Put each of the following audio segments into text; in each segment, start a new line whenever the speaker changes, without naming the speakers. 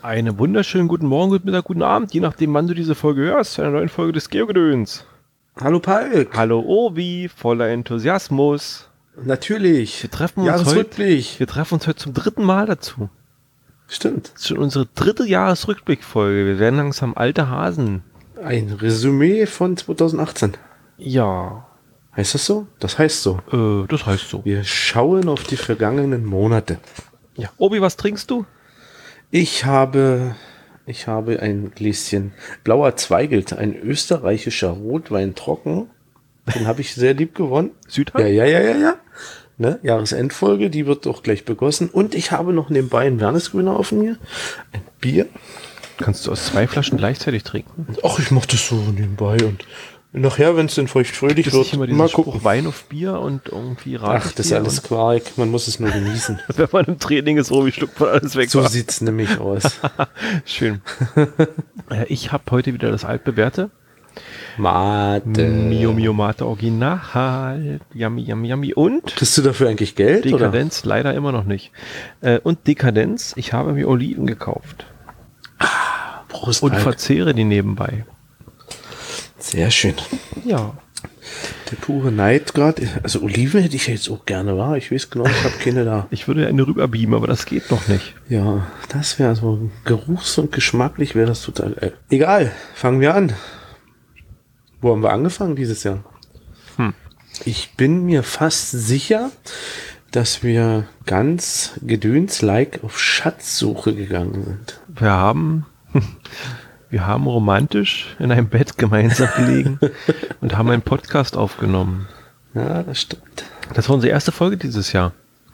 Einen wunderschönen guten Morgen, guten Mittag, guten Abend, je nachdem, wann du diese Folge hörst, zu einer neuen Folge des Geogedöns.
Hallo Palk.
Hallo Obi, voller Enthusiasmus.
Natürlich.
Wir treffen uns heute zum dritten Mal dazu.
Stimmt.
Das ist schon unsere dritte Jahresrückblickfolge. Wir werden langsam alte Hasen.
Ein Resümee von 2018.
Ja.
Heißt das so? Das heißt so.
Das heißt so.
Wir schauen auf die vergangenen Monate.
Ja. Obi, was trinkst du?
Ich habe ein Gläschen Blauer Zweigelt, ein österreichischer Rotwein trocken. Den habe ich sehr lieb gewonnen.
Südhang?
Ja. Ne? Jahresendfolge, die wird auch gleich begossen. Und ich habe noch nebenbei einen Wernesgrüner offen hier. Ein Bier.
Kannst du aus 2 Flaschen gleichzeitig trinken?
Ach, ich mache das so nebenbei und nachher, wenn es denn feuchtfröhlich wird,
immer
mal gucken.
Spruch Wein auf Bier und irgendwie Rad.
Ach, das ist alles Quark. Man muss es nur genießen.
Wenn man im Training ist, Obi, schluckt man alles weg.
So sieht's nämlich aus.
Schön. Ich habe heute wieder das altbewährte
Mate.
Mio Mate Original. Yummy. Und
Kriegst du dafür eigentlich Geld?
Dekadenz
oder?
leider immer noch nicht. Und Dekadenz, ich habe mir Oliven gekauft.
Prost,
und
Alk.
verzehre die nebenbei.
Sehr schön.
Ja.
Der pure Neid gerade. Also Oliven hätte ich jetzt auch gerne, wa? Ich weiß genau, ich habe keine da.
Ich würde eine rüberbeamen, aber das geht noch nicht.
Ja, das wäre so geruchs- und geschmacklich wäre das total... Egal, fangen wir an. Wo haben wir angefangen dieses Jahr? Ich bin mir fast sicher, dass wir ganz gedöns-like auf Schatzsuche gegangen sind.
Wir haben romantisch in einem Bett gemeinsam gelegen und haben einen Podcast aufgenommen.
Ja, das stimmt.
Das war unsere erste Folge dieses Jahr.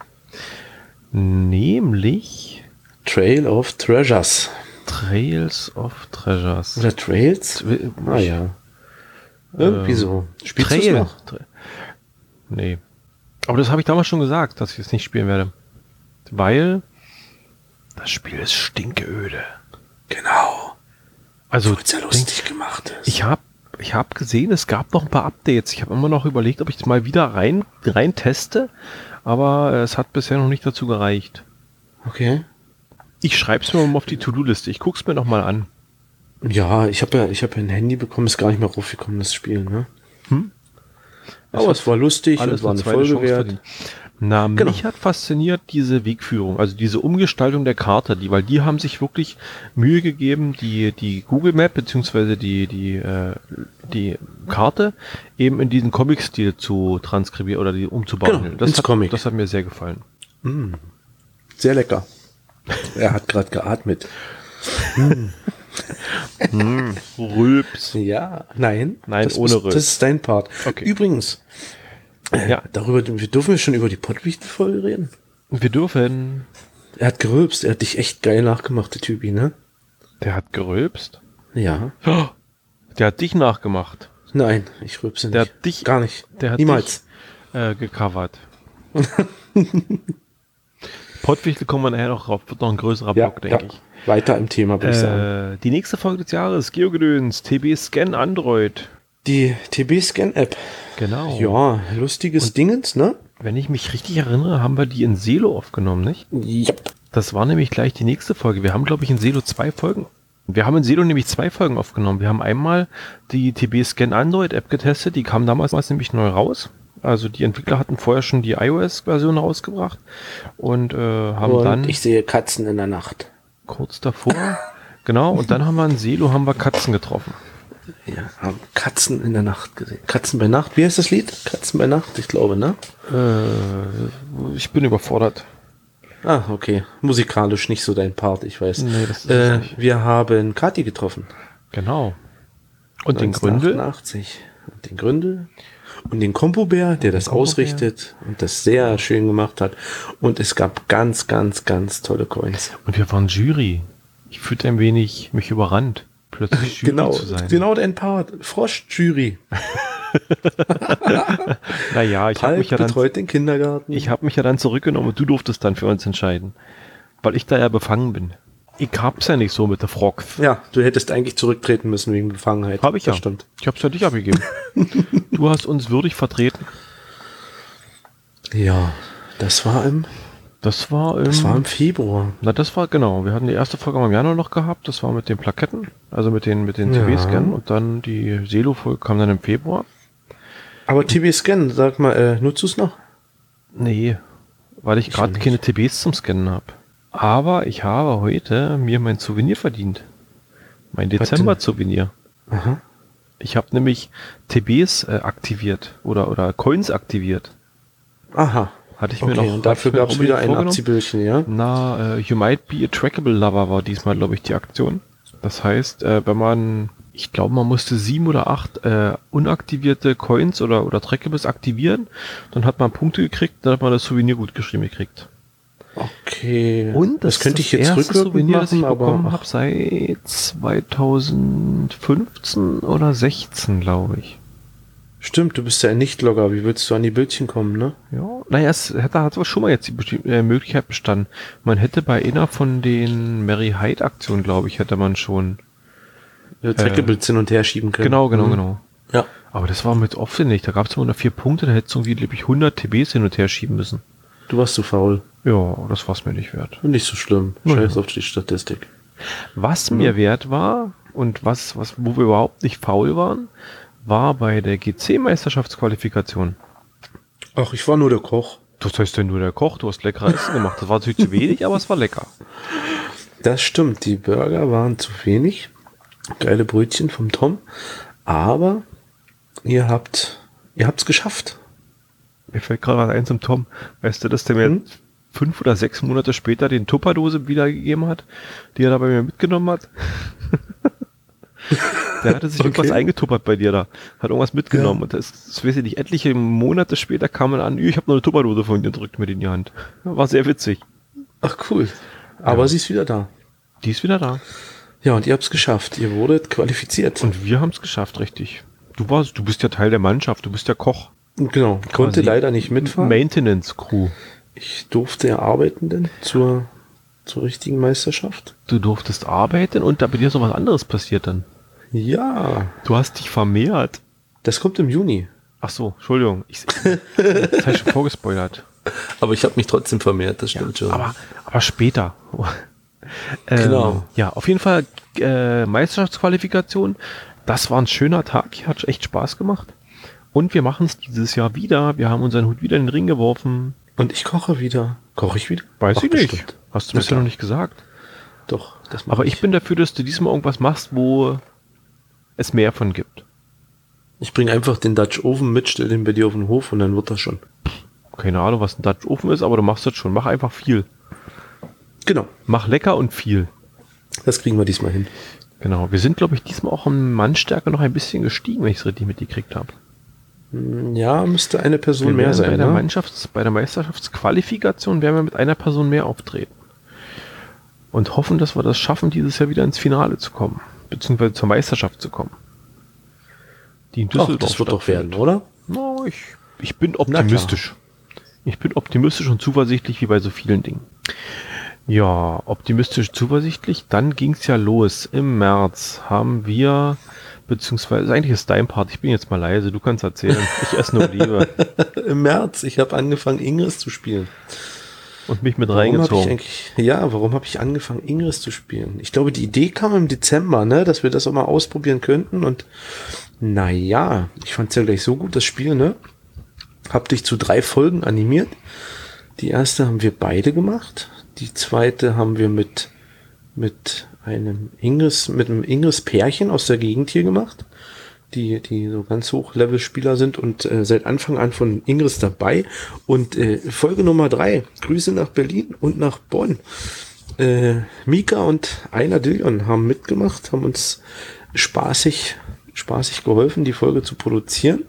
Nämlich
Trail of Treasures.
Trails of Treasures.
Oder Trails? Ah ja. Irgendwie so. Spielst du es noch?
Nee. Aber das habe ich damals schon gesagt, dass ich es nicht spielen werde. Weil das Spiel ist stinkeöde.
Genau.
Also
es ja lustig gemacht ist.
Ich hab gesehen, es gab noch ein paar Updates. Ich habe immer noch überlegt, ob ich es mal wieder rein teste, aber es hat bisher noch nicht dazu gereicht.
Okay.
Ich schreibe es mir mal auf die To-Do-Liste. Ich guck's mir noch mal an.
Ja, ich hab ja ein Handy bekommen, ist gar nicht mehr raufgekommen, das Spiel, ne? Aber es war lustig und war eine Folge wert.
Na, mich hat fasziniert diese Wegführung, also diese Umgestaltung der Karte, weil die haben sich wirklich Mühe gegeben, die Google Map beziehungsweise die Karte eben in diesen Comic-Stil zu transkribieren oder die umzubauen.
Genau,
das hat mir sehr gefallen.
Sehr lecker. Er hat gerade geatmet.
Rülps.
Ja, nein,
ohne Rülps.
Das ist dein Part.
Okay.
Übrigens, wir dürfen schon über die Pottwichtel-Folge reden.
Wir dürfen.
Er hat gerülpst, er hat dich echt geil nachgemacht, der Typi, ne?
Der hat gerülpst?
Ja.
Der hat dich nachgemacht.
Nein, ich rülpse nicht.
Der hat dich.
Gar nicht.
Der hat
niemals
dich gecovert. Pottwichtel kommen wir nachher noch drauf, wird noch ein größerer Block, denke ich.
Weiter im Thema, würde ich sagen.
Die nächste Folge des Jahres, Geogedöns, TB Scan Android.
Die TB-Scan-App.
Genau.
Ja, lustiges Dingens, ne?
Wenn ich mich richtig erinnere, haben wir die in Selo aufgenommen, nicht?
Ja.
Das war nämlich gleich die nächste Folge. Wir haben, glaube ich, in Selo 2 Folgen. Wir haben in Selo nämlich 2 Folgen aufgenommen. Wir haben einmal die TB Scan Android App getestet. Die kam damals nämlich neu raus. Also die Entwickler hatten vorher schon die iOS-Version rausgebracht und haben dann...
Ich sehe Katzen in der Nacht.
Kurz davor, genau. Und dann haben wir in Selo Katzen getroffen.
Ja, haben Katzen in der Nacht gesehen. Katzen bei Nacht, wie heißt das Lied? Katzen bei Nacht, ich glaube, ne?
Ich bin überfordert.
Ah, okay. Musikalisch nicht so dein Part, ich weiß.
Nee, das ist nicht.
Wir haben Kathi getroffen.
Genau. Und den Gründel.
1988. Und den Gründel. Und den Kompobär, der das ausrichtet und das sehr schön gemacht hat. Und es gab ganz, ganz, ganz tolle Coins.
Und wir waren Jury. Ich fühlte ein wenig mich überrannt, plötzlich Jury zu sein.
Genau dein Part. Frosch-Jury.
Naja, ich habe mich ja
betreut den Kindergarten.
Ich habe mich ja dann zurückgenommen und du durftest dann für uns entscheiden. Weil ich da ja befangen bin. Ich hab's ja nicht so mit der Frogs.
Ja, du hättest eigentlich zurücktreten müssen wegen Befangenheit.
Hab ich ja.
Das stimmt.
Ich hab's ja dich abgegeben. Du hast uns würdig vertreten.
Ja, das war im
Das war
im Februar.
Na, das war, genau. Wir hatten die erste Folge im Januar noch gehabt. Das war mit den Plaketten, also mit den TB-Scan. Und dann die Selo-Folge kam dann im Februar.
Aber TB-Scan, sag mal, nutzt du es noch?
Nee, weil ich gerade keine TBs zum Scannen habe. Aber ich habe heute mir mein Souvenir verdient. Mein Dezember-Souvenir. Aha. Ich habe nämlich TBs aktiviert oder Coins aktiviert.
Aha.
Hatte ich mir noch.
Und dafür gab es wieder ein Abziehbildchen, ja?
Na, You Might Be a Trackable Lover war diesmal, glaube ich, die Aktion. Das heißt, wenn man, ich glaube, man musste 7 oder 8 unaktivierte Coins oder Trackables aktivieren, dann hat man Punkte gekriegt, dann hat man das Souvenir gut geschrieben gekriegt.
Okay.
Und das könnte ich jetzt rückwirkend machen, das ich bekommen habe seit 2015 oder 16, glaube ich.
Stimmt, du bist ja ein Nicht-Logger. Wie willst du an die Bildchen kommen, ne?
Ja, naja, es hat aber schon mal jetzt die Möglichkeit bestanden. Man hätte bei einer von den Mary Hyde-Aktionen, glaube ich, hätte man schon
Trackables hin und her schieben können.
Genau.
Ja.
Aber das war mit aufwendig. Da gab es immer nur 4 Punkte, da hättest du irgendwie, glaube ich, 100 TBs hin und her schieben müssen.
Du warst zu faul.
Ja, das war's mir nicht wert.
Nicht so schlimm. Scheiß auf die Statistik.
Was mir wert war und wo wir überhaupt nicht faul waren, war bei der GC-Meisterschaftsqualifikation.
Ach, ich war nur der Koch.
Das heißt ja nur der Koch, du hast leckere Essen gemacht. Das war natürlich zu wenig, aber es war lecker.
Das stimmt, die Burger waren zu wenig. Geile Brötchen vom Tom. Aber ihr habt's geschafft.
Mir fällt gerade was ein zum Tom. Weißt du, dass der mir 5 oder 6 Monate später den Tupperdose wiedergegeben hat, die er da bei mir mitgenommen hat? Der hatte sich irgendwas eingetuppert bei dir da. Hat irgendwas mitgenommen. Ja. Und das weiß ich nicht, etliche Monate später kam er an, ich habe noch eine Tupperdose von dir, drückt mir die in die Hand. War sehr witzig.
Ach cool. Aber sie ist wieder da.
Die ist wieder da.
Ja, und ihr habt es geschafft. Ihr wurdet qualifiziert.
Und wir haben es geschafft, richtig. Du bist ja Teil der Mannschaft, du bist ja Koch.
Genau. Konnte leider nicht mitfahren.
Maintenance Crew.
Ich durfte ja arbeiten denn zur richtigen Meisterschaft.
Du durftest arbeiten und da bei dir ist noch was anderes passiert dann.
Ja.
Du hast dich vermehrt.
Das kommt im Juni.
Ach so, Entschuldigung. Das habe ich schon vorgespoilert.
Aber ich habe mich trotzdem vermehrt, das stimmt schon.
Aber später.
Genau.
Ja, auf jeden Fall Meisterschaftsqualifikation. Das war ein schöner Tag. Hat echt Spaß gemacht. Und wir machen es dieses Jahr wieder. Wir haben unseren Hut wieder in den Ring geworfen.
Und ich koche wieder. Koche ich wieder?
Weiß ich nicht. Bestimmt. Hast du bisher noch nicht gesagt?
Doch, das
mache ich. Aber ich bin dafür, dass du diesmal irgendwas machst, wo es mehr von gibt.
Ich bringe einfach den Dutch Oven mit, stell den bei dir auf den Hof und dann wird das schon.
Keine Ahnung, was ein Dutch Oven ist, aber du machst das schon. Mach einfach viel.
Genau.
Mach lecker und viel.
Das kriegen wir diesmal hin.
Genau. Wir sind, glaube ich, diesmal auch an Mannstärke noch ein bisschen gestiegen, wenn ich es richtig mitgekriegt habe.
Ja, müsste eine Person mehr sein.
Bei der Meisterschaftsqualifikation werden wir mit einer Person mehr auftreten. Und hoffen, dass wir das schaffen, dieses Jahr wieder ins Finale zu kommen. Beziehungsweise zur Meisterschaft zu kommen. Die in Düsseldorf
das wird doch werden, oder?
No, ich bin optimistisch. Ich bin optimistisch und zuversichtlich, wie bei so vielen Dingen. Ja, optimistisch, zuversichtlich. Dann ging es ja los. Im März haben wir, beziehungsweise eigentlich ist dein Part. Ich bin jetzt mal leise, du kannst erzählen. Ich esse nur Liebe.
Im März, ich habe angefangen, Ingress zu spielen.
Und mich mit reingezogen.
Warum habe ich angefangen, Ingress zu spielen? Ich glaube, die Idee kam im Dezember, ne, dass wir das auch mal ausprobieren könnten. Und naja, ich fand es ja gleich so gut, das Spiel, ne? Hab dich zu 3 Folgen animiert. Die erste haben wir beide gemacht. Die zweite haben wir mit einem Ingress-Pärchen aus der Gegend hier gemacht, die so ganz Hoch-Level-Spieler sind und seit Anfang an von Ingress dabei. Und Folge Nummer 3, Grüße nach Berlin und nach Bonn. Mika und Ayla Dillion haben mitgemacht, haben uns spaßig geholfen, die Folge zu produzieren.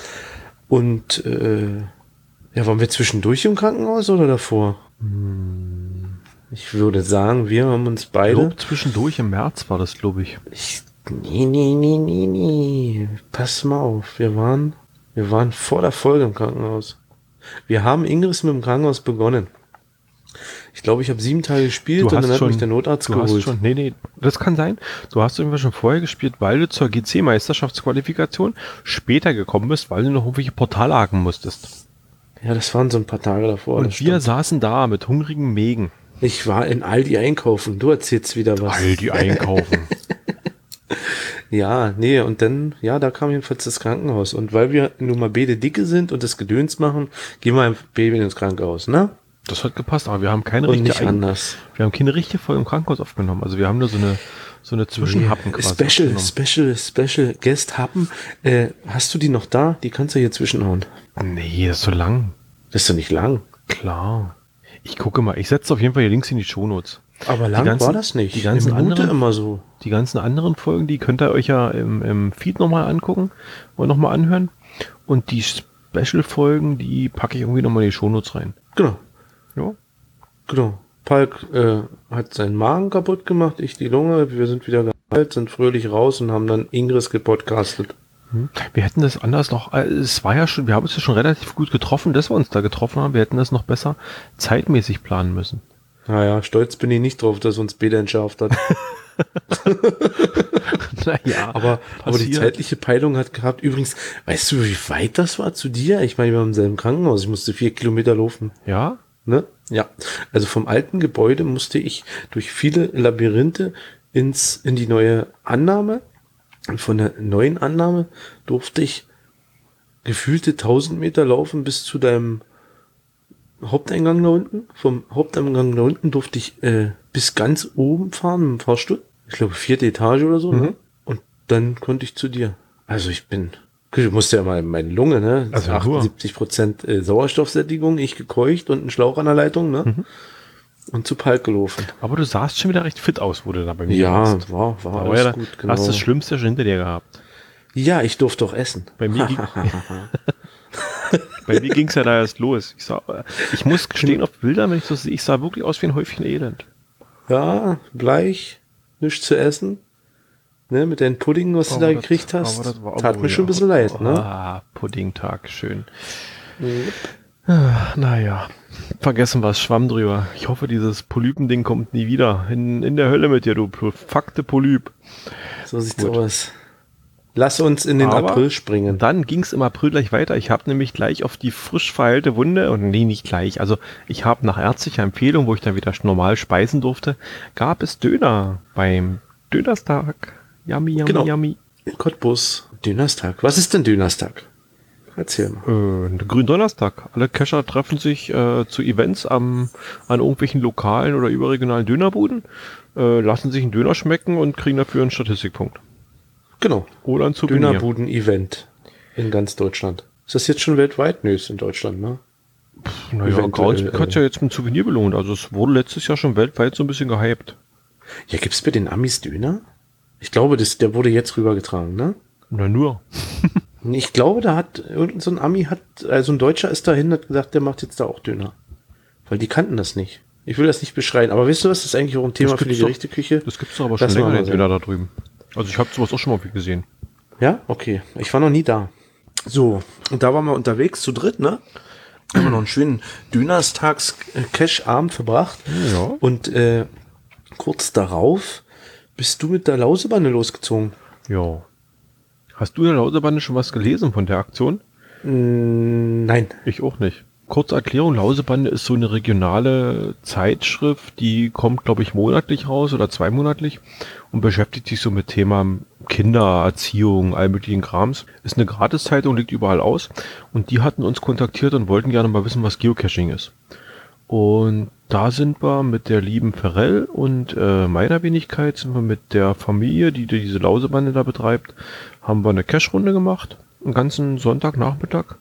Und waren wir zwischendurch im Krankenhaus oder davor? Ich würde sagen, wir haben uns beide...
Zwischendurch im März war das, glaube ich.
Nee. Pass mal auf. Wir waren vor der Folge im Krankenhaus. Wir haben Ingress mit dem Krankenhaus begonnen. Ich glaube, ich habe 7 Tage gespielt und dann hat mich der Notarzt geholt.
Nee, das kann sein. Du hast irgendwie schon vorher gespielt, weil du zur GC-Meisterschaftsqualifikation später gekommen bist, weil du noch irgendwelche Portale haken musstest.
Ja, das waren so ein paar Tage davor.
Und wir saßen da mit hungrigen Mägen.
Ich war in Aldi einkaufen. Du erzählst wieder was.
Aldi einkaufen.
Ja, nee, und dann, ja, da kam jedenfalls das Krankenhaus. Und weil wir nun mal beide dicke sind und das Gedöns machen, gehen wir ein Baby ins Krankenhaus, ne?
Das hat gepasst, aber wir haben keine
Und nicht anders.
Wir haben keine richtige Folge im Krankenhaus aufgenommen. Also wir haben nur so eine Zwischenhappen quasi
Special Guest Happen. Hast du die noch da? Die kannst du hier zwischenhauen.
Nee, das ist so lang.
Das ist doch nicht lang.
Klar. Ich gucke mal. Ich setze auf jeden Fall hier Links in die Shownotes.
Aber lang war das nicht.
Die ganzen anderen
immer so.
Die ganzen anderen Folgen, die könnt ihr euch ja im Feed nochmal angucken und nochmal anhören. Und die Special-Folgen, die packe ich irgendwie nochmal in die Shownotes rein.
Genau.
Ja.
Genau. Palk hat seinen Magen kaputt gemacht, ich die Lunge. Wir sind wieder geheilt, sind fröhlich raus und haben dann Ingris gepodcastet.
Wir hätten das anders noch, es war ja schon, wir haben uns ja schon relativ gut getroffen, dass wir uns da getroffen haben. Wir hätten das noch besser zeitmäßig planen müssen.
Naja, stolz bin ich nicht drauf, dass uns Bede entschärft hat.
Naja,
aber die zeitliche Peilung hat gehabt. Übrigens, weißt du, wie weit das war zu dir? Ich meine, wir waren im selben Krankenhaus. Ich musste 4 Kilometer laufen.
Ja?
Ne? Ja. Also vom alten Gebäude musste ich durch viele Labyrinthe in die neue Annahme. Und von der neuen Annahme durfte ich gefühlte 1000 Meter laufen bis zu deinem Haupteingang da unten. Vom Haupteingang da unten durfte ich bis ganz oben fahren mit dem Fahrstuhl. Ich glaube 4. Etage oder so. Ne? Und dann konnte ich zu dir. Also du musst ja mal meine Lunge, ne?
Also
78% Sauerstoffsättigung, ich gekeucht und ein Schlauch an der Leitung, ne? Und zu Palk gelaufen.
Aber du sahst schon wieder recht fit aus, wo du da bei mir
warst. war alles
ja,
gut, genau.
Hast das Schlimmste schon hinter dir gehabt.
Ja, ich durfte doch essen.
Bei mir ging's ja da erst los. Ich muss gestehen, auf Bildern, wenn ich das sehe, ich sah wirklich aus wie ein Häufchen Elend.
Ja, bleich, nichts zu essen. Ne, mit deinem Pudding, was du da gekriegt hast. Tat mir schon ein bisschen leid, ne?
Ah, Puddingtag, schön. Naja, vergessen was, Schwamm drüber. Ich hoffe, dieses Polypending kommt nie wieder. In der Hölle mit dir, du fakte Polyp.
So sieht's aus. Lass uns in den April springen.
Dann ging's im April gleich weiter. Ich habe nämlich gleich auf die frisch verheilte Wunde, und nee, nicht gleich, also ich habe nach ärztlicher Empfehlung, wo ich dann wieder normal speisen durfte, gab es Döner beim Dönerstag. Yummy, yummy,
genau.
Yummy.
In Cottbus. Dönerstag. Was ist denn Dönerstag? Erzähl mal.
Gründonnerstag. Alle Kescher treffen sich zu Events an irgendwelchen lokalen oder überregionalen Dönerbuden, lassen sich einen Döner schmecken und kriegen dafür einen Statistikpunkt.
Genau.
Oder ein Souvenir.
Dönerbuden-Event in ganz Deutschland. Ist das jetzt schon weltweit? Nö, ist in Deutschland, ne?
Naja, Graunsbeck hat ja jetzt mit Souvenir belohnt. Also es wurde letztes Jahr schon weltweit so ein bisschen gehypt.
Ja, gibt's bei den Amis Döner? Ich glaube, der wurde jetzt rübergetragen, ne?
Na nur.
Ich glaube, da hat irgendein so ein Ami also ein Deutscher ist dahin, hat gesagt, der macht jetzt da auch Döner. Weil die kannten das nicht. Ich will das nicht beschreien, aber weißt du was, das ist eigentlich auch ein Thema für die Gerichteküche.
Das gibt's doch aber schon länger, den Döner da drüben. Also ich habe sowas auch schon mal gesehen.
Ja? Okay. Ich war noch nie da. So, und da waren wir unterwegs zu dritt, ne? Haben wir noch einen schönen Dönerstags-Cash-Abend verbracht.
Ja.
Und kurz darauf bist du mit der Lausebande losgezogen.
Ja. Hast du in der Lausebande schon was gelesen von der Aktion?
Nein.
Ich auch nicht. Kurze Erklärung, Lausebande ist so eine regionale Zeitschrift, die kommt, glaube ich, monatlich raus oder zweimonatlich und beschäftigt sich so mit Thema Kindererziehung, all möglichen Krams. Ist eine Gratiszeitung, liegt überall aus und die hatten uns kontaktiert und wollten gerne mal wissen, was Geocaching ist. Und da sind wir mit der lieben Ferrell und meiner Wenigkeit, sind wir mit der Familie, die diese Lausebande da betreibt, haben wir eine Cache-Runde gemacht, einen ganzen Sonntagnachmittag.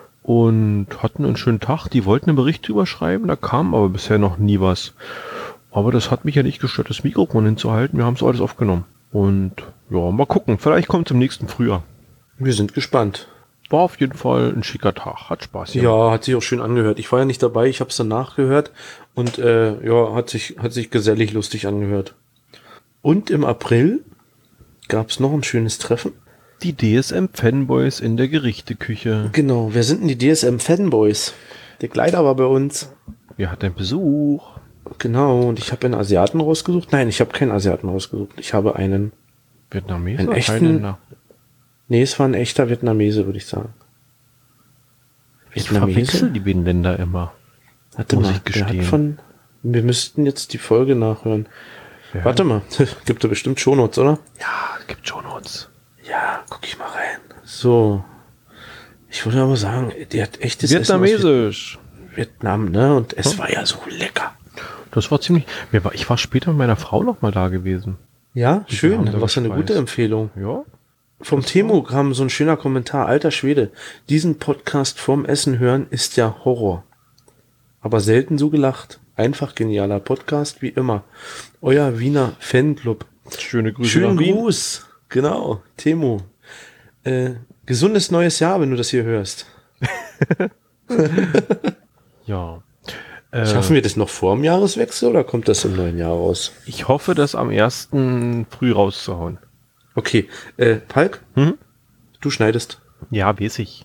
Und hatten einen schönen Tag. Die wollten einen Bericht drüber schreiben, da kam aber bisher noch nie was. Aber das hat mich ja nicht gestört, das Mikrofon hinzuhalten. Wir haben es alles aufgenommen. Und ja, mal gucken. Vielleicht kommt es im nächsten Frühjahr.
Wir sind gespannt.
War auf jeden Fall ein schicker Tag. Hat Spaß gemacht.
Ja, hat sich auch schön angehört. Ich war ja nicht dabei, ich habe es danach gehört. Und ja, hat sich gesellig lustig angehört. Und im April gab es noch ein schönes Treffen.
Die DSM-Fanboys in der Gerichteküche.
Genau, wer sind denn die DSM-Fanboys? Der Kleider war bei uns.
Wir hatten Besuch.
Genau, und ich habe einen Asiaten rausgesucht. Nein, ich habe keinen Asiaten rausgesucht. Ich habe einen
Vietnamese
einen echten. Nee, es war ein echter Vietnamese, würde ich sagen.
Ich verwechsel die beiden Länder immer.
Warte
muss
mal,
ich gestehen.
wir müssten jetzt die Folge nachhören.
Ja.
Warte mal, gibt da bestimmt Shownotes, oder?
Ja, es gibt Shownotes.
Ja, guck ich mal rein. So. Ich würde aber sagen, die hat echtes
Vietnamesisch.
Essen aus Vietnam, ne? Und es war ja so lecker.
Das war ziemlich. Ich war später mit meiner Frau noch mal da gewesen.
Ja,
Wir
schön.
haben da
Was für eine
gespeist.
gute Empfehlung.
Ja.
Vom Timo kam so ein schöner Kommentar. Alter Schwede, diesen Podcast vorm Essen hören ist ja Horror. Aber selten so gelacht. Einfach genialer Podcast, wie immer. Euer Wiener Fanclub.
Schöne Grüße.
Schönen
nach Wien.
Gruß. Genau, Timo. Gesundes neues Jahr, wenn du das hier hörst.
Ja.
Schaffen wir das noch vor dem Jahreswechsel oder kommt das im neuen Jahr raus?
Ich hoffe, das am 1. früh rauszuhauen.
Okay, Palk, du schneidest.
Ja, weiß ich.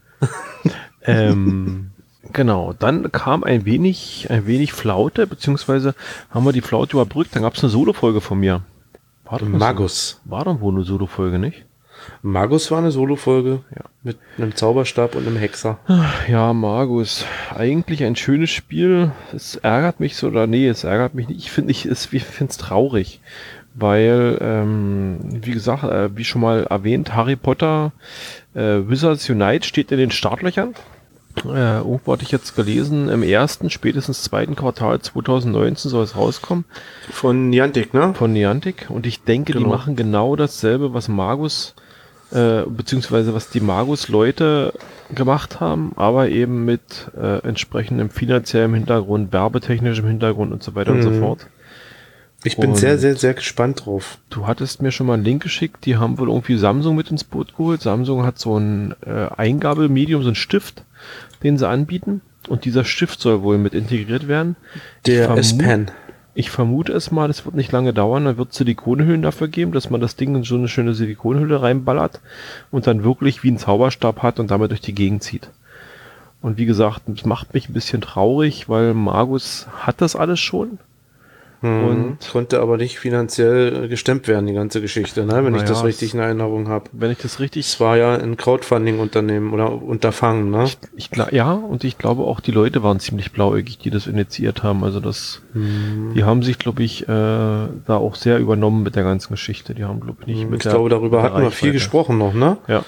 Genau, dann kam ein wenig Flaute, beziehungsweise haben wir die Flaute überbrückt, dann gab es eine Solo-Folge von mir. War doch
Magus.
War doch wohl eine Solo-Folge, nicht?
Magus war eine Solo-Folge
Ja.
mit einem Zauberstab und einem Hexer.
Ja, Magus. Eigentlich ein schönes Spiel. Es ärgert mich so, oder nee, es ärgert mich nicht. Ich finde es traurig, weil, wie gesagt, wie schon mal erwähnt, Harry Potter Wizards Unite steht in den Startlöchern. Irgendwo hatte ich jetzt gelesen, im ersten, spätestens zweiten Quartal 2019 soll es rauskommen.
Von Niantic, ne?
Von Niantic. Und ich denke, die
Genau.
machen genau dasselbe, was Magus, beziehungsweise was die Magus-Leute gemacht haben, aber eben mit entsprechendem finanziellem Hintergrund, werbetechnischem Hintergrund und so weiter und so fort.
Ich bin
Und
sehr, sehr, sehr gespannt drauf.
Du hattest mir schon mal einen Link geschickt, die haben wohl irgendwie Samsung mit ins Boot geholt. Samsung hat so ein Eingabemedium, so einen Stift, den sie anbieten. Und dieser Stift soll wohl mit integriert werden.
Der S-Pen.
Ich vermute es mal, das wird nicht lange dauern, dann wird es Silikonhüllen dafür geben, dass man das Ding in so eine schöne Silikonhülle reinballert und dann wirklich wie ein Zauberstab hat und damit durch die Gegend zieht. Und wie gesagt, das macht mich ein bisschen traurig, weil Magus hat das alles schon.
Und konnte aber nicht finanziell gestemmt werden, die ganze Geschichte, ne? Wenn ich
Naja,
das richtig in Erinnerung habe.
Wenn ich das richtig...
Es war ja ein Crowdfunding-Unternehmen oder Unterfangen, ne?
Ja, und ich glaube auch, die Leute waren ziemlich blauäugig, die das initiiert haben. Also die haben sich, glaube ich, da auch sehr übernommen mit der ganzen Geschichte. Die haben, glaube ich, nicht mit
Ich glaube, darüber
mit der
hatten wir viel
Reichweite.
gesprochen noch, ne?
Ja.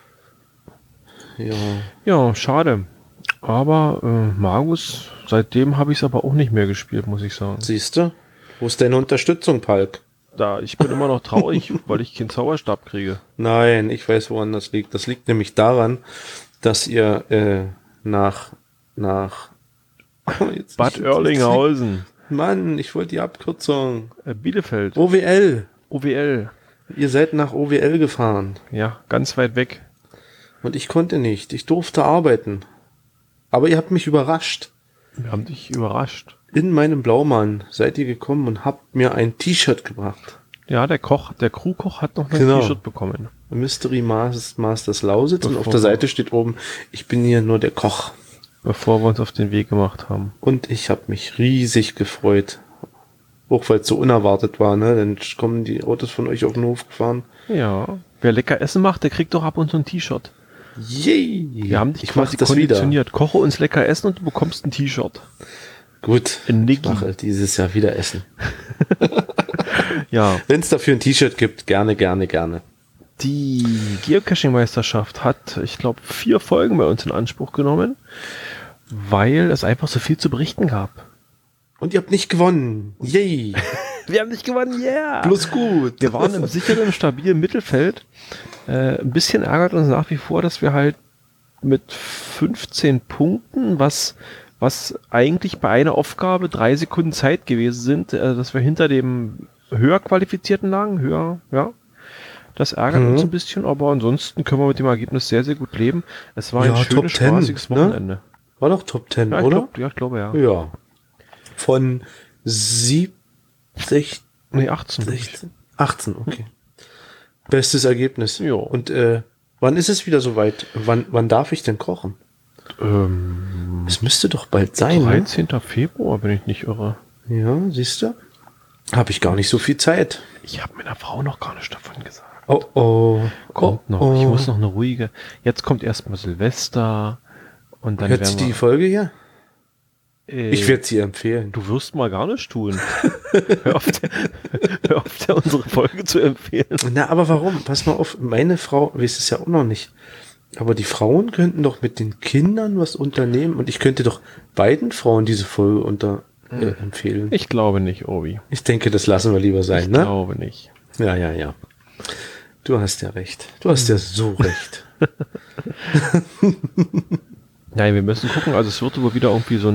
Ja.
Ja, schade. Aber Magus, seitdem habe ich es aber auch nicht mehr gespielt, muss ich sagen.
Siehst du? Wo ist deine Unterstützung, Palk?
Ich bin immer noch traurig, weil ich keinen Zauberstab kriege.
Nein, ich weiß, woran das liegt. Das liegt nämlich daran, dass ihr nach
Bad Oerlinghausen,
Mann, ich wollte die Abkürzung.
Bielefeld,
OWL.
OWL.
Ihr seid nach OWL gefahren.
Ja, ganz weit weg.
Und ich konnte nicht. Ich durfte arbeiten. Aber ihr habt mich überrascht.
Wir haben dich überrascht.
In meinem Blaumann seid ihr gekommen und habt mir ein T-Shirt gebracht.
Ja, der Crewkoch hat noch ein
Genau.
T-Shirt bekommen.
Mystery Masters Lausitz. Und auf
Bevor
der
wir-
Seite steht oben, ich bin hier nur der Koch.
Bevor wir uns auf den Weg gemacht haben.
Und ich habe mich riesig gefreut. Auch weil es so unerwartet war, ne? Dann kommen die Autos von euch auf den Hof gefahren.
Ja. Wer lecker Essen macht, der kriegt doch ab und zu ein T-Shirt.
Yay!
Wir haben dich
ich mach
quasi
das wieder.
konditioniert. Koche uns lecker Essen und du bekommst ein T-Shirt.
Gut,
In
ich
Niki.
mache dieses Jahr wieder Essen.
Ja.
Wenn es dafür ein T-Shirt gibt, gerne, gerne, gerne.
Die Geocaching-Meisterschaft hat, ich glaube, 4 Folgen bei uns in Anspruch genommen, weil es einfach so viel zu berichten gab.
Und ihr habt nicht gewonnen. Yay!
Wir haben nicht gewonnen, yeah!
Bloß gut.
Wir waren im sicheren, stabilen Mittelfeld. Ein bisschen ärgert uns nach wie vor, dass wir halt mit 15 Punkten, was eigentlich bei einer Aufgabe 3 Sekunden Zeit gewesen sind, dass wir hinter dem höher qualifizierten lagen, ja. Das ärgert uns ein bisschen, aber ansonsten können wir mit dem Ergebnis sehr, sehr gut leben. Es war
Ja,
ein
Top
schönes,
10,
spaßiges
ne?
Wochenende.
War doch Top 10,
Ja,
oder?
ich glaube, ja.
Ja. Von 70,
Nee, 18.
16, 18, okay. Bestes Ergebnis.
Ja.
Und wann ist es wieder soweit? Wann darf ich denn kochen? Es müsste doch bald sein. Ne?
13. Februar, wenn ich nicht irre.
Ja, siehst du? Habe ich gar nicht so viel Zeit.
Ich habe meiner Frau noch gar nicht davon gesagt.
Oh.
Kommt noch.
Oh.
Ich muss noch eine ruhige. Jetzt kommt erstmal Silvester Und dann
hört sie die Folge hier? Ich werde sie empfehlen.
Du wirst mal gar nichts tun. Hör auf, unsere Folge zu empfehlen.
Na, aber warum? Pass mal auf, meine Frau weiß es ja auch noch nicht. Aber die Frauen könnten doch mit den Kindern was unternehmen und ich könnte doch beiden Frauen diese Folge empfehlen.
Ich glaube nicht, Obi.
Ich denke, das lassen wir lieber sein,
Ich
ne?
glaube nicht.
Ja. Du hast ja recht. Du hast ja so recht.
Nein, wir müssen gucken. Also es wird wohl wieder irgendwie so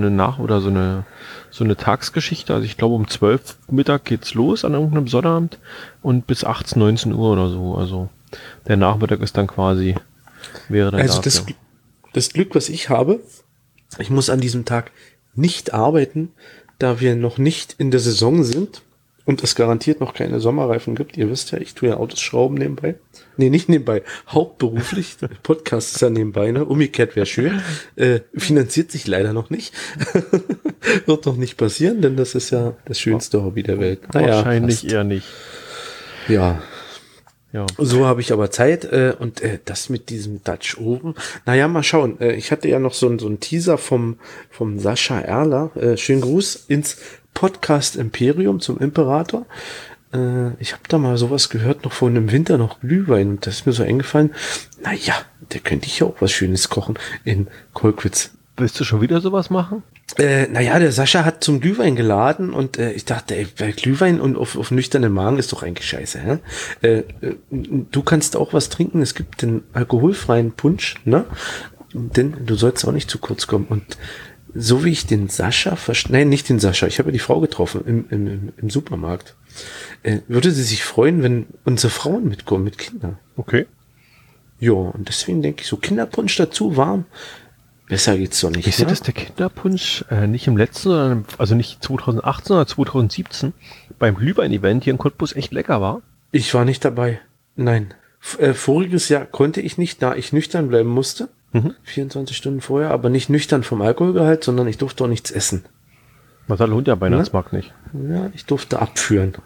eine Tagsgeschichte. Also ich glaube um 12 Mittag geht's los an irgendeinem Sonnabend und bis 18, 19 Uhr oder so. Also der Nachmittag ist dann quasi, wäre dann
Also
dafür.
das Glück, was ich habe, ich muss an diesem Tag nicht arbeiten, da wir noch nicht in der Saison sind und es garantiert noch keine Sommerreifen gibt. Ihr wisst ja, ich tue ja Autos schrauben nebenbei. Nee, nicht nebenbei, hauptberuflich. Der Podcast ist ja nebenbei, ne? Umgekehrt wäre schön. Finanziert sich leider noch nicht. Wird noch nicht passieren, denn das ist ja das schönste Hobby der Welt.
Wahrscheinlich
fast.
eher nicht.
Ja.
Ja.
So habe ich aber Zeit und das mit diesem Dutch Oven. Naja, mal schauen. Ich hatte ja noch so einen Teaser vom Sascha Erler. Schönen Gruß ins Podcast Imperium zum Imperator. Ich habe da mal sowas gehört, noch vor einem Winter noch Glühwein. Und das ist mir so eingefallen. Naja, der könnte ich ja auch was Schönes kochen in Kolkwitz.
Willst du schon wieder sowas machen?
Naja, der Sascha hat zum Glühwein geladen und ich dachte, ey, Glühwein und auf nüchternen Magen ist doch eigentlich scheiße. Hä? Du kannst auch was trinken, es gibt den alkoholfreien Punsch, ne? Denn du sollst auch nicht zu kurz kommen. Und so wie ich den Sascha nein, nicht den Sascha, ich habe ja die Frau getroffen im Supermarkt. Würde sie sich freuen, wenn unsere Frauen mitkommen mit Kindern.
Okay.
Ja, und deswegen denke ich, so Kinderpunsch dazu, warm. Besser geht's doch nicht.
Ich sehe, dass der Kinderpunsch nicht im letzten, sondern also nicht 2018, sondern 2017 beim Glühwein-Event hier in Cottbus echt lecker war.
Ich war nicht dabei. Nein. Voriges Jahr konnte ich nicht, da ich nüchtern bleiben musste. 24 Stunden vorher, aber nicht nüchtern vom Alkoholgehalt, sondern ich durfte auch nichts essen.
Was hat Hund ja Weihnachtsmarkt nicht?
Ja, ich durfte abführen.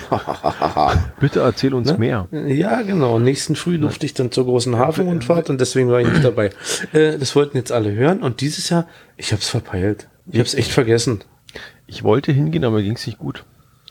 Bitte erzähl uns
Ne?
mehr.
Ja, genau. Nächsten Früh durfte ich dann zur großen Hafenrundfahrt und deswegen war ich nicht dabei. Das wollten jetzt alle hören und dieses Jahr, ich hab's verpeilt. Ich hab's echt vergessen.
Ich wollte hingehen, aber mir ging's nicht gut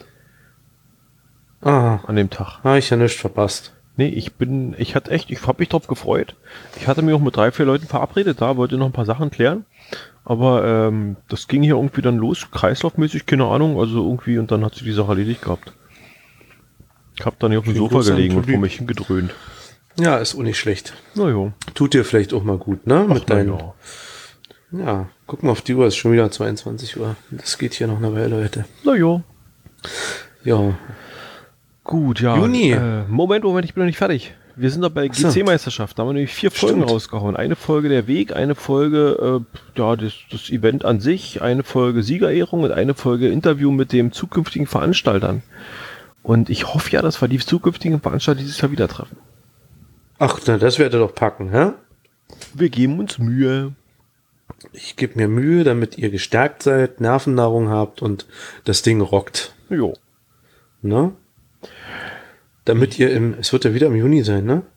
Ah,
an dem Tag.
habe ich ja nichts verpasst.
Nee, ich habe mich drauf gefreut. Ich hatte mich auch mit 3, 4 Leuten verabredet da, wollte noch ein paar Sachen klären. Aber das ging hier irgendwie dann los, kreislaufmäßig, keine Ahnung, also irgendwie, und dann hat sich die Sache erledigt gehabt. Ich habe dann hier auf dem
Klingt
Sofa
groß an
gelegen und
Publik.
vor mich hingedröhnt.
Ja, ist auch nicht schlecht.
Na jo.
Tut dir vielleicht auch mal gut, ne? Mit deinen.
ja.
Ja, guck mal auf die Uhr, ist schon wieder 22 Uhr. Das geht hier noch eine Weile, Leute.
Na jo.
Ja.
Gut, ja.
Juni.
Moment, ich bin noch nicht fertig. Wir sind da bei
so.
GC-Meisterschaft. Da haben wir nämlich 4 Folgen
Stimmt.
rausgehauen. Eine Folge der Weg, eine Folge das Event an sich, eine Folge Siegerehrung und eine Folge Interview mit dem zukünftigen Veranstaltern. Und ich hoffe ja, dass wir die zukünftigen Veranstalter dieses Jahr wieder treffen.
Ach, na, das werdet ihr doch packen, hä?
Wir geben uns Mühe.
Ich gebe mir Mühe, damit ihr gestärkt seid, Nervennahrung habt und das Ding rockt.
Jo.
Ne? Damit ihr es wird ja wieder im Juni sein, ne?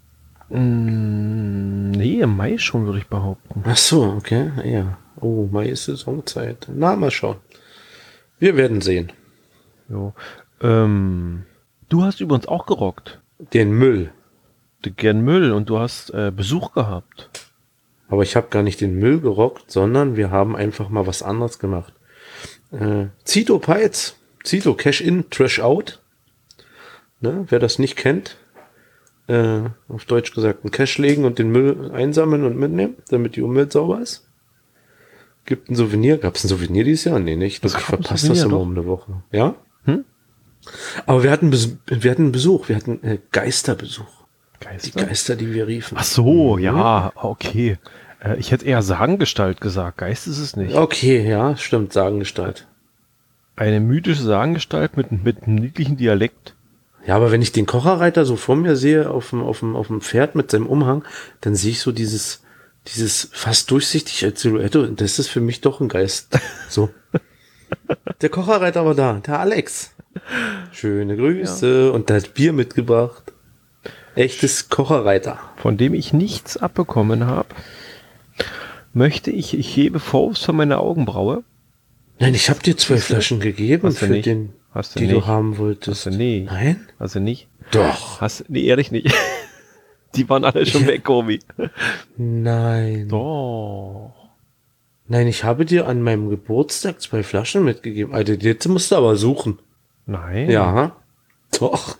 Nee, im Mai schon, würde ich behaupten.
Ach so, okay, ja. Oh, Mai ist Saisonzeit. Na, mal schauen. Wir werden sehen.
Jo. Du hast übrigens auch gerockt.
Den Müll.
Gern Müll und du hast Besuch gehabt.
Aber ich habe gar nicht den Müll gerockt, sondern wir haben einfach mal was anderes gemacht. Zito Peitz. Zito Cash In, Trash Out. Ne, wer das nicht kennt, auf Deutsch gesagt, einen Cash legen und den Müll einsammeln und mitnehmen, damit die Umwelt sauber ist. Gibt ein Souvenir. Gab es ein Souvenir dieses Jahr? Nee, nicht. Ich verpasse das immer um eine Woche. Ja? Aber wir hatten Besuch. Wir hatten Geisterbesuch. Die Geister, die wir riefen.
Ach so, ja, okay. Ich hätte eher Sagengestalt gesagt. Geist ist es nicht.
Okay, ja, stimmt, Sagengestalt.
Eine mythische Sagengestalt mit einem niedlichen Dialekt.
Ja, aber wenn ich den Kocherreiter so vor mir sehe, auf dem Pferd mit seinem Umhang, dann sehe ich so dieses fast durchsichtig als Silhouette und das ist für mich doch ein Geist. So. Der Kocherreiter war da, der Alex. Schöne Grüße und der hat Bier mitgebracht. Echtes Kocherreiter.
Von dem ich nichts abbekommen habe. möchte ich hebe Forbes von meiner Augenbraue.
Nein, ich habe dir 2 Flaschen gegeben
Hast du
für
nicht.
den,
Hast du
die
nicht.
du haben wolltest.
Hast du nicht.
Nein?
Hast du nicht?
Doch.
Nee, ehrlich nicht. Die waren alle schon weg, Gobi.
Nein.
Doch.
Nein, ich habe dir an meinem Geburtstag 2 Flaschen mitgegeben. Alter, jetzt musst du aber suchen.
Nein.
Ja. Doch.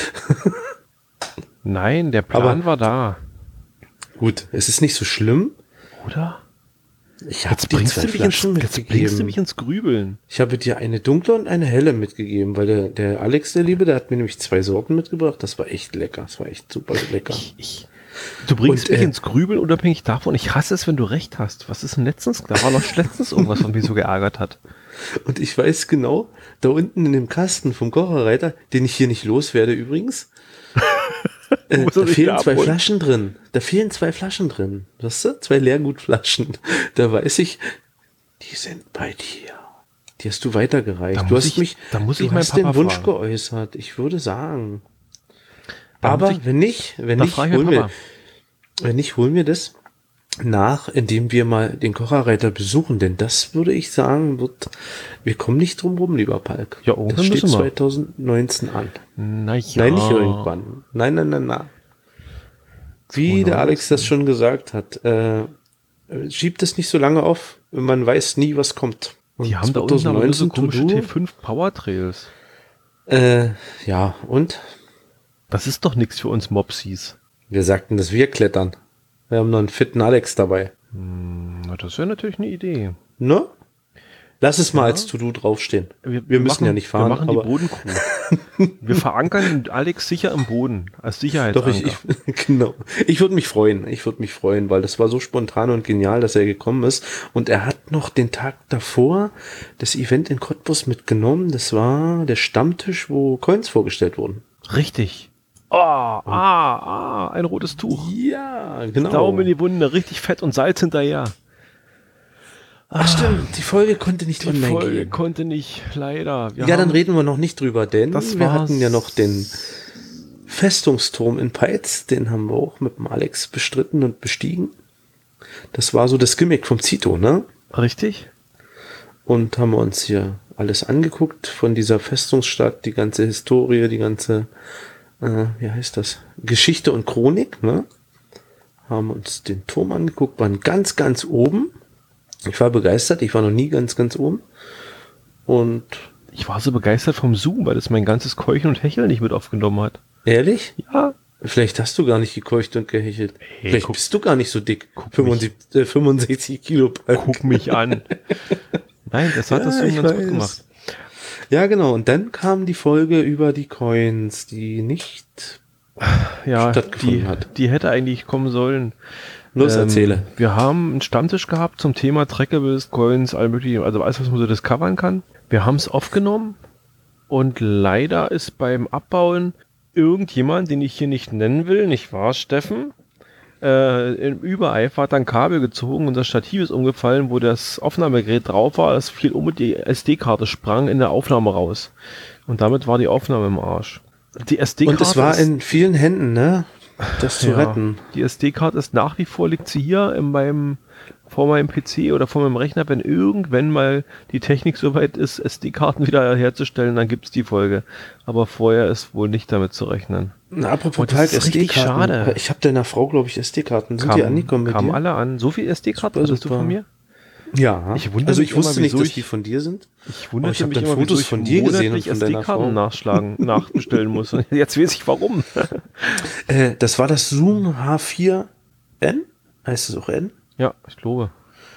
Nein, der Plan
Aber-
war da.
Gut, es ist nicht so schlimm.
Oder?
Ich habe
Jetzt
dir
bringst,
2
du mich
Flaschen
jetzt bringst du mich
mitgegeben.
ins Grübeln.
Ich habe dir eine dunkle und eine helle mitgegeben, weil der Alex, der Liebe, der hat mir nämlich 2 Sorten mitgebracht. Das war echt lecker. Das war echt super lecker.
Du bringst
Und,
mich ins Grübeln unabhängig davon. Ich hasse es, wenn du recht hast. Was ist denn letztens? Da war noch letztens irgendwas, was mich so geärgert hat.
Und ich weiß genau, da unten in dem Kasten vom Kocherreiter, den ich hier nicht loswerde übrigens,
Muss
da
er sich
fehlen
wieder
2
abholen?
Flaschen drin. Da fehlen 2 Flaschen drin. Weißt du? 2 Leergutflaschen. Da weiß ich, die sind bei dir. Die hast du weitergereicht.
Da
Du
muss
hast
ich-
mich,
da muss
du
ich meinen
hast den
Papa
Wunsch
fragen.
geäußert. Ich würde sagen.
Da
Aber
muss ich-
wenn nicht,
Da frage ich
holen
meinen
wir,
Papa.
wenn nicht, holen wir das nach, indem wir mal den Kocherreiter besuchen. Denn das würde ich sagen, wir kommen nicht drum rum, lieber Palk.
Ja, irgendwann
das steht
müssen wir.
2019 an.
Naja.
Nein, nicht irgendwann. Nein. Wie der Alex das schon gesagt hat, schiebt es nicht so lange auf, man weiß nie, was kommt. Und
Die haben da unten aber nur so komische
to-do,
T5 Power Trails.
ja, und?
Das ist doch nichts für uns Mopsies.
Wir sagten, dass wir klettern. Wir haben noch einen fitten Alex dabei.
Na, das wäre natürlich eine Idee.
Ne? Lass es mal als To-Do draufstehen. Wir müssen
machen,
ja nicht fahren.
Wir machen
aber
die Bodenkuh. Wir verankern Alex sicher im Boden, als
doch,
Sicherheitsanker.
genau. Ich würde mich freuen. Weil das war so spontan und genial, dass er gekommen ist. Und er hat noch den Tag davor das Event in Cottbus mitgenommen. Das war der Stammtisch, wo Coins vorgestellt wurden.
Richtig. Ein rotes Tuch.
Ja, genau.
Daumen in die Wunde, richtig fett und Salz hinterher.
Ach stimmt, die Folge konnte nicht
Die
online
Folge
gehen.
konnte nicht, leider. Wir
Ja, dann
haben-
reden wir noch nicht drüber, denn
Das
wir
war's.
hatten ja noch den Festungsturm in Peitz, den haben wir auch mit dem Alex bestritten und bestiegen. Das war so das Gimmick vom Zito, ne?
Richtig?
Und haben wir uns hier alles angeguckt von dieser Festungsstadt, die ganze Historie, die ganze, wie heißt das? Geschichte und Chronik, ne? Haben uns den Turm angeguckt, waren ganz, ganz oben. Ich war begeistert, ich war noch nie ganz, ganz oben. Und
Ich war so begeistert vom Zoom, weil das mein ganzes Keuchen und Hecheln nicht mit aufgenommen hat.
ehrlich?
Ja.
Vielleicht hast du gar nicht gekeucht und gehechelt.
Hey,
Vielleicht
guck-
bist du gar nicht so dick.
guck
65 Kilo.
Guck mich an. Nein, das hat das
Ja,
Zoom
ich
ganz
weiß.
gut gemacht.
Ja, genau. Und dann kam die Folge über die Coins, die nicht...
Ja,
stattgefunden hat.
die hätte eigentlich kommen sollen.
Los, erzähle.
Wir haben einen Stammtisch gehabt zum Thema Trackables, Coins, all mögliche, also alles, was man so discovern kann. Wir haben es aufgenommen und leider ist beim Abbauen irgendjemand, den ich hier nicht nennen will, nicht wahr, Steffen? Im Übereifer hat dann Kabel gezogen und das Stativ ist umgefallen, wo das Aufnahmegerät drauf war. Es fiel um und die SD-Karte sprang in der Aufnahme raus. Und damit war die Aufnahme im Arsch. Die SD-Karte
Und es war
ist-
in vielen Händen, ne? Das zu retten.
Die SD-Karte ist nach wie vor, liegt sie hier vor meinem PC oder vor meinem Rechner. Wenn irgendwann mal die Technik soweit ist, SD-Karten wieder herzustellen, dann gibt's die Folge. Aber vorher ist wohl nicht damit zu rechnen.
Na, apropos
Und das
Palk,
ist richtig
SD-Karten.
schade.
Ich habe deiner Frau, glaube ich, SD-Karten. Sind die angekommen bei
kamen
dir?
alle an. So viel SD-Karten
Super,
hattest du
super.
von mir?
Ja.
Ich wundere
also
mich
ich wusste
immer,
nicht,
wieso
dass
ich-
die von dir sind.
Ich wunderte
ich hab
mich
dann
immer,
Fotos
wieso ich
von dir gesehen und
monatlich
von deiner
SD-Karten
Frau.
nachbestellen muss. Und jetzt weiß ich warum.
Das war das Zoom H4N. Heißt es auch N?
Ja, ich glaube.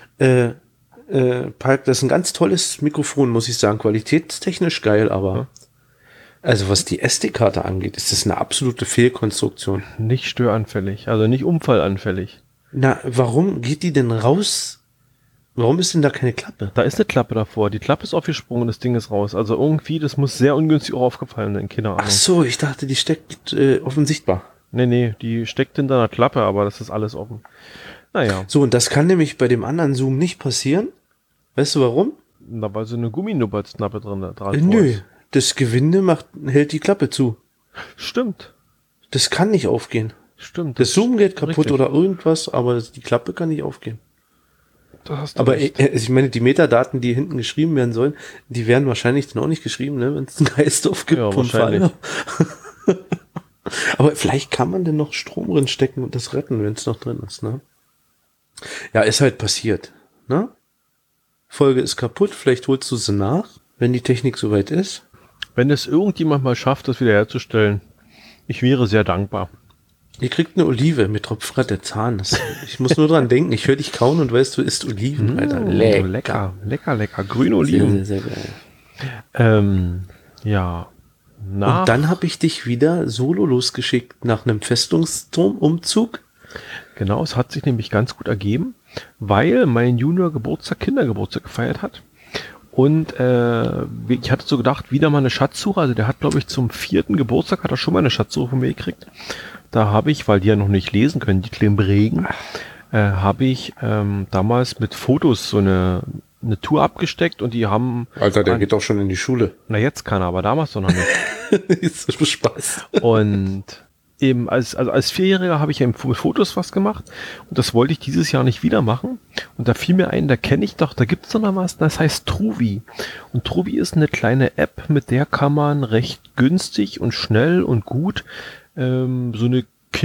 Palk, das ist ein ganz tolles Mikrofon, muss ich sagen. Qualitätstechnisch geil, aber also was die SD-Karte angeht, ist das eine absolute Fehlkonstruktion.
Nicht störanfällig, also nicht unfallanfällig.
Na, warum geht die denn raus? Warum ist denn da keine Klappe?
Da ist eine Klappe davor. Die Klappe ist aufgesprungen, das Ding ist raus. Also irgendwie, das muss sehr ungünstig auch aufgefallen sein, keine Ahnung.
Ach so, ich dachte, die steckt offensichtbar.
Nee, die steckt hinter einer Klappe, aber das ist alles offen. Naja,
So, und das kann nämlich bei dem anderen Zoom nicht passieren. Weißt du warum?
da war so eine Gumminupperznappe dran.
Nö, das Gewinde hält die Klappe zu.
Stimmt,
Das kann nicht aufgehen.
stimmt.
Das Zoom geht kaputt
richtig.
oder irgendwas, aber die Klappe kann nicht aufgehen.
Da hast du
Aber
recht.
ich meine, die Metadaten, die hinten geschrieben werden sollen, die werden wahrscheinlich dann auch nicht geschrieben, ne, wenn es einen Geist gibt.
Ja, wahrscheinlich.
Aber vielleicht kann man denn noch Strom drin stecken und das retten, wenn es noch drin ist, ne? Ja, ist halt passiert, ne? Folge ist kaputt, vielleicht holst du sie nach, wenn die Technik soweit ist.
Wenn es irgendjemand mal schafft, das wiederherzustellen, ich wäre sehr dankbar.
Ihr kriegt eine Olive, mir tropft gerade der Zahn. Ich muss nur dran denken, ich höre dich kauen und weißt, du isst Oliven, Alter.
Lecker. Grüne Oliven.
Sehr, sehr, sehr geil.
Ja.
Und dann habe ich dich wieder solo losgeschickt nach einem Festungsturmumzug.
Genau, es hat sich nämlich ganz gut ergeben, weil mein Junior Kindergeburtstag gefeiert hat. Und ich hatte so gedacht, wieder mal eine Schatzsuche. Also der hat, glaube ich, zum 4. Geburtstag hat er schon mal eine Schatzsuche von mir gekriegt. Da habe ich, weil die ja noch nicht lesen können, die kleinen Bregen, habe ich damals mit Fotos so eine Tour abgesteckt und die haben...
Alter, der geht doch schon in die Schule.
Na, jetzt kann er, aber damals doch noch nicht.
Ist so Spaß.
Und eben als 4-Jähriger habe ich ja mit Fotos was gemacht und das wollte ich dieses Jahr nicht wieder machen. Und da fiel mir ein, da kenne ich doch, da gibt es doch noch was, das heißt Truvi. Und Truvi ist eine kleine App, mit der kann man recht günstig und schnell und gut so eine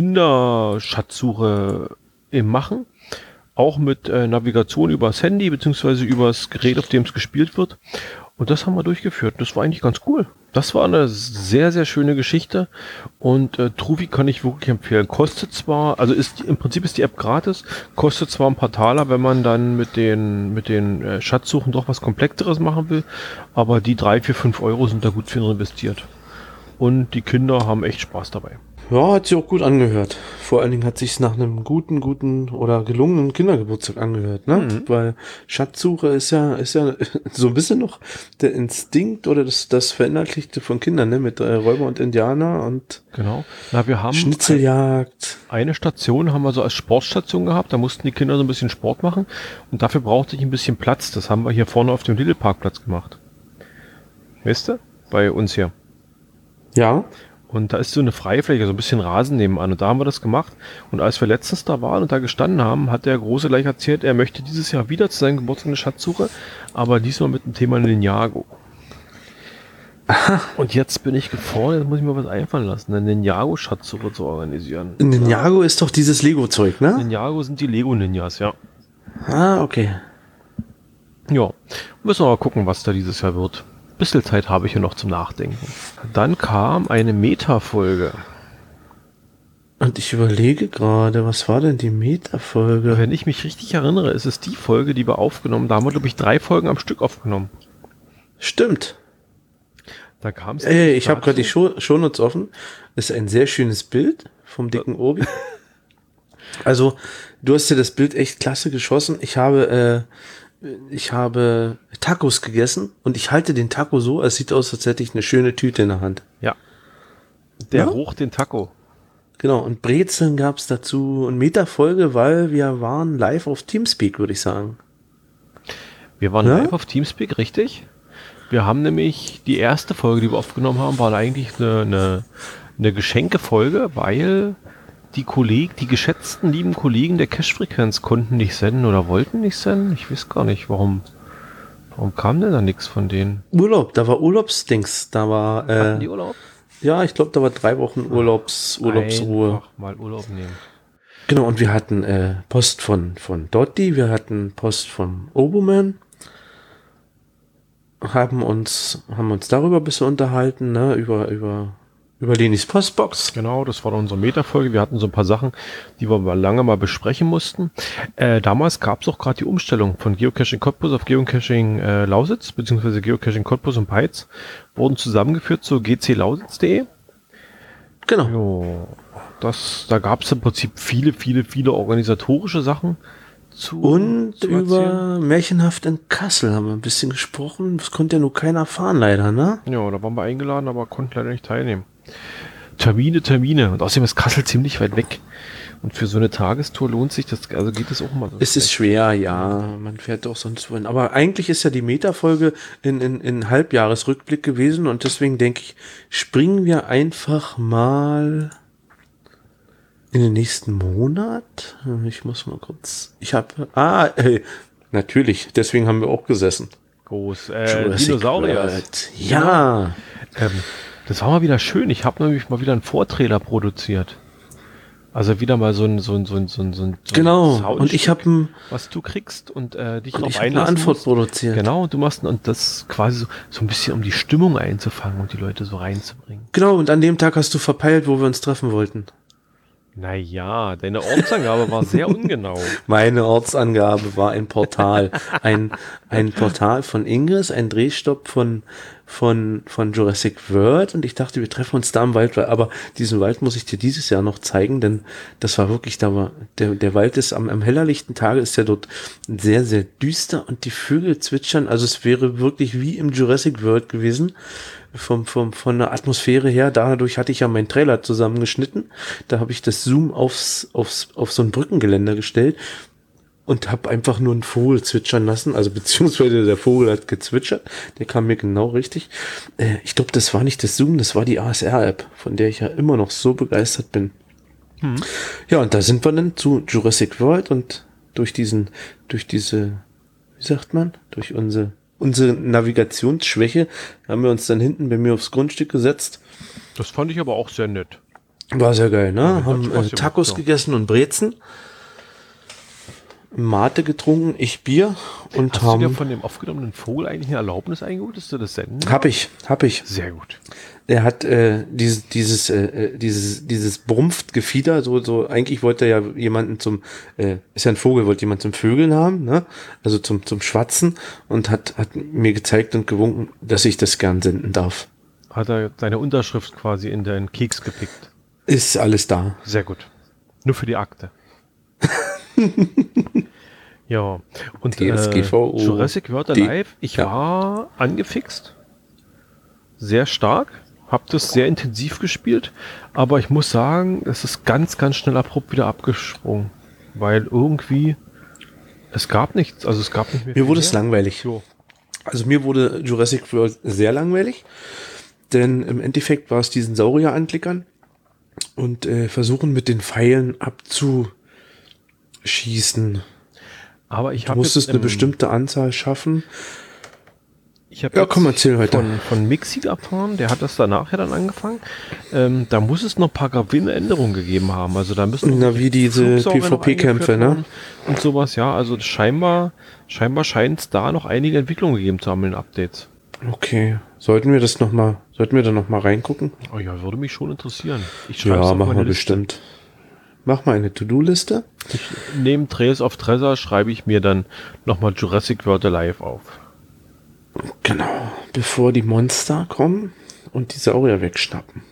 Kinderschatzsuche eben machen. Auch mit Navigation übers Handy beziehungsweise übers Gerät, auf dem es gespielt wird. Und das haben wir durchgeführt. Das war eigentlich ganz cool. Das war eine sehr, sehr schöne Geschichte. Und Truvi kann ich wirklich empfehlen. Kostet zwar, also im Prinzip ist die App gratis, kostet zwar ein paar Taler, wenn man dann mit den Schatzsuchen doch was Komplexeres machen will, aber die 3, 4, 5 Euro sind da gut für investiert. Und die Kinder haben echt Spaß dabei.
Ja, hat sich auch gut angehört. Vor allen Dingen hat sich's nach einem guten oder gelungenen Kindergeburtstag angehört, ne?
Mhm.
Weil Schatzsuche ist ja so ein bisschen noch der Instinkt oder das Verinnerlichte von Kindern, ne? Mit Räuber und Indianer und
Genau. Na, wir haben
Schnitzeljagd.
eine Station haben wir so als Sportstation gehabt. Da mussten die Kinder so ein bisschen Sport machen. Und dafür brauchte ich ein bisschen Platz. Das haben wir hier vorne auf dem Lidl-Parkplatz gemacht. Weißt du? Bei uns hier.
Ja.
Und da ist so eine Freifläche, so ein bisschen Rasen nebenan. Und da haben wir das gemacht. Und als wir letztens da waren und da gestanden haben, hat der Große gleich erzählt, er möchte dieses Jahr wieder zu seinem Geburtstag eine Schatzsuche, aber diesmal mit dem Thema Ninjago. Aha. Und jetzt bin ich gefordert, jetzt muss ich mir was einfallen lassen, eine Ninjago-Schatzsuche zu organisieren.
Ninjago ist doch dieses Lego-Zeug, ne?
Ninjago sind die Lego-Ninjas, ja.
Ah, okay.
Ja, müssen wir mal gucken, was da dieses Jahr wird. Bisschen Zeit habe ich hier noch zum Nachdenken. Dann kam eine Meta-Folge.
Und ich überlege gerade, was war denn die Meta-Folge?
Wenn ich mich richtig erinnere, ist es die Folge, die wir aufgenommen haben. Da haben wir, glaube ich, 3 Folgen am Stück aufgenommen.
Stimmt.
Da kam es.
Ich habe gerade die Shownotes offen. Das ist ein sehr schönes Bild vom dicken Obi. Also, du hast dir das Bild echt klasse geschossen. Ich habe Tacos gegessen und ich halte den Taco so, es sieht aus, als hätte ich eine schöne Tüte in der Hand.
Ja. Der roch den Taco.
Genau, und Brezeln gab es dazu. Und Meta-Folge, weil wir waren live auf Teamspeak, würde ich sagen.
Wir waren live auf Teamspeak, richtig. Wir haben nämlich die erste Folge, die wir aufgenommen haben, war eigentlich eine Geschenkefolge, weil die geschätzten lieben Kollegen der Cash-Frequenz konnten nicht senden oder wollten nicht senden. Ich weiß gar nicht, warum kam denn da nichts von denen?
Urlaub, da war Urlaubsdings, da war...
Hatten die Urlaub?
Ja, ich glaube, da war 3 Wochen Urlaubsruhe.
Einfach mal Urlaub nehmen.
Genau, und wir hatten Post von Dotti, wir hatten Post von Oboman, haben uns darüber ein bisschen unterhalten, ne, über Lenis Postbox.
Genau, das war unsere Meta-Folge. Wir hatten so ein paar Sachen, die wir lange mal besprechen mussten. Damals gab es auch gerade die Umstellung von Geocaching Cottbus auf Geocaching Lausitz, beziehungsweise Geocaching Cottbus und Peitz, wurden zusammengeführt zu gclausitz.de.
Genau.
Jo, da gab es im Prinzip viele organisatorische Sachen
zu über Märchenhaft in Kassel haben wir ein bisschen gesprochen. Das konnte ja nur keiner erfahren, leider, ne?
Ja, da waren wir eingeladen, aber konnten leider nicht teilnehmen. Termine. Und außerdem ist Kassel ziemlich weit weg. Und für so eine Tagestour lohnt sich das, also geht es auch mal.
Es ist schwer, ja. Man fährt doch sonst wohin. Aber eigentlich ist ja die Meta-Folge in Halbjahresrückblick gewesen und deswegen denke ich, springen wir einfach mal in den nächsten Monat. Ich muss mal kurz. Natürlich, deswegen haben wir auch gesessen.
Groß.
Jurassic
Dinosaurier.
World. Ja.
Das war mal wieder schön. Ich habe nämlich mal wieder einen Vortrailer produziert. Also wieder mal so ein
Genau.
Soundstück,
Und ich habe
was du kriegst und dich
eine
drauf einlassen
Antwort
musst.
produziert.
Genau, und du machst und das quasi so ein bisschen, um die Stimmung einzufangen und die Leute so reinzubringen.
Genau, und an dem Tag hast du verpeilt, wo wir uns treffen wollten.
Naja, deine Ortsangabe war sehr ungenau.
Meine Ortsangabe war ein Portal. Ein Portal von Ingress, ein Drehstopp von Jurassic World, und ich dachte, wir treffen uns da im Wald, aber diesen Wald muss ich dir dieses Jahr noch zeigen, denn das war wirklich, der Wald ist am hellerlichten Tage ist der dort sehr, sehr düster und die Vögel zwitschern, also es wäre wirklich wie im Jurassic World gewesen. Von der Atmosphäre her, dadurch hatte ich ja meinen Trailer zusammengeschnitten. Da habe ich das Zoom auf so ein Brückengeländer gestellt und habe einfach nur einen Vogel zwitschern lassen, also beziehungsweise der Vogel hat gezwitschert, der kam mir genau richtig. Ich glaube, das war nicht das Zoom, das war die ASR-App, von der ich ja immer noch so begeistert bin. Ja, und da sind wir dann zu Jurassic World und durch diese, wie sagt man, durch unsere Navigationsschwäche haben wir uns dann hinten bei mir aufs Grundstück gesetzt.
Das fand ich aber auch sehr nett.
War sehr geil, ne?
Ja,
haben
Spaß gemacht,
Tacos
ja.
gegessen und Brezen. Mate getrunken, ich Bier und
Hast du dir
haben...
von dem aufgenommenen Vogel eigentlich eine Erlaubnis eingeholt, dass du das senden?
Hab ich.
Sehr gut.
Er hat dieses brumpft Gefieder, so eigentlich wollte er ja jemanden ist ja ein Vogel, wollte jemand zum Vögeln haben, ne? Also zum Schwatzen, und hat mir gezeigt und gewunken, dass ich das gern senden darf.
Hat er seine Unterschrift quasi in deinen Keks gepickt.
Ist alles da.
Sehr gut. Nur für die Akte. Ja. Und
DSGVO.
Jurassic World Alive, ich
Ja.
war angefixt. Sehr stark. Hab das sehr intensiv gespielt. Aber ich muss sagen, es ist ganz, ganz schnell abrupt wieder abgesprungen. Weil irgendwie es gab nichts. Also es gab nicht mehr.
Mir
viel
wurde es
mehr.
langweilig.
Jo.
Also mir wurde Jurassic World sehr langweilig, denn im Endeffekt war es diesen Saurier anklickern und versuchen mit den Pfeilen abzuschießen.
Aber ich
Du
habe
musstest eine bestimmte Anzahl schaffen.
Ich habe
Ja, komm, erzähl weiter.
von Mixit erfahren, der hat das danach ja dann angefangen. Da muss es noch ein paar gravierende Änderungen gegeben haben. Also da müssen
Na, wie diese
Flugsäuren noch
PvP-Kämpfe,
eingeführt
ne?
werden und sowas, ja. Also scheinbar scheint es da noch einige Entwicklungen gegeben zu haben in den Updates.
Okay, sollten wir da noch mal reingucken?
Oh ja, würde mich schon interessieren. Ich schreibe
Ja,
auf
machen
meine
wir
Liste.
bestimmt. Mach mal eine To-Do-Liste.
Neben Trails of Treasure schreibe ich mir dann nochmal Jurassic World Alive auf.
Genau, bevor die Monster kommen und die Saurier wegschnappen.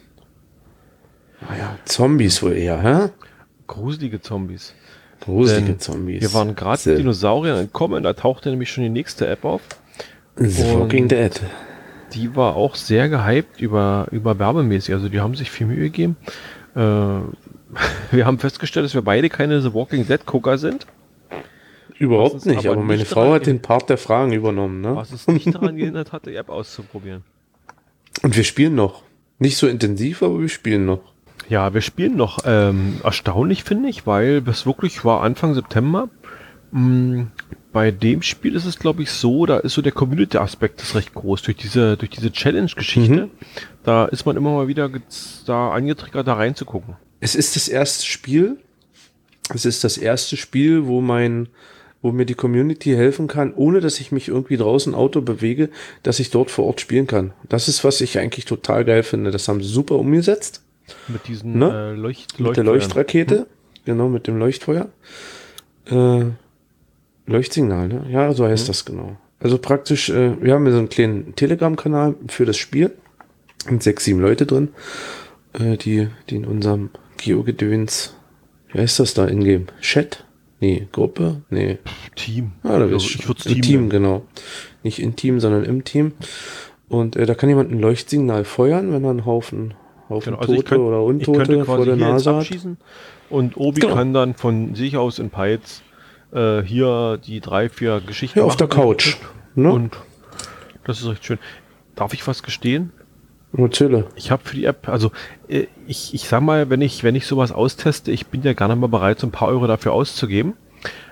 Naja, Zombies wohl eher, hä?
Gruselige Zombies.
Gruselige
Denn
Zombies.
Wir waren gerade
The-
Dinosauriern entkommen, da tauchte nämlich schon die nächste App auf.
The Walking
Und-
Dead.
Die war auch sehr gehypt über werbemäßig. Also die haben sich viel Mühe gegeben. Wir haben festgestellt, dass wir beide keine The Walking Dead Gucker sind. Was
Überhaupt
uns
nicht,
aber
aber meine
nicht
Frau
daran
hat den Part der Fragen übernommen, ne?
Was es nicht daran gehindert hat, die App auszuprobieren.
Und wir spielen noch. Nicht so intensiv, aber wir spielen noch.
Ja, wir spielen noch. Erstaunlich finde ich, weil das wirklich war Anfang September. Bei dem Spiel ist es, glaube ich, so, da ist so der Community-Aspekt ist recht groß. Durch diese Challenge-Geschichte, da ist man immer mal wieder da angetriggert, da reinzugucken.
Es ist das erste Spiel. Es ist das erste Spiel, wo mir die Community helfen kann, ohne dass ich mich irgendwie draußen Auto bewege, dass ich dort vor Ort spielen kann. Das ist, was ich eigentlich total geil finde. Das haben sie super umgesetzt.
Mit diesen
Ne? Mit der Leuchtrakete. Genau, mit dem Leuchtfeuer. Leuchtsignal, ne? Ja, so heißt das genau. Also praktisch, wir haben hier so einen kleinen Telegram-Kanal für das Spiel. Und 6, 7 Leute drin, die in unserem Geo-Gedöns, wie heißt das da in-game? Chat? Nee, Gruppe? Nee.
Team.
Ah, da
Also
ist
ich würde es
im Team, genau. Nicht in Team, sondern im Team. Und da kann jemand ein Leuchtsignal feuern, wenn er einen Haufen
Genau, also ich
Tote oder
könnte
Untote vor der
hier jetzt
Nase hat.
abschießen und Obi
Genau.
kann dann von sich aus in Peitz hier die 3, 4 Geschichten
Ja, auf der
machen.
Couch. Ne?
Und das ist recht schön. Darf ich was gestehen?
Erzähle.
Ich habe für die App, also ich sag mal, wenn ich sowas austeste, ich bin ja gerne mal bereit, so ein paar Euro dafür auszugeben.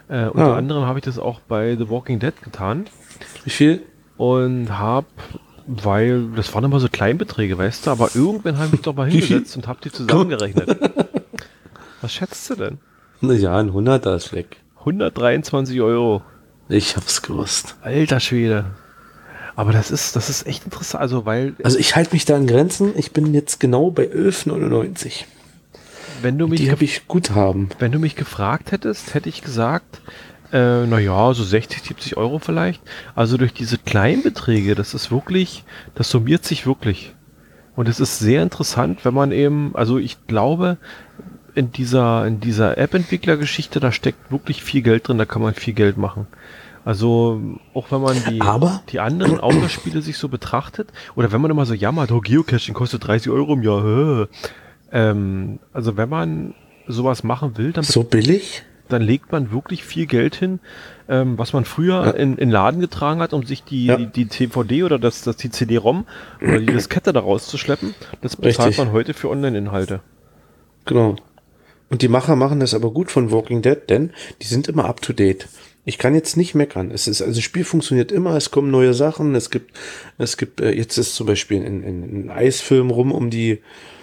Unter anderem habe ich das auch bei The Walking Dead getan.
Wie viel?
Und weil das waren immer so Kleinbeträge, weißt du, aber irgendwann habe ich mich doch mal hingesetzt und habe die zusammengerechnet. Was schätzt du denn?
Na ja, ein 100er ist weg.
123 Euro.
Ich hab's gewusst.
Alter Schwede. Aber das ist echt interessant, also
ich halte mich da an Grenzen. Ich bin jetzt genau bei 11,99. Die habe ich Guthaben.
Wenn du mich gefragt hättest, hätte ich gesagt, so 60, 70 Euro vielleicht. Also durch diese Kleinbeträge, das summiert sich wirklich. Und es ist sehr interessant, wenn man eben, also ich glaube, in dieser App-Entwickler-Geschichte, da steckt wirklich viel Geld drin, da kann man viel Geld machen. Also auch wenn man die anderen Outdoor-Spiele sich so betrachtet, oder wenn man immer so jammert, Geocaching kostet 30 Euro im Jahr. Also wenn man sowas machen will, dann
so billig?
Dann legt man wirklich viel Geld hin, was man früher in Laden getragen hat, um sich die DVD oder die CD-ROM oder die Diskette da rauszuschleppen. Das bezahlt man heute für Online-Inhalte.
Genau. Und die Macher machen das aber gut von Walking Dead, denn die sind immer up to date. Ich kann jetzt nicht meckern. Das Spiel funktioniert immer, es kommen neue Sachen, es gibt jetzt ist zum Beispiel ein Eisfilm rum um die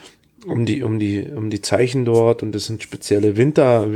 Zeichen dort und das sind spezielle Winter.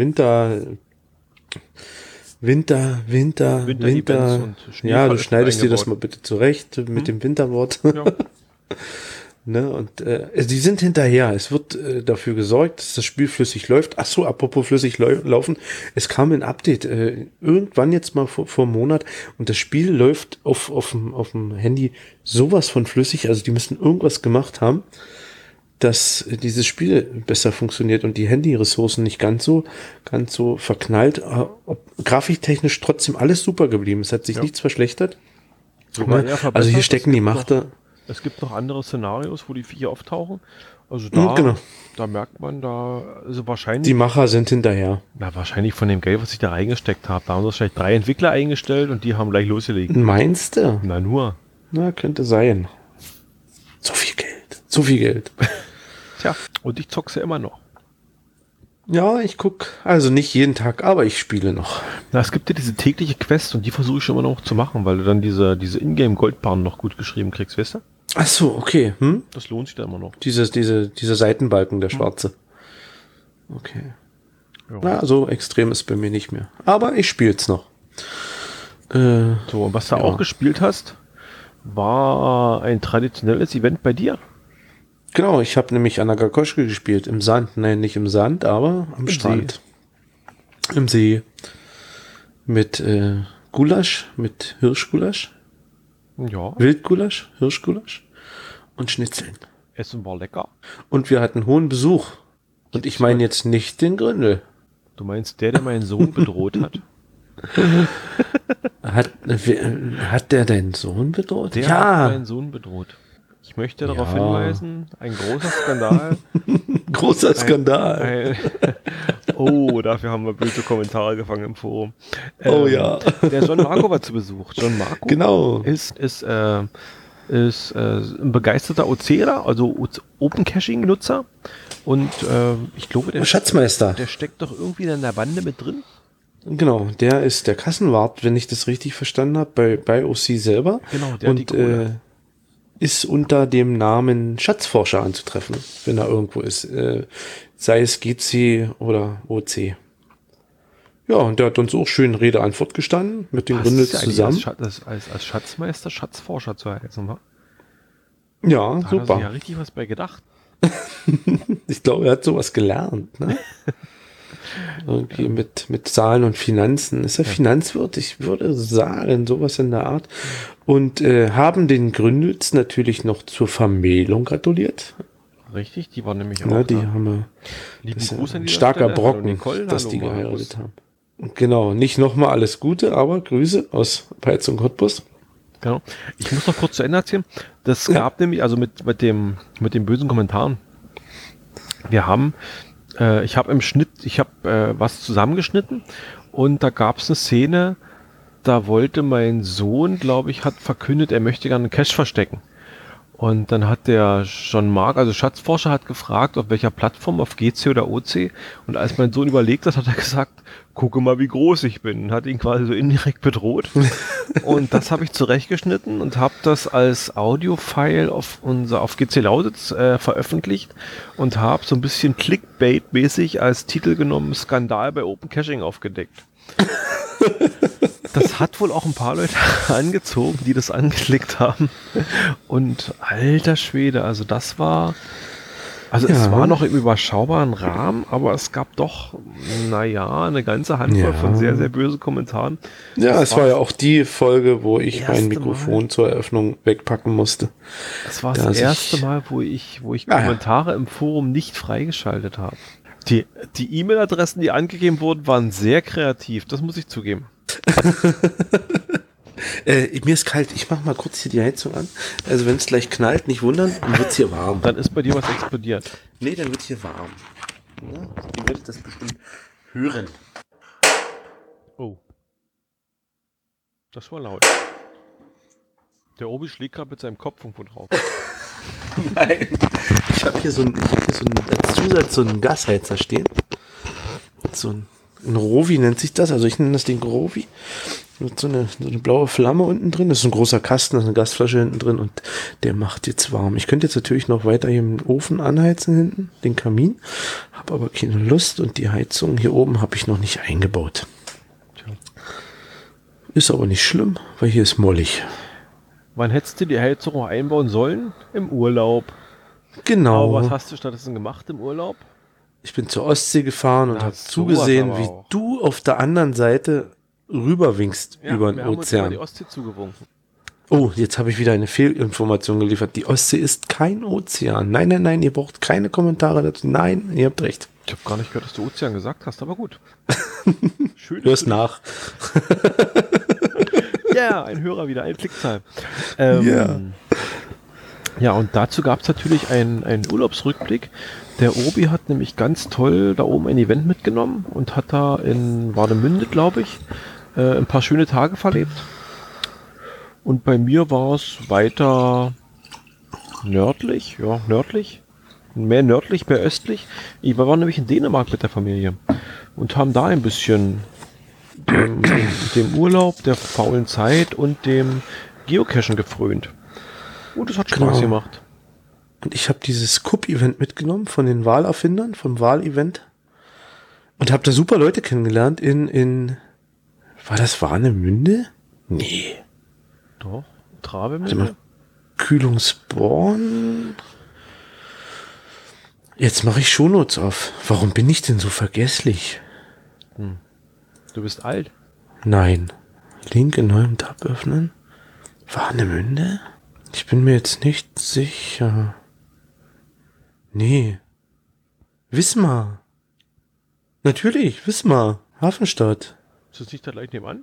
Ja, du schneidest dir das mal bitte zurecht mit dem Winterwort. Ja. Ne, und die sind hinterher. Es wird dafür gesorgt, dass das Spiel flüssig läuft. Ach so, apropos flüssig laufen. Es kam ein Update irgendwann jetzt mal vor einem Monat und das Spiel läuft auf dem Handy sowas von flüssig. Also die müssen irgendwas gemacht haben, dass dieses Spiel besser funktioniert und die Handy-Ressourcen nicht ganz so verknallt. Grafiktechnisch trotzdem alles super geblieben. Es hat sich nichts verschlechtert. Also hier stecken die Machter.
Es gibt noch andere Szenarios, wo die Viecher auftauchen. Also da merkt man, also wahrscheinlich...
Die Macher sind hinterher.
Na, wahrscheinlich von dem Geld, was ich da reingesteckt habe. Da haben sie vielleicht 3 Entwickler eingestellt und die haben gleich losgelegt.
Meinst du?
Na nur.
Na, könnte sein. So viel Geld.
Tja, und ich zock's ja immer noch.
Ja, ich guck, also nicht jeden Tag, aber ich spiele noch.
Na, es gibt ja diese tägliche Quest und die versuche ich schon immer noch zu machen, weil du dann diese Ingame-Goldbahn noch gut geschrieben kriegst, weißt du?
Ach so, okay.
Das lohnt sich da immer noch.
Diese Seitenbalken, der schwarze. Okay. Ja. Na, so extrem ist bei mir nicht mehr. Aber ich spiel's noch.
So, und was du auch gespielt hast, war ein traditionelles Event bei dir.
Genau, ich habe nämlich Anagakoschke gespielt. Im Sand. Nein, nicht im Sand, aber am Strand. Im See. Mit Gulasch, mit Hirschgulasch.
Ja.
Wildgulasch, Hirschgulasch und Schnitzeln.
Essen war lecker.
Und wir hatten hohen Besuch. Und ich meine jetzt nicht den Gründel.
Du meinst der meinen Sohn bedroht hat?
Hat der deinen Sohn bedroht?
Der hat meinen Sohn bedroht. Ich möchte darauf hinweisen, ein großer Skandal.
Großer Skandal.
Oh, dafür haben wir böse Kommentare gefangen im Forum.
Oh ja.
Der John Marco war zu Besuch. John Marco ist ein begeisterter OCler, also Open Caching Nutzer. Und ich glaube, der
Schatzmeister.
Der steckt doch irgendwie in der Bande mit drin.
Genau, der ist der Kassenwart, wenn ich das richtig verstanden habe, bei OC selber.
Genau, der
und ist unter dem Namen Schatzforscher anzutreffen, wenn er irgendwo ist. Sei es GC oder OC. Ja, und der hat uns auch schön Rede-Antwort gestanden, mit den Gründels zusammen.
Als Schatzmeister, Schatzforscher zu heißen, wa?
Ja,
da
super.
Da hat er ja richtig was bei gedacht.
Ich glaube, er hat sowas gelernt, ne? Irgendwie mit Zahlen und Finanzen. Ist er Finanzwirt? Ich würde sagen, sowas in der Art. Und haben den Gründels natürlich noch zur Vermählung gratuliert.
Richtig, die war nämlich
auch die haben ein starker Brocken, Nicole, dass die geheiratet haben. Genau, nicht nochmal alles Gute, aber Grüße aus Peitz und Cottbus.
Genau. Ich muss noch kurz zu Ende erzählen. Das gab nämlich, also mit den bösen Kommentaren. Wir haben ich habe was zusammengeschnitten und da gab es eine Szene, da wollte mein Sohn, glaube ich, hat verkündet, er möchte gerne einen Cache verstecken. Und dann hat der John Mark, also Schatzforscher, hat gefragt, auf welcher Plattform, auf GC oder OC. Und als mein Sohn überlegt hat, hat er gesagt, gucke mal, wie groß ich bin. Und hat ihn quasi so indirekt bedroht. Und das habe ich zurechtgeschnitten und habe das als Audio-File auf GC Lausitz veröffentlicht und habe so ein bisschen Clickbait-mäßig als Titel genommen, Skandal bei Open Caching aufgedeckt. Das hat wohl auch ein paar Leute angezogen, die das angeklickt haben. Und alter Schwede, also das war... Also es war noch im überschaubaren Rahmen, aber es gab doch, naja, eine ganze Handvoll von sehr, sehr bösen Kommentaren.
Ja, es war ja auch die Folge, wo ich mein Mikrofon zur Eröffnung wegpacken musste.
Das war das erste Mal, wo ich Kommentare im Forum nicht freigeschaltet habe. Die E-Mail-Adressen, die angegeben wurden, waren sehr kreativ, das muss ich zugeben.
Mir ist kalt, ich mach mal kurz hier die Heizung an. Also wenn es gleich knallt, nicht wundern, dann wird's hier warm.
Dann ist bei dir was explodiert.
Nee, dann wird's hier warm. Ja, ihr werdet das bestimmt hören.
Oh. Das war laut. Der Obi schlägt gerade mit seinem Kopf irgendwo drauf.
Nein. Ich habe hier so einen als Zusatz so einen Gasheizer stehen. So ein Rovi nennt sich das, also ich nenne das den Rovi. Mit so eine blaue Flamme unten drin. Das ist ein großer Kasten, da ist eine Gasflasche hinten drin und der macht jetzt warm. Ich könnte jetzt natürlich noch weiter hier im Ofen anheizen hinten, den Kamin, habe aber keine Lust und die Heizung hier oben habe ich noch nicht eingebaut.
Tja.
Ist aber nicht schlimm, weil hier ist mollig.
Wann hättest du die Heizung noch einbauen sollen? Im Urlaub.
Genau.
Aber was hast du stattdessen gemacht im Urlaub?
Ich bin zur Ostsee gefahren und habe zugesehen, wie du auf der anderen Seite rüberwinkst über den Ozean.
Uns die Ostsee zugewunken.
Oh, jetzt habe ich wieder eine Fehlinformation geliefert. Die Ostsee ist kein Ozean. Nein, nein, nein, ihr braucht keine Kommentare dazu. Nein, ihr habt recht.
Ich habe gar nicht gehört, dass du Ozean gesagt hast, aber gut.
Schön. Hörst nach.
Ja, ein Hörer wieder, ein Klickzahl. Ja, und dazu gab es natürlich einen Urlaubsrückblick. Der Obi hat nämlich ganz toll da oben ein Event mitgenommen und hat da in Warnemünde, glaube ich, ein paar schöne Tage verlebt. Und bei mir war es weiter nördlich, mehr nördlich, mehr östlich. Wir waren nämlich in Dänemark mit der Familie und haben da ein bisschen dem Urlaub, der faulen Zeit und dem Geocachen gefrönt. Und es hat Spaß gemacht.
Und ich habe dieses Cup-Event mitgenommen von den Wahlerfindern, vom Wahl-Event. Und habe da super Leute kennengelernt war das Warnemünde? Nee.
Doch, Travemünde.
Kühlungsborn. Jetzt mache ich Shownotes auf. Warum bin ich denn so vergesslich?
Du bist alt.
Nein. Link in neuem Tab öffnen. Warnemünde? Ich bin mir jetzt nicht sicher. Nee. Wismar. Natürlich, Wismar. Hafenstadt.
Ist das nicht da gleich nebenan?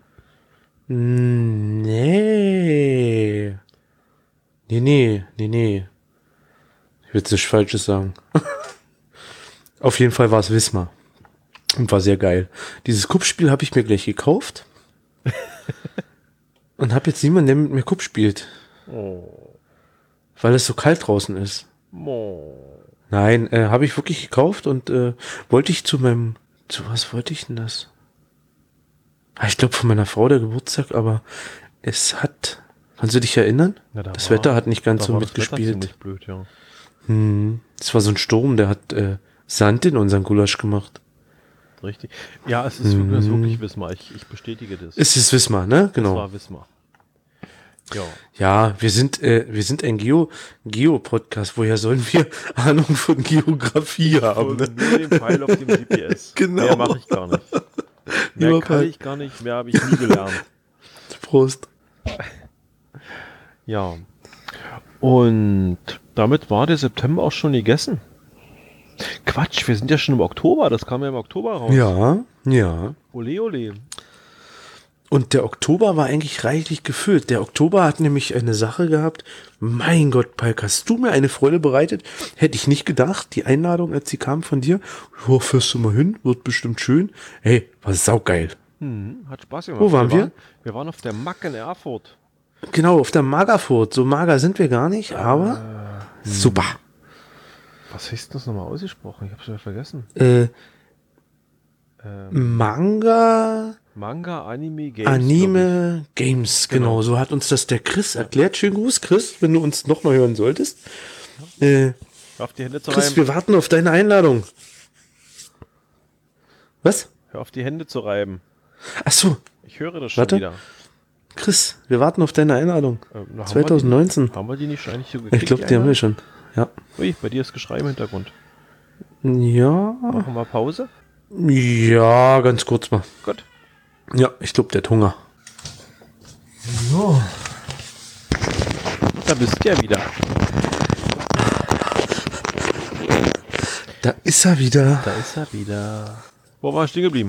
Nee. Nee. Ich will jetzt nichts Falsches sagen. Auf jeden Fall war es Wismar. Und war sehr geil. Dieses Cup-Spiel habe ich mir gleich gekauft. Und habe jetzt niemanden, der mit mir Cup spielt.
Oh.
Weil es so kalt draußen ist.
Oh.
Nein, habe ich wirklich gekauft und wollte ich zu was wollte ich denn das? Ich glaube von meiner Frau der Geburtstag, aber kannst du dich erinnern?
Ja,
das Wetter hat nicht ganz so mitgespielt.
Das blöd, ja.
Es war so ein Sturm, der hat Sand in unseren Gulasch gemacht.
Richtig. Ja, es ist wirklich Wismar. Ich bestätige das.
Es ist Wismar, ne? Genau.
Es war Wismar. Ja.
Ja, wir sind ein Geo-Podcast. Woher sollen wir Ahnung von Geografie haben? Ne?
Nur den Pfeil auf dem GPS.
Genau.
Mehr mache ich gar nicht. Mehr kann ich gar nicht. Mehr habe ich nie gelernt.
Prost.
Ja. Und damit war der September auch schon gegessen. Quatsch, wir sind ja schon im Oktober. Das kam ja im Oktober raus.
Ja.
Ole, ole.
Und der Oktober war eigentlich reichlich gefüllt. Der Oktober hat nämlich eine Sache gehabt. Mein Gott, Palk, hast du mir eine Freude bereitet? Hätte ich nicht gedacht. Die Einladung, als sie kam von dir. Ja, fährst du mal hin, wird bestimmt schön. Hey, war saugeil.
Hat Spaß gemacht.
Wo waren wir?
Wir waren auf der Mack in Erfurt.
Genau, auf der Magerfurt. So mager sind wir gar nicht, aber super.
Was heißt das nochmal ausgesprochen? Ich hab's wieder vergessen.
Manga,
Manga, Anime, Games.
Anime, Games, genau. So hat uns das der Chris erklärt. Schönen Gruß, Chris, wenn du uns nochmal hören solltest.
Hör auf die Hände zu
Chris,
reiben.
wir warten auf deine Einladung. Was?
Hör auf die Hände zu reiben.
Ach so,
Ich höre das schon
Warte.
wieder.
Chris, wir warten auf deine Einladung.
Na,
2019.
Haben wir die nicht eigentlich so gekriegt?
Ich glaube, die haben wir schon. Ja.
Ui, bei dir ist Geschrei im Hintergrund.
Ja.
Machen wir Pause?
Ja, ganz kurz mal.
Gut.
Ja, ich glaube, der hat Hunger. So.
Da bist du ja wieder.
Da ist er wieder.
Da ist er wieder. Wo war ich stehen geblieben?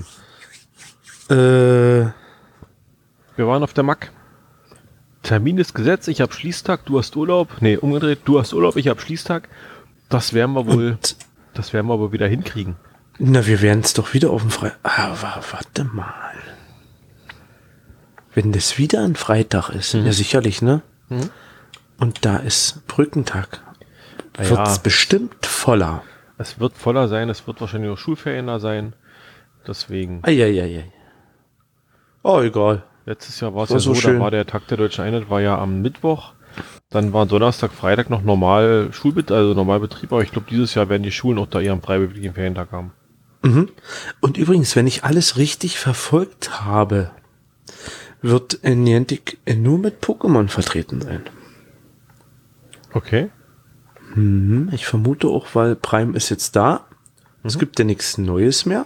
Äh,
Wir waren auf der Mack. Termin ist gesetzt, ich habe Schließtag, du hast Urlaub. Nee, umgedreht, du hast Urlaub, ich habe Schließtag. Das werden wir wohl wieder hinkriegen.
na, wir werden es doch wieder auf dem Freitag. Aber warte mal. Wenn das wieder ein Freitag ist, ja sicherlich, ne? Und da ist Brückentag.
Ja.
Wird es bestimmt voller.
Es wird voller sein, es wird wahrscheinlich auch Schulferien da sein. Deswegen.
Eieiei. Oh, egal.
Letztes Jahr war es
War
ja
so
so,
schön.
da war der Tag der Deutschen Einheit war ja am Mittwoch. Dann war Donnerstag, Freitag noch normal Normalbetrieb, aber ich glaube, dieses Jahr werden die Schulen auch da ihren freiwilligen Ferientag haben.
Und übrigens, wenn ich alles richtig verfolgt habe, wird Niantic nur mit Pokémon vertreten sein.
Okay.
Ich vermute auch, weil Prime ist jetzt da. Es gibt ja nichts Neues mehr.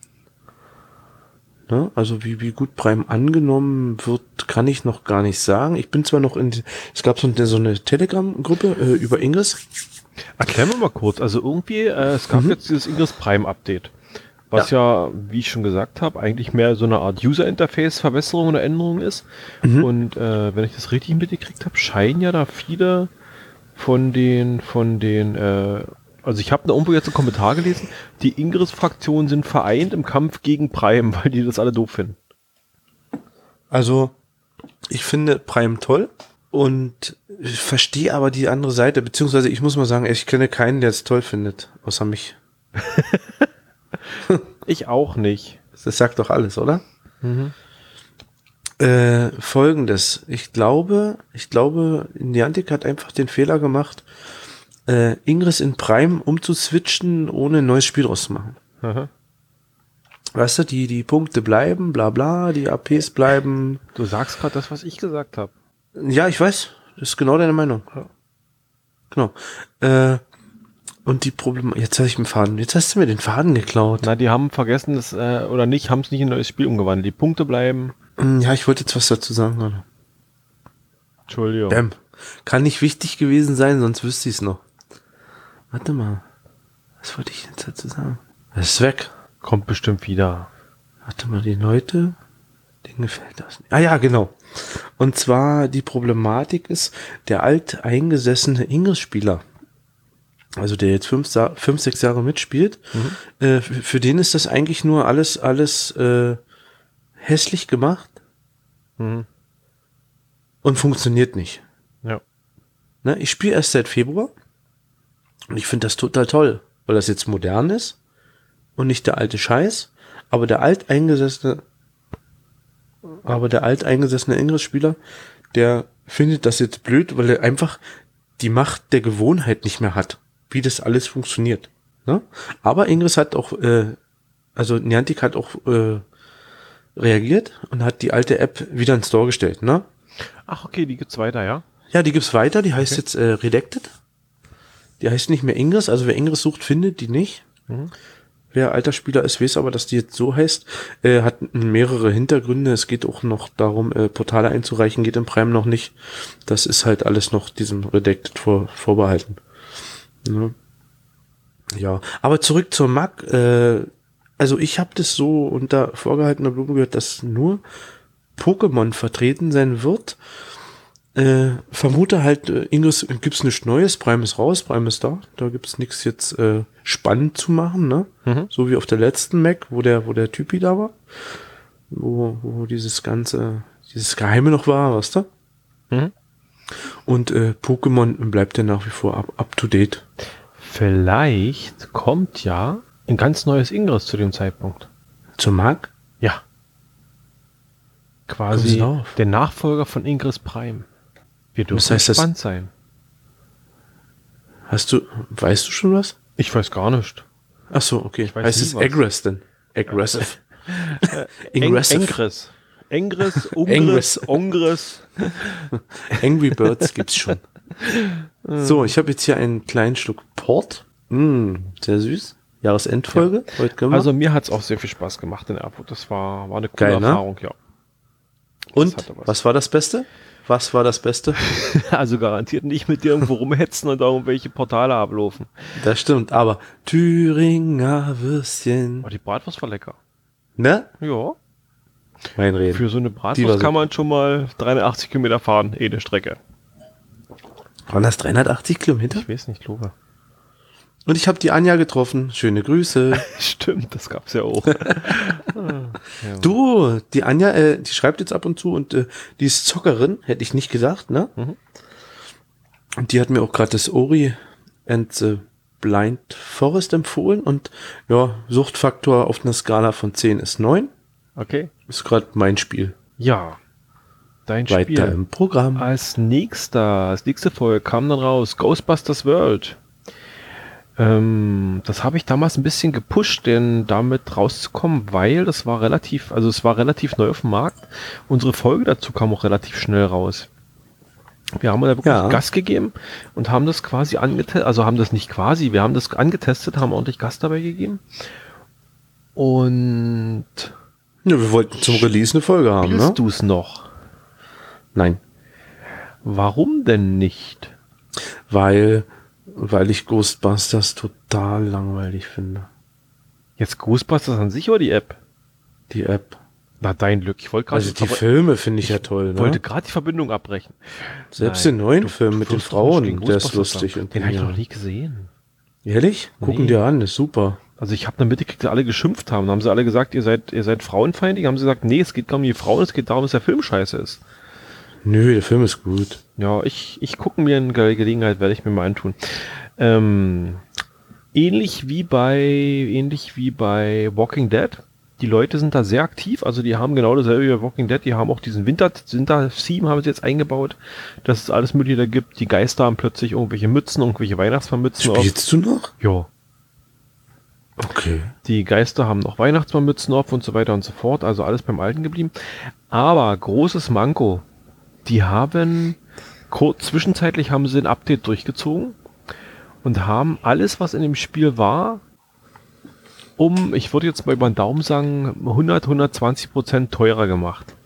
Ne? Also wie gut Prime angenommen wird, kann ich noch gar nicht sagen. Ich bin zwar noch es gab so eine Telegram-Gruppe über Ingress.
Erklär mir mal kurz. Also irgendwie, es gab jetzt dieses Ingress Prime Update. Was ja, wie ich schon gesagt habe, eigentlich mehr so eine Art User-Interface-Verbesserung oder Änderung ist. Und wenn ich das richtig mitgekriegt habe, scheinen ja da viele von den also ich habe da irgendwo jetzt einen Kommentar gelesen, die Ingress-Fraktionen sind vereint im Kampf gegen Prime, weil die das alle doof finden.
Also ich finde Prime toll und ich verstehe aber die andere Seite, beziehungsweise ich muss mal sagen, ich kenne keinen, der es toll findet, außer mich.
Ich auch nicht.
Das sagt doch alles, oder? Folgendes. Ich glaube, Niantic hat einfach den Fehler gemacht, Ingress in Prime umzuswitchen, ohne ein neues Spiel draus zu machen.
Aha.
Weißt du, die Punkte bleiben, bla bla, die APs bleiben.
Du sagst gerade das, was ich gesagt habe.
Ja, ich weiß. Das ist genau deine Meinung.
Ja.
Genau. Und die Probleme. Jetzt habe ich den Faden. Jetzt hast du mir den Faden geklaut.
Na, die haben vergessen, das oder nicht, haben es nicht in ein neues Spiel umgewandelt. Die Punkte bleiben.
Ja, ich wollte jetzt was dazu sagen. Oder?
Entschuldigung.
Bam. Kann nicht wichtig gewesen sein, sonst wüsste ich es noch. Warte mal. Was wollte ich jetzt dazu sagen? Das ist weg.
Kommt bestimmt wieder.
Warte mal, die Leute, denen gefällt das nicht. Ah ja, genau. Und zwar die Problematik ist, der alteingesessene Ingress-Spieler, also der jetzt 5-6 Jahre mitspielt, für den ist das eigentlich nur alles hässlich gemacht und funktioniert nicht.
Ja.
Ne, ich spiele erst seit Februar und ich finde das total toll, weil das jetzt modern ist und nicht der alte Scheiß, aber der alteingesessene Ingress-Spieler, der findet das jetzt blöd, weil er einfach die Macht der Gewohnheit nicht mehr hat, wie das alles funktioniert. Ne? Aber Ingress hat auch, also Niantic hat auch reagiert und hat die alte App wieder ins Store gestellt. Ne?
Ach, okay, die gibt's weiter, ja?
Ja, die gibt's weiter, die heißt jetzt Redacted. Die heißt nicht mehr Ingress, also wer Ingress sucht, findet die nicht. Wer alter Spieler ist, weiß aber, dass die jetzt so heißt. Hat mehrere Hintergründe. Es geht auch noch darum, Portale einzureichen, geht im Prime noch nicht. Das ist halt alles noch diesem Redacted vorbehalten. Ja, aber zurück zur Mac. Also ich habe das so unter vorgehaltener Blume gehört, dass nur Pokémon vertreten sein wird. Vermute halt, Ingress gibt's nichts Neues, Prime ist raus, Prime ist da. Da gibt's nichts jetzt spannend zu machen, ne? So wie auf der letzten Mac, wo der Typi da war. Wo dieses Geheime noch war, weißt du?
Mhm.
Und Pokémon bleibt ja nach wie vor up to date.
Vielleicht kommt ja ein ganz neues Ingress zu dem Zeitpunkt.
Zur Mark?
Ja.
Kommst
Quasi
du drauf?
der Nachfolger von Ingress Prime. Wir dürfen
Was heißt das?
gespannt sein.
Weißt du schon was?
Ich weiß gar nicht.
Ach so, okay.
weiß
Heißt
nie
es
was.
Aggress denn? Aggressive. Ingressive.
Ingress. Engris,
Ingress.
Ungris, Ongris.
Angry Birds gibt's schon. So, ich habe jetzt hier einen kleinen Schluck Port. Sehr süß. Jahresendfolge. Heute gemacht.
Also mir hat es auch sehr viel Spaß gemacht in Erfurt. Das war eine coole
Geil, ne?
Erfahrung, ja.
Und
hatte was.
was war das Beste? Was war das Beste?
Also garantiert nicht mit dir irgendwo rumhetzen und da irgendwelche Portale ablaufen.
Das stimmt, aber Thüringer Würstchen.
Aber die Bratwurst war lecker.
Ne?
Ja.
Mein Reden.
Für so eine
Die war
Bratwurst
so-
kann man schon mal 380 Kilometer fahren, eine Strecke.
Waren das 380 Kilometer?
Ich weiß nicht, Lobe.
Und ich habe die Anja getroffen. Schöne Grüße.
Stimmt, das gab's ja auch.
Du, die Anja, die schreibt jetzt ab und zu und die ist Zockerin, hätte ich nicht gedacht, ne?
Mhm.
Und die hat mir auch gerade das Ori and the Blind Forest empfohlen und ja, Suchtfaktor auf einer Skala von 10 ist 9.
Okay.
Ist gerade mein Spiel.
Ja. Dein
Weiter
Spiel.
im Programm.
Als nächste Folge kam dann raus Ghostbusters World. Das habe ich damals ein bisschen gepusht, denn damit rauszukommen, weil es war relativ neu auf dem Markt. Unsere Folge dazu kam auch relativ schnell raus. Wir haben da wirklich
Ja.
Gas gegeben und haben das quasi angetestet, also haben das nicht quasi, wir haben das angetestet, haben ordentlich Gas dabei gegeben. Und
Ja, wir wollten zum Release eine Folge haben, ne?
spielst du es noch?
Nein,
Warum denn nicht?
weil ich Ghostbusters total langweilig finde.
Jetzt Ghostbusters an sich oder die App?
Die App.
Na, dein Glück. Ich wollte gerade
Also die Filme finde ich ja toll, ne?
wollte gerade die Verbindung abbrechen.
Selbst
Nein,
den neuen
du-
Film
du
mit den
wirst doch nicht
Frauen,
gegen
der ist
Ghostbusters
lustig.
sagen.
Und
Den habe ich
ja.
noch nie gesehen.
Ehrlich? Gucken
Nee.
dir an, ist super.
Also ich habe in der Mitte gekriegt, dass alle geschimpft haben. Da haben sie alle gesagt, ihr seid frauenfeindlich. Haben sie gesagt, nee, es geht gar nicht um die Frauen, es geht darum, dass der Film scheiße ist.
Nö, der Film ist gut.
Ja, ich gucke mir in der Gelegenheit, werde ich mir mal antun. Ähnlich wie bei Walking Dead. Die Leute sind da sehr aktiv, also die haben genau dasselbe wie bei Walking Dead, die haben auch diesen Winter-Theme haben sie jetzt eingebaut, dass es alles Mögliche da gibt. Die Geister haben plötzlich irgendwelche Mützen, irgendwelche Weihnachtsmannmützen auf.
Spielst du noch?
Ja.
Okay.
Die Geister haben noch Weihnachtsmannmützen auf und so weiter und so fort, also alles beim Alten geblieben. Aber großes Manko, die haben zwischenzeitlich haben sie ein Update durchgezogen und haben alles, was in dem Spiel war, ich würde jetzt mal über den Daumen sagen, 120% teurer gemacht.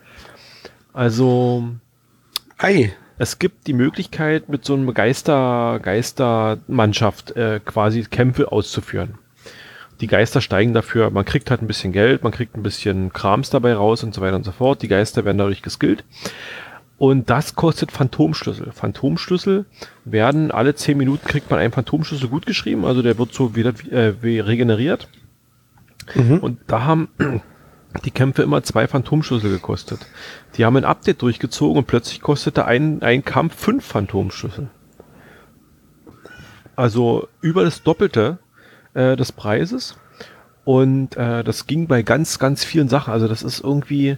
Also
Ei.
es gibt die Möglichkeit, mit so einem Geistermannschaft quasi Kämpfe auszuführen. Die Geister steigen dafür, man kriegt halt ein bisschen Geld, man kriegt ein bisschen Krams dabei raus und so weiter und so fort. Die Geister werden dadurch geskillt. Und das kostet Phantomschlüssel. Phantomschlüssel werden, alle 10 Minuten kriegt man einen Phantomschlüssel gut geschrieben, also der wird so wieder regeneriert. Und da haben die Kämpfe immer 2 Phantomschlüssel gekostet. Die haben ein Update durchgezogen und plötzlich kostete ein Kampf 5 Phantomschlüssel. Also über das Doppelte des Preises. Und das ging bei ganz, ganz vielen Sachen. Also das ist irgendwie,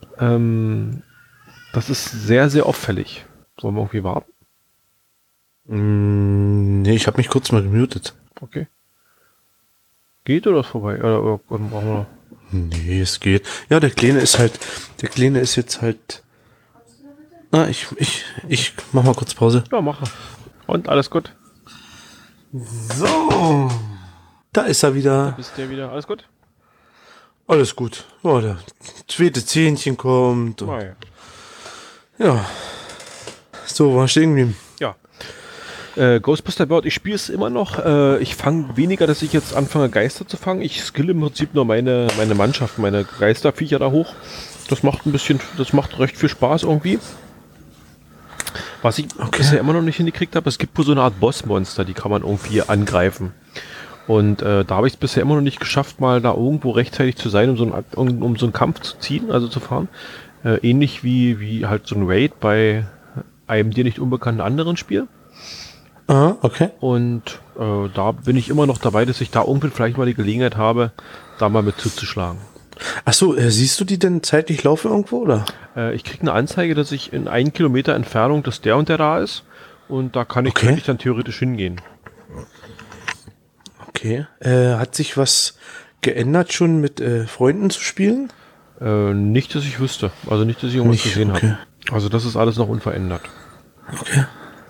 das ist sehr, sehr auffällig. Sollen wir irgendwie warten?
Nee, ich habe mich kurz mal gemutet.
Okay. Geht oder ist vorbei? Oder brauchen wir noch?
Nee, es geht. Ja, der Kleine ist jetzt halt. Ah, ich mach mal kurz Pause.
Ja, mache. Und alles gut.
So. Da ist er wieder.
Bist du wieder? Alles gut?
Alles gut. Oh, der zweite Zähnchen kommt. Und,
Ja.
ja. So, war stehen geblieben.
Ja. Ghostbuster World, ich spiele es immer noch. Ich fange weniger, dass ich jetzt anfange, Geister zu fangen. Ich skill im Prinzip nur meine Mannschaft, meine Geisterviecher da hoch. Das macht recht viel Spaß irgendwie. Was ich bisher immer noch nicht hingekriegt habe, es gibt wohl so eine Art Bossmonster, die kann man irgendwie angreifen. Und da habe ich es bisher immer noch nicht geschafft, mal da irgendwo rechtzeitig zu sein, um so einen Kampf zu ziehen, also zu fahren. Ähnlich wie halt so ein Raid bei einem dir nicht unbekannten anderen Spiel.
Ah, okay.
Und da bin ich immer noch dabei, dass ich da irgendwie vielleicht mal die Gelegenheit habe, da mal mit zuzuschlagen.
Achso, siehst du die denn zeitlich laufen irgendwo, oder?
Ich kriege eine Anzeige, dass ich in 1 Kilometer Entfernung, dass der und der da ist. Und da könnte ich dann theoretisch hingehen.
Okay. Hat sich was geändert schon mit Freunden zu spielen?
Nicht, dass ich wüsste. Also nicht, dass ich irgendwas gesehen habe. Also das ist alles noch unverändert.
Okay.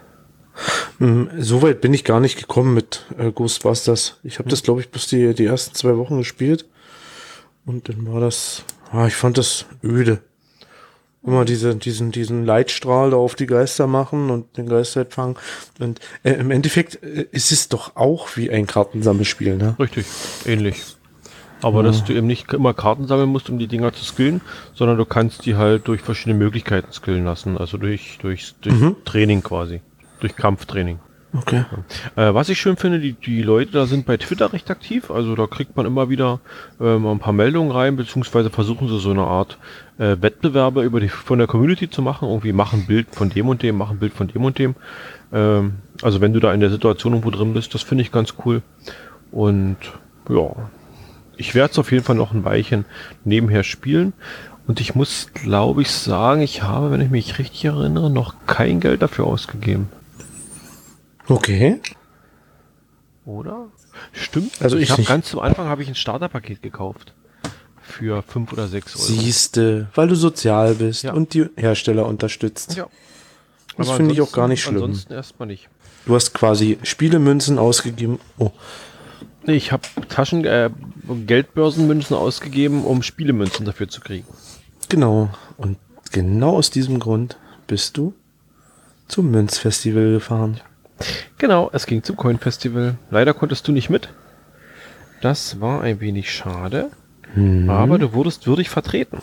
Soweit bin ich gar nicht gekommen mit Ghostbusters. Ich habe das, glaube ich, bis die ersten 2 Wochen gespielt. Und dann war das, ich fand das öde. Immer diesen Leitstrahl da auf die Geister machen und den Geister fangen. Und im Endeffekt ist es doch auch wie ein Kartensammelspiel, ne?
Richtig, ähnlich. Aber dass du eben nicht immer Karten sammeln musst, um die Dinger zu skillen, sondern du kannst die halt durch verschiedene Möglichkeiten skillen lassen. Also durch Training quasi. Durch Kampftraining.
Okay.
Was ich schön finde, die Leute da sind bei Twitter recht aktiv. Also da kriegt man immer wieder mal ein paar Meldungen rein, beziehungsweise versuchen sie so eine Art Wettbewerbe von der Community zu machen. Irgendwie machen Bild von dem und dem, machen Bild von dem und dem. Also wenn du da in der Situation irgendwo drin bist, das finde ich ganz cool. Und ja, ich werde es auf jeden Fall noch ein Weilchen nebenher spielen. Und ich muss, glaube ich, sagen, ich habe, wenn ich mich richtig erinnere, noch kein Geld dafür ausgegeben.
Okay.
Oder? Stimmt.
Also ich
habe
nicht.
Ganz zum Anfang habe ich ein Starterpaket gekauft. Für 5 oder 6 Euro.
Siehste, weil du sozial bist und die Hersteller unterstützt.
Ja.
Das finde ich auch gar nicht schlimm.
Ansonsten erstmal nicht.
Du hast quasi Spielemünzen ausgegeben. Oh.
Nee, ich habe Geldbörsenmünzen ausgegeben, um Spielemünzen dafür zu kriegen.
Genau. Und genau aus diesem Grund bist du zum Münzfestival gefahren.
Genau, es ging zum Coin-Festival. Leider konntest du nicht mit. Das war ein wenig schade. Aber du wurdest würdig vertreten.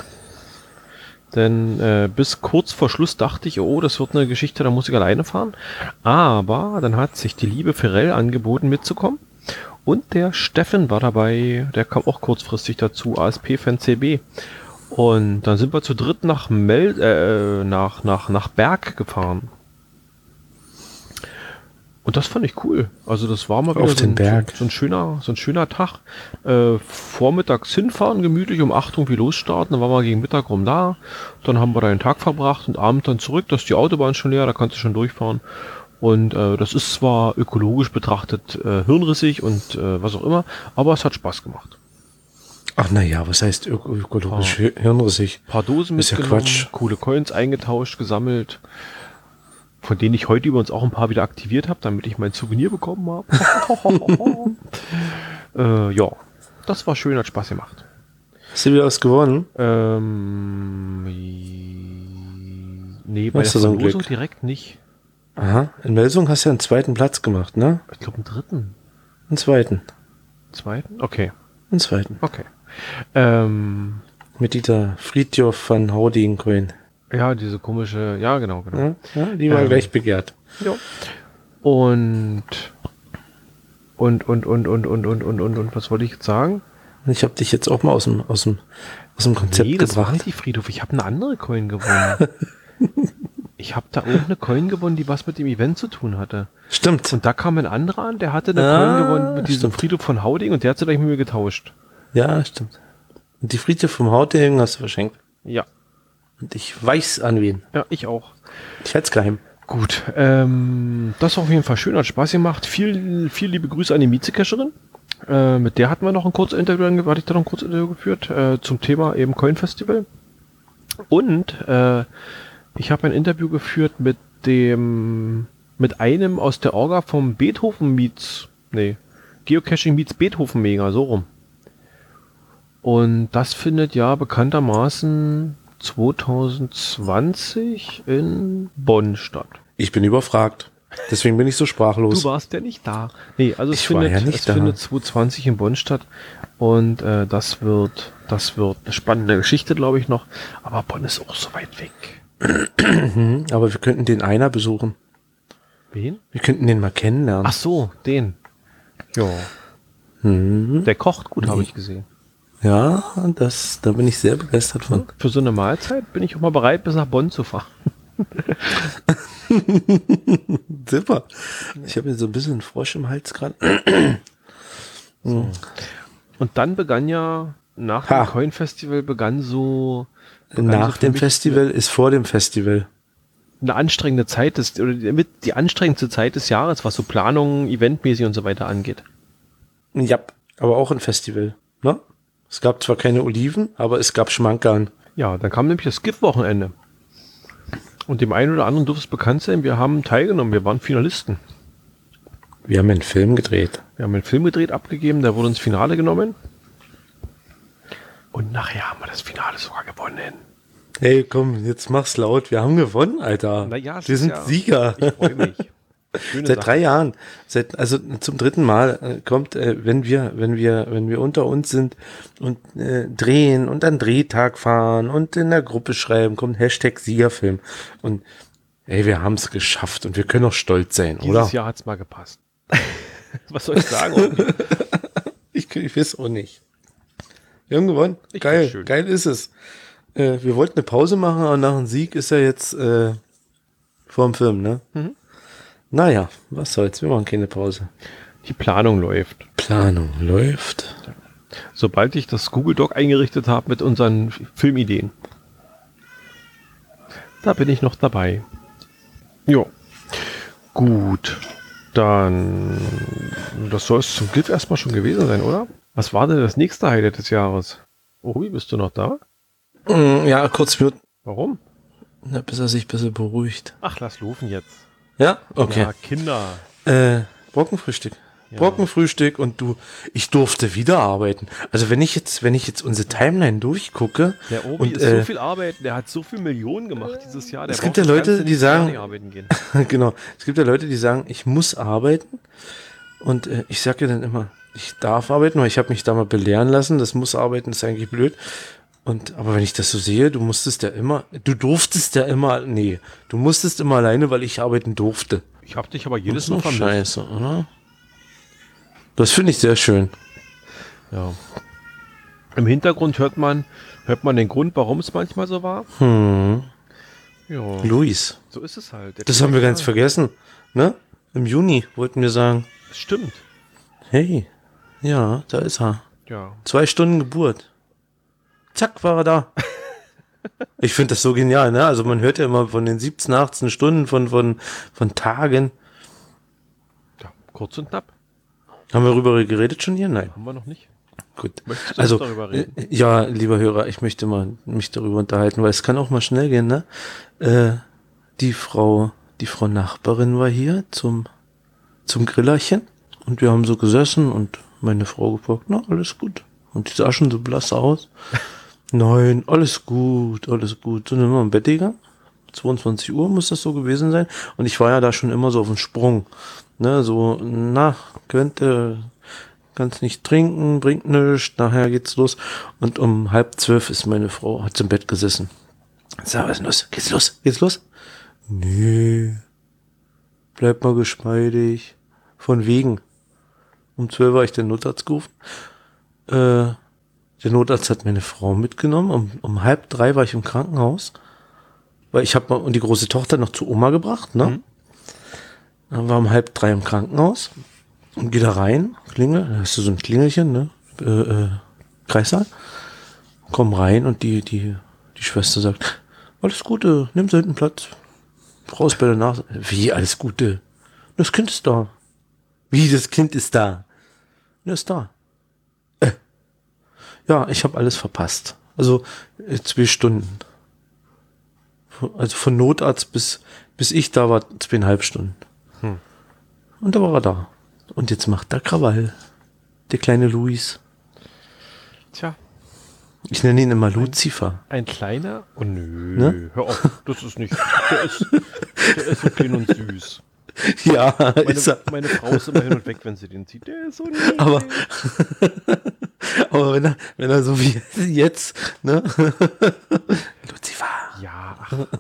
Denn bis kurz vor Schluss dachte ich, oh, das wird eine Geschichte, da muss ich alleine fahren. Aber dann hat sich die liebe Ferrell angeboten mitzukommen. Und der Steffen war dabei, der kam auch kurzfristig dazu, ASP-Fan CB. Und dann sind wir zu dritt nach Berg gefahren. Und das fand ich cool. Also das war mal wieder so ein schöner Tag. Vormittags hinfahren, gemütlich um 8 Uhr losstarten, dann waren wir gegen Mittag rum da. Dann haben wir da den Tag verbracht und Abend dann zurück. Da ist die Autobahn schon leer, da kannst du schon durchfahren. Und das ist zwar ökologisch betrachtet hirnrissig und was auch immer, aber es hat Spaß gemacht.
Ach naja, was heißt ökologisch hirnrissig?
Ein paar Dosen mitgenommen, ja Quatsch. Coole Coins eingetauscht, gesammelt. Von denen ich heute übrigens auch ein paar wieder aktiviert habe, damit ich mein Souvenir bekommen habe. Ja, das war schön, hat Spaß gemacht.
Hast du wieder was gewonnen?
Nee, bei der Verlosung direkt nicht.
Aha, in Melsung hast du ja einen 2. Platz gemacht, ne?
Ich glaube einen 3.
Einen 2.
2.? Okay.
Einen 2.
Okay.
Mit dieser Fridtjof van Houding Coin.
Ja, diese komische, ja, genau.
Ja, die war gleich begehrt.
Ja. Und, was wollte ich jetzt sagen?
Ich habe dich jetzt auch mal aus dem Konzept gebracht.
Das war nicht die Friedhof, ich habe eine andere Coin gewonnen. Ich habe da irgendeine Coin gewonnen, die was mit dem Event zu tun hatte.
Stimmt.
Und da kam ein anderer an, der hatte eine Coin gewonnen mit diesem Friedhof von Hauding und der hat sie gleich mit mir getauscht.
Ja, stimmt. Und die Friedhof vom Hauding hast du verschenkt.
Ja.
Und ich weiß an wen.
Ja, ich auch.
Ich halte es geheim.
Gut, das war auf jeden Fall schön, hat Spaß gemacht. Viel liebe Grüße an die Mietzecacherin. Mit der hatten wir noch ein kurzes Interview geführt zum Thema eben Coin Festival. Und ich habe ein Interview geführt mit einem aus der Orga vom Geocaching Meets Beethoven Mega, so rum. Und das findet ja bekanntermaßen 2020 in Bonn statt.
Ich bin überfragt. Deswegen bin ich so sprachlos.
Du warst ja nicht da. Nee, also es findet 2020 in Bonn statt. Und das wird eine spannende Geschichte, glaube ich, noch. Aber Bonn ist auch so weit weg.
Aber wir könnten den einer besuchen.
Wen?
Wir könnten den mal kennenlernen.
Ach so, den. Ja. Der kocht gut, habe ich gesehen.
Ja, da bin ich sehr begeistert von.
Für so eine Mahlzeit bin ich auch mal bereit, bis nach Bonn zu fahren.
Super. Ich habe hier so ein bisschen einen Frosch im Hals gerade.
So. Und dann begann ja, nach dem Coin-Festival
Nach dem Festival ist vor dem Festival.
eine anstrengende Zeit oder die anstrengendste Zeit des Jahres, was so Planungen, eventmäßig und so weiter angeht.
Ja, aber auch ein Festival. Ne? Es gab zwar keine Oliven, aber es gab Schmankerl.
Ja, dann kam nämlich das GIF-Wochenende. Und dem einen oder anderen dürfte es bekannt sein, wir haben teilgenommen, wir waren Finalisten.
Wir haben einen Film gedreht.
Wir haben einen Film gedreht, abgegeben, der wurde ins Finale genommen. Und nachher haben wir das Finale sogar gewonnen.
Hey, komm, jetzt mach's laut. Wir haben gewonnen, Alter.
Naja,
wir sind Sieger.
Ich freue mich.
Seit 3 Jahren. Also zum 3. Mal kommt, wenn wir unter uns sind und drehen und an Drehtag fahren und in der Gruppe schreiben, kommt Hashtag Siegerfilm. Und ey, wir haben es geschafft und wir können auch stolz sein, oder?
Dieses Jahr hat's mal gepasst. Was soll ich sagen?
Ich weiß auch nicht. Wir haben gewonnen. Geil, geil ist es. Wir wollten eine Pause machen, aber nach dem Sieg ist er jetzt vor dem Film, ne? Mhm. Naja, was soll's, wir machen keine Pause.
Die Planung läuft. Sobald ich das Google Doc eingerichtet habe mit unseren Filmideen. Da bin ich noch dabei. Jo. Gut. Dann, das soll es zum GIF erstmal schon gewesen sein, oder? Was war denn das nächste Highlight des Jahres? Ui, bist du noch da?
Ja, kurz mute.
Warum?
Na, bis er sich ein bisschen beruhigt.
Ach, lass laufen jetzt.
Ja? Okay.
Ja, Kinder.
Brockenfrühstück. Ja. Brockenfrühstück und ich durfte wieder arbeiten. Also wenn ich jetzt unsere Timeline durchgucke.
Der Obi ist so viel arbeiten, der hat so viel Millionen gemacht dieses Jahr.
Es gibt ja Leute, die sagen, genau, es gibt ja Leute, die sagen, ich muss arbeiten. Und ich sage ja dann immer, ich darf arbeiten, weil ich habe mich da mal belehren lassen, das muss arbeiten, ist eigentlich blöd. Aber wenn ich das so sehe, du musstest ja immer alleine, weil ich arbeiten durfte.
Ich habe dich aber jedes Mal vermisst.
Scheiße, oder? Das finde ich sehr schön.
Ja. Im Hintergrund hört man den Grund, warum es manchmal so war.
Ja. Luis.
So ist es halt.
Das haben wir ganz vergessen. Ne? Im Juni wollten wir sagen.
Stimmt.
Hey. Ja, da ist er.
Ja.
2 Stunden Geburt. Zack, war er da. Ich finde das so genial, ne? Also man hört ja immer von den 17, 18 Stunden von Tagen.
Ja, kurz und knapp.
Haben wir darüber geredet schon hier? Nein.
Haben wir noch nicht.
Gut. Also, darüber reden? Ja, lieber Hörer, ich möchte mal mich darüber unterhalten, weil es kann auch mal schnell gehen, ne? Die Frau Nachbarin war hier zum Grillerchen und wir haben so gesessen und meine Frau gefragt, na, alles gut. Und die sah schon so blass aus. Nein, alles gut, alles gut. So sind wir im Bett gegangen. 22 Uhr muss das so gewesen sein. Und ich war ja da schon immer so auf dem Sprung. Ne, so, kannst nicht trinken, bringt nichts, nachher geht's los. Und um 11:30 ist meine Frau, hat im Bett gesessen. Sag, was ist los? Geht's los? Nee. Bleib mal geschmeidig. Von wegen. Um 12 war ich den Notarzt gerufen. Der Notarzt hat meine Frau mitgenommen. Um 2:30 war ich im Krankenhaus. Weil ich habe und die große Tochter noch zu Oma gebracht, ne? Mhm. Dann war um 2:30 im Krankenhaus. Und geh da rein, Klingel, da hast du so ein Klingelchen, ne? Kreissaal. Komm rein und die Schwester sagt, alles Gute, nimm Sie hinten Platz. Frau ist bei der Nase. Wie, alles Gute? Das Kind ist da. Wie, das Kind ist da? Ja, ist da. Ja, ich habe alles verpasst. Also 2 Stunden. Also von Notarzt bis ich da war, 2,5 Stunden. Und da war er da. Und jetzt macht er Krawall. Der kleine Luis.
Tja.
Ich nenne ihn immer Lucifer.
Ein kleiner? Oh nö. Ne? Hör auf, das ist nicht. Der ist so klein und süß.
Ja,
meine Frau ist immer hin und weg, wenn sie den sieht. Der ist so niedlich.
Aber wenn er so wie jetzt, ne? Lucifer.
Ja.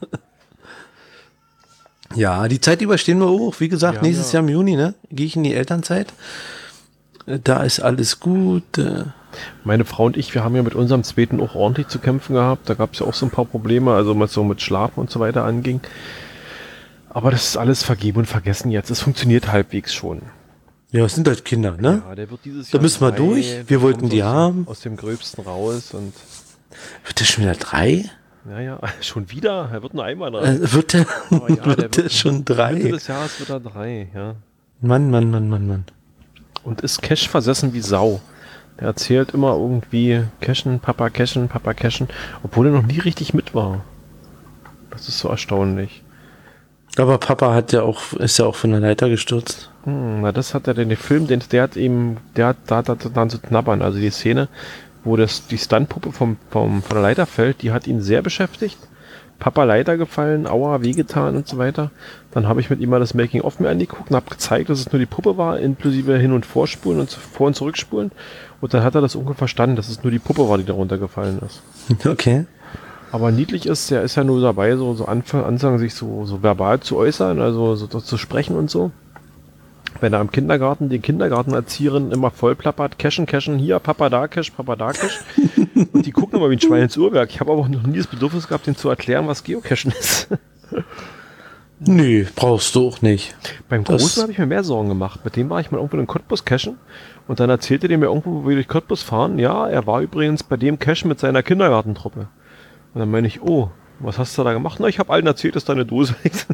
Ja, die Zeit überstehen wir auch. Wie gesagt, nächstes Jahr im Juni, ne? Gehe ich in die Elternzeit. Da ist alles gut.
Meine Frau und ich, wir haben ja mit unserem zweiten auch ordentlich zu kämpfen gehabt. Da gab es ja auch so ein paar Probleme, also was so mit Schlafen und so weiter anging. Aber das ist alles vergeben und vergessen jetzt. Es funktioniert halbwegs schon.
Ja, es sind halt Kinder, ne?
Ja, der wird dieses
Da
Jahr
müssen wir
3.
durch. Wir wollten die haben.
Aus dem Gröbsten raus und...
Wird der schon wieder 3?
Ja, schon wieder? Er wird nur einmal 3.
Wird der,
Aber ja,
wird der schon
Mitte
3?
des Jahres wird er 3, ja.
Mann.
Und ist Cash versessen wie Sau. Der erzählt immer irgendwie Cashen, Papa Cashen, obwohl er noch nie richtig mit war. Das ist so erstaunlich.
Aber Papa ist ja auch von der Leiter gestürzt.
Na, das hat er den Film, der hat dann so knabbern. Also die Szene, wo die Stuntpuppe von der Leiter fällt, die hat ihn sehr beschäftigt. Papa Leiter gefallen, aua, wehgetan und so weiter. Dann habe ich mit ihm mal das Making-of mir angeguckt und habe gezeigt, dass es nur die Puppe war, inklusive Hin- und Vorspulen und Vor- und Zurückspulen. Und dann hat er das ungefähr verstanden, dass es nur die Puppe war, die darunter gefallen ist.
Okay.
Aber niedlich ist, er ist ja nur dabei, so anfangen, sich so verbal zu äußern, also so zu sprechen und so. Wenn er im Kindergarten die Kindergartenerzieherin immer voll plappert, Cashen, hier, Papa da Cash. Und die gucken immer wie ein Schwein ins Uhrwerk. Ich habe aber noch nie das Bedürfnis gehabt, denen zu erklären, was Geocachen ist.
Nö, brauchst du auch nicht.
Beim Großen habe ich mir mehr Sorgen gemacht. Mit dem war ich mal irgendwo in Cottbus cashen und dann erzählte der mir irgendwo, wo wir durch Cottbus fahren, ja, er war übrigens bei dem Cashen mit seiner Kindergartentruppe. Und dann meine ich, oh, was hast du da gemacht? Na, ich habe allen erzählt, dass da eine Dose liegt.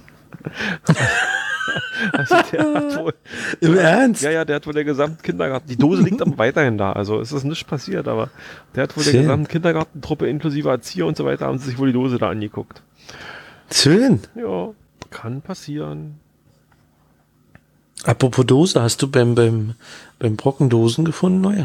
Also der hat wohl,
Im Ernst?
Ja, der hat wohl der gesamten Kindergarten, die Dose liegt aber weiterhin da, also es ist nichts passiert, aber der hat wohl der gesamten Kindergartentruppe inklusive Erzieher und so weiter, haben sie sich wohl die Dose da angeguckt.
Schön.
Ja, kann passieren.
Apropos Dose, hast du beim Brocken Dosen gefunden, neue?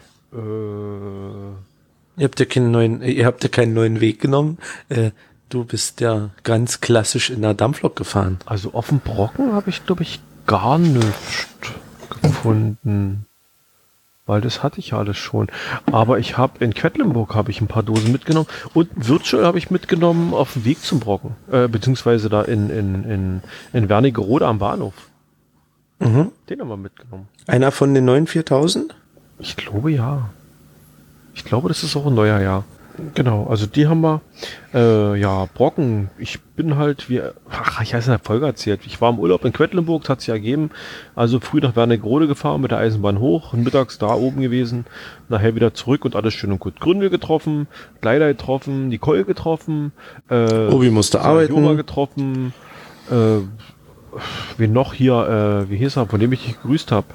Ihr habt ja keinen neuen Weg genommen. Du bist ja ganz klassisch in der Dampflok gefahren.
Also auf dem Brocken habe ich, glaube ich, gar nichts gefunden. Weil das hatte ich ja alles schon. Aber ich habe in Quedlinburg habe ich ein paar Dosen mitgenommen. Und Virtual habe ich mitgenommen auf dem Weg zum Brocken. Beziehungsweise da in Wernigerode am Bahnhof.
Mhm.
Den haben wir mitgenommen.
Einer von den neuen 4000?
Ich glaube ja. Ich glaube, das ist auch ein neuer, ja. Genau, also die haben wir, Brocken. Ich bin halt, ich habe es in der Folge erzählt. Ich war im Urlaub in Quedlinburg, das hat sich ergeben. Also früh nach Wernigerode gefahren, mit der Eisenbahn hoch und mittags da oben gewesen. Nachher wieder zurück und alles schön und gut. Gründel getroffen, Kleider getroffen, Nicole getroffen,
Obi musste arbeiten.
Joma getroffen, wen noch hier, wie hieß er, von dem ich dich gegrüßt habe.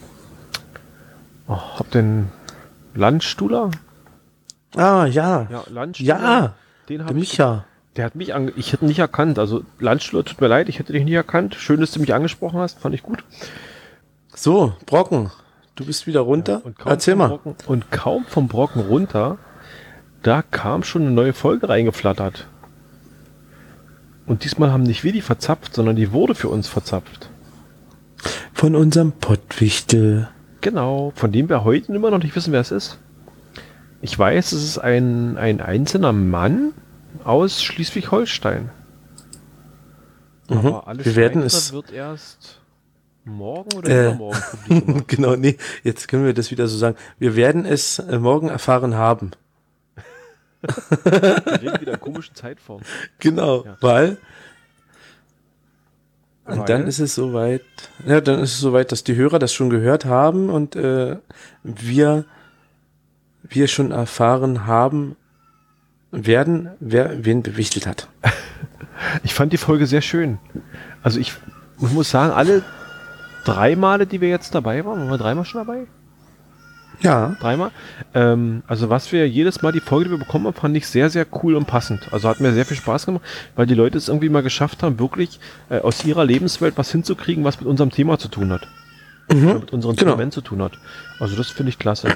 Oh, hab den Landstuhler?
Ah, ja.
Ja, Landstuhler.
Ja,
Den
der Micha.
Der hat mich ich hätte ihn nicht erkannt. Also Landstuhler, tut mir leid, ich hätte dich nicht erkannt. Schön, dass du mich angesprochen hast, fand ich gut.
So, Brocken, du bist wieder runter.
Ja,
Erzähl mal.
Brocken, und kaum vom Brocken runter, da kam schon eine neue Folge reingeflattert. Und diesmal haben nicht wir die verzapft, sondern die wurde für uns verzapft.
Von unserem Pottwichtel.
Genau, von dem wir heute immer noch nicht wissen, wer es ist. Ich weiß, es ist ein einzelner Mann aus Schleswig-Holstein.
Mhm.
Aber alles
Wir werden
weitere wird erst morgen oder übermorgen publik gemacht.
Genau, nee, jetzt können wir das wieder so sagen. Wir werden es morgen erfahren haben.
Wir reden wieder in komischen Zeitform.
Genau,
Ja.
weil dann ist es soweit, dass die Hörer das schon gehört haben und wir schon erfahren haben werden, wer wen bewichtelt hat.
Ich fand die Folge sehr schön. Also ich muss sagen, alle 3 Male, die wir jetzt dabei waren wir 3-mal schon dabei?
Ja.
3-mal? Also was wir jedes Mal, die Folge, die wir bekommen haben, fand ich sehr, sehr cool und passend. Also hat mir sehr viel Spaß gemacht, weil die Leute es irgendwie mal geschafft haben, wirklich aus ihrer Lebenswelt was hinzukriegen, was mit unserem Thema zu tun hat. Oder mit unserem Instrument zu tun hat. Also das finde ich klasse.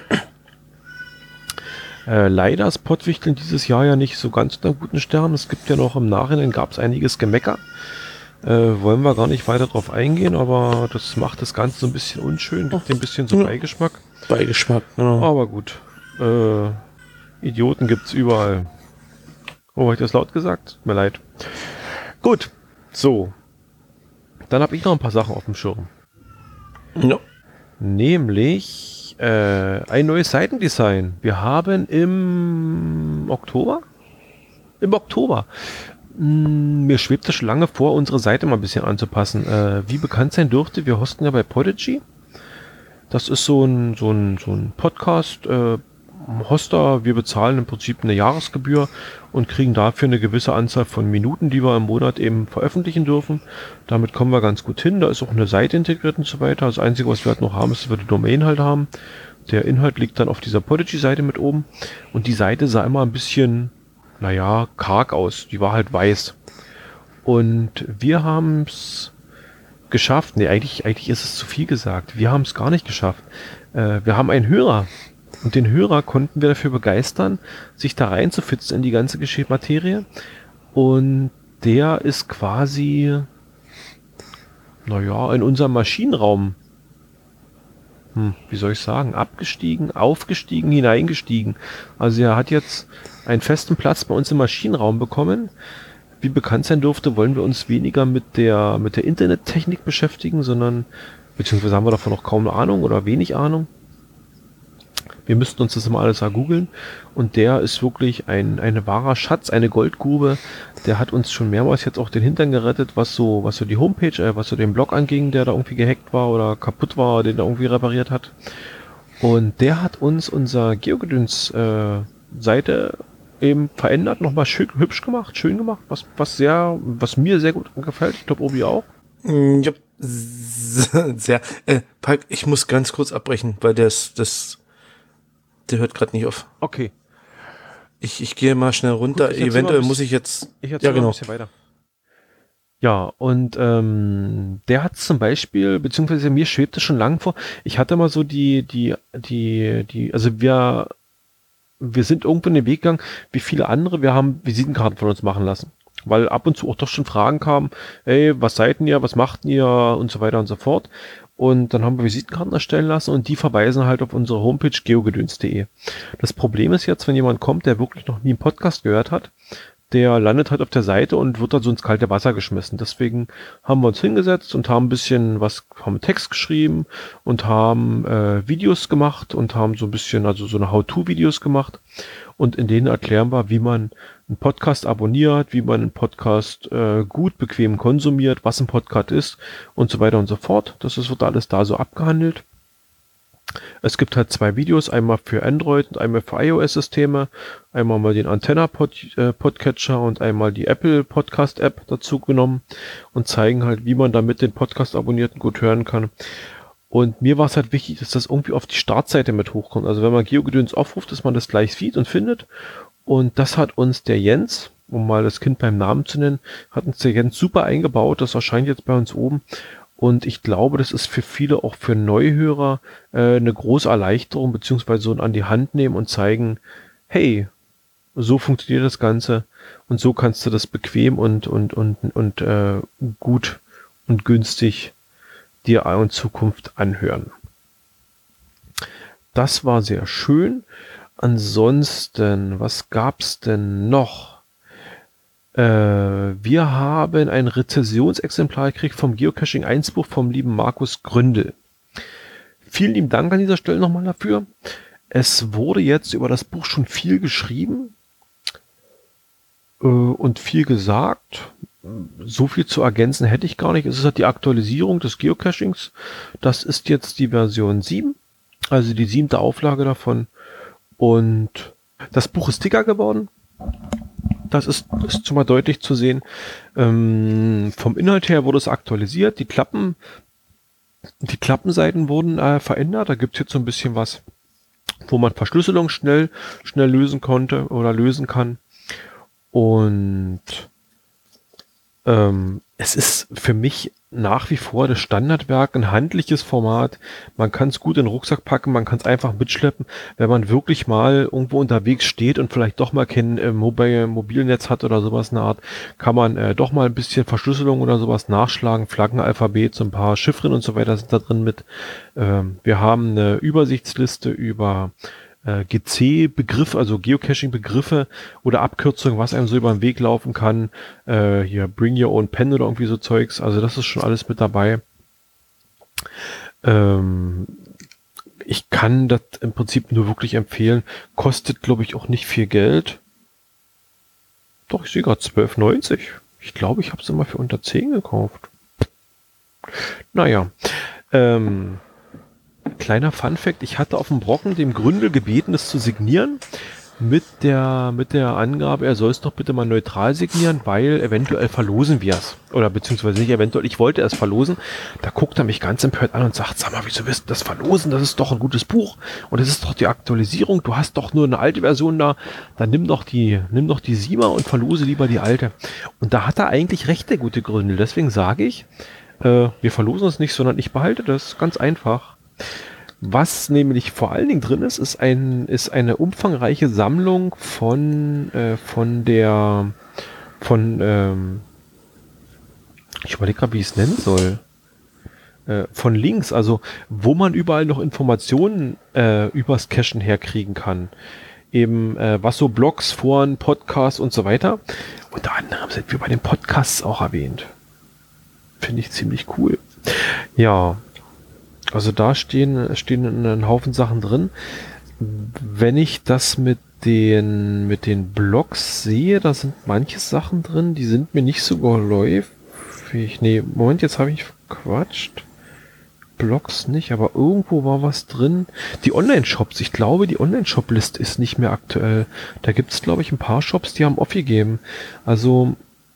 Leider ist Pottwichteln dieses Jahr ja nicht so ganz unter guten Sternen. Es gibt ja noch im Nachhinein, gab es einiges Gemecker. Wollen wir gar nicht weiter drauf eingehen, aber das macht das Ganze so ein bisschen unschön, gibt ein bisschen so Beigeschmack.
Beigeschmack, genau.
Aber gut. Idioten gibt's überall. Oh, habe ich das laut gesagt? Tut mir leid. Gut. So. Dann habe ich noch ein paar Sachen auf dem Schirm.
Ja.
Nämlich Ein neues Seitendesign. Wir haben im Oktober? Im Oktober. Mir schwebt es schon lange vor, unsere Seite mal ein bisschen anzupassen. Wie bekannt sein dürfte, wir hosten ja bei Podigy. Das ist so ein Podcast, Hoster. Wir bezahlen im Prinzip eine Jahresgebühr und kriegen dafür eine gewisse Anzahl von Minuten, die wir im Monat eben veröffentlichen dürfen. Damit kommen wir ganz gut hin. Da ist auch eine Seite integriert und so weiter. Das Einzige, was wir halt noch haben, ist, dass wir die Domain halt haben. Der Inhalt liegt dann auf dieser Podigy-Seite mit oben. Und die Seite sah immer ein bisschen, naja, karg aus. Die war halt weiß. Und wir haben es geschafft. Nee, eigentlich ist es zu viel gesagt. Wir haben es gar nicht geschafft. Wir haben einen Hörer. Und den Hörer konnten wir dafür begeistern, sich da reinzufitzen in die ganze Geschehmaterie. Und der ist quasi, naja, in unserem Maschinenraum, wie soll ich sagen, abgestiegen, aufgestiegen, hineingestiegen. Also er hat jetzt einen festen Platz bei uns im Maschinenraum bekommen. Wie bekannt sein dürfte, wollen wir uns weniger mit der Internettechnik beschäftigen, sondern, beziehungsweise haben wir davon noch kaum eine Ahnung oder wenig Ahnung. Wir müssten uns das immer alles googeln. Und der ist wirklich ein wahrer Schatz, eine Goldgrube. Der hat uns schon mehrmals jetzt auch den Hintern gerettet, was so die Homepage, was so den Blog anging, der da irgendwie gehackt war oder kaputt war, den er irgendwie repariert hat. Und der hat uns unser GeoGedöns Seite eben verändert, nochmal schön hübsch gemacht, schön gemacht, was mir sehr gut gefällt. Ich glaube, Obi auch.
Ja, sehr. Palk, ich muss ganz kurz abbrechen, weil der hört gerade nicht auf.
Okay.
Ich gehe mal schnell runter.
Gut,
eventuell muss ich jetzt.
Ich erzähle ein bisschen weiter. Ja, und der hat zum Beispiel, beziehungsweise mir schwebt es schon lang vor, ich hatte mal so also wir sind irgendwo in den Weg gegangen, wie viele andere, wir haben Visitenkarten von uns machen lassen. Weil ab und zu auch doch schon Fragen kamen, ey, was seid ihr, was macht ihr und so weiter und so fort. Und dann haben wir Visitenkarten erstellen lassen und die verweisen halt auf unsere Homepage geogedöns.de. Das Problem ist jetzt, wenn jemand kommt, der wirklich noch nie einen Podcast gehört hat, der landet halt auf der Seite und wird dann so ins kalte Wasser geschmissen. Deswegen haben wir uns hingesetzt und haben ein bisschen haben Text geschrieben und haben Videos gemacht und haben so ein bisschen, also so eine How-to-Videos gemacht. Und in denen erklären wir, wie man einen Podcast abonniert, wie man einen Podcast gut, bequem konsumiert, was ein Podcast ist und so weiter und so fort. Wird alles da so abgehandelt. Es gibt halt 2 Videos, einmal für Android und einmal für iOS-Systeme. Einmal mal den Antenna-Podcatcher und einmal die Apple Podcast-App dazu genommen und zeigen halt, wie man damit den Podcast abonniert und gut hören kann. Und mir war es halt wichtig, dass das irgendwie auf die Startseite mit hochkommt. Also wenn man GeoGedöns aufruft, dass man das gleich sieht und findet. Und das hat uns der Jens, um mal das Kind beim Namen zu nennen, hat uns der Jens super eingebaut. Das erscheint jetzt bei uns oben. Und ich glaube, das ist für viele, auch für Neuhörer, eine große Erleichterung, beziehungsweise so an die Hand nehmen und zeigen, hey, so funktioniert das Ganze und so kannst du das bequem und gut und günstig dir in Zukunft anhören. Das war sehr schön. Ansonsten, was gab's denn noch? Wir haben ein Rezensionsexemplar gekriegt vom Geocaching 1 Buch vom lieben Markus Gründel. Vielen lieben Dank an dieser Stelle nochmal dafür. Es wurde jetzt über das Buch schon viel geschrieben und viel gesagt. So viel zu ergänzen hätte ich gar nicht. Es ist halt die Aktualisierung des Geocachings. Das ist jetzt die Version 7, also die 7. Auflage davon. Und das Buch ist dicker geworden. Das ist schon mal deutlich zu sehen. Vom Inhalt her wurde es aktualisiert. Die Klappenseiten wurden verändert. Da gibt es jetzt so ein bisschen was, wo man Verschlüsselung schnell lösen konnte oder lösen kann. Und es ist für mich nach wie vor das Standardwerk, ein handliches Format. Man kann es gut in den Rucksack packen, man kann es einfach mitschleppen. Wenn man wirklich mal irgendwo unterwegs steht und vielleicht doch mal kein Mobilnetz hat oder sowas in der Art, kann man doch mal ein bisschen Verschlüsselung oder sowas nachschlagen. Flaggenalphabet, so ein paar Chiffren und so weiter sind da drin mit. Wir haben eine Übersichtsliste über GC-Begriffe, also Geocaching-Begriffe oder Abkürzungen, was einem so über den Weg laufen kann. Hier Bring Your Own Pen oder irgendwie so Zeugs. Also das ist schon alles mit dabei. Ich kann das im Prinzip nur wirklich empfehlen. Kostet, glaube ich, auch nicht viel Geld. Doch, ich sehe gerade 12,90. Ich glaube, ich habe sie mal für unter 10 gekauft. Naja. Kleiner Funfact. Ich hatte auf dem Brocken dem Gründel gebeten, es zu signieren. Mit der Angabe, er soll es doch bitte mal neutral signieren, weil eventuell verlosen wir es. Oder beziehungsweise nicht eventuell, ich wollte es verlosen. Da guckt er mich ganz empört an und sagt, sag mal, wieso willst du das verlosen? Das ist doch ein gutes Buch. Und das ist doch die Aktualisierung. Du hast doch nur eine alte Version da. Dann nimm doch die 7er und verlose lieber die alte. Und da hat er eigentlich recht, der gute Gründel. Deswegen sage ich, wir verlosen es nicht, sondern ich behalte das. Ganz einfach. Was nämlich vor allen Dingen drin ist, ist eine umfangreiche Sammlung von ich überlege gerade, wie ich es nennen soll, von Links, also wo man überall noch Informationen übers Cachen herkriegen kann. Eben was so Blogs, Foren, Podcasts und so weiter. Unter anderem sind wir bei den Podcasts auch erwähnt. Finde ich ziemlich cool. Ja. Also da stehen ein Haufen Sachen drin. Wenn ich das mit den Blogs sehe, da sind manche Sachen drin, die sind mir nicht so geläufig. Nee, Moment, jetzt habe ich verquatscht. Blogs nicht, aber irgendwo war was drin. Die Online-Shops, ich glaube, die Online-Shop-List ist nicht mehr aktuell. Da gibt es, glaube ich, ein paar Shops, die haben aufgegeben. Also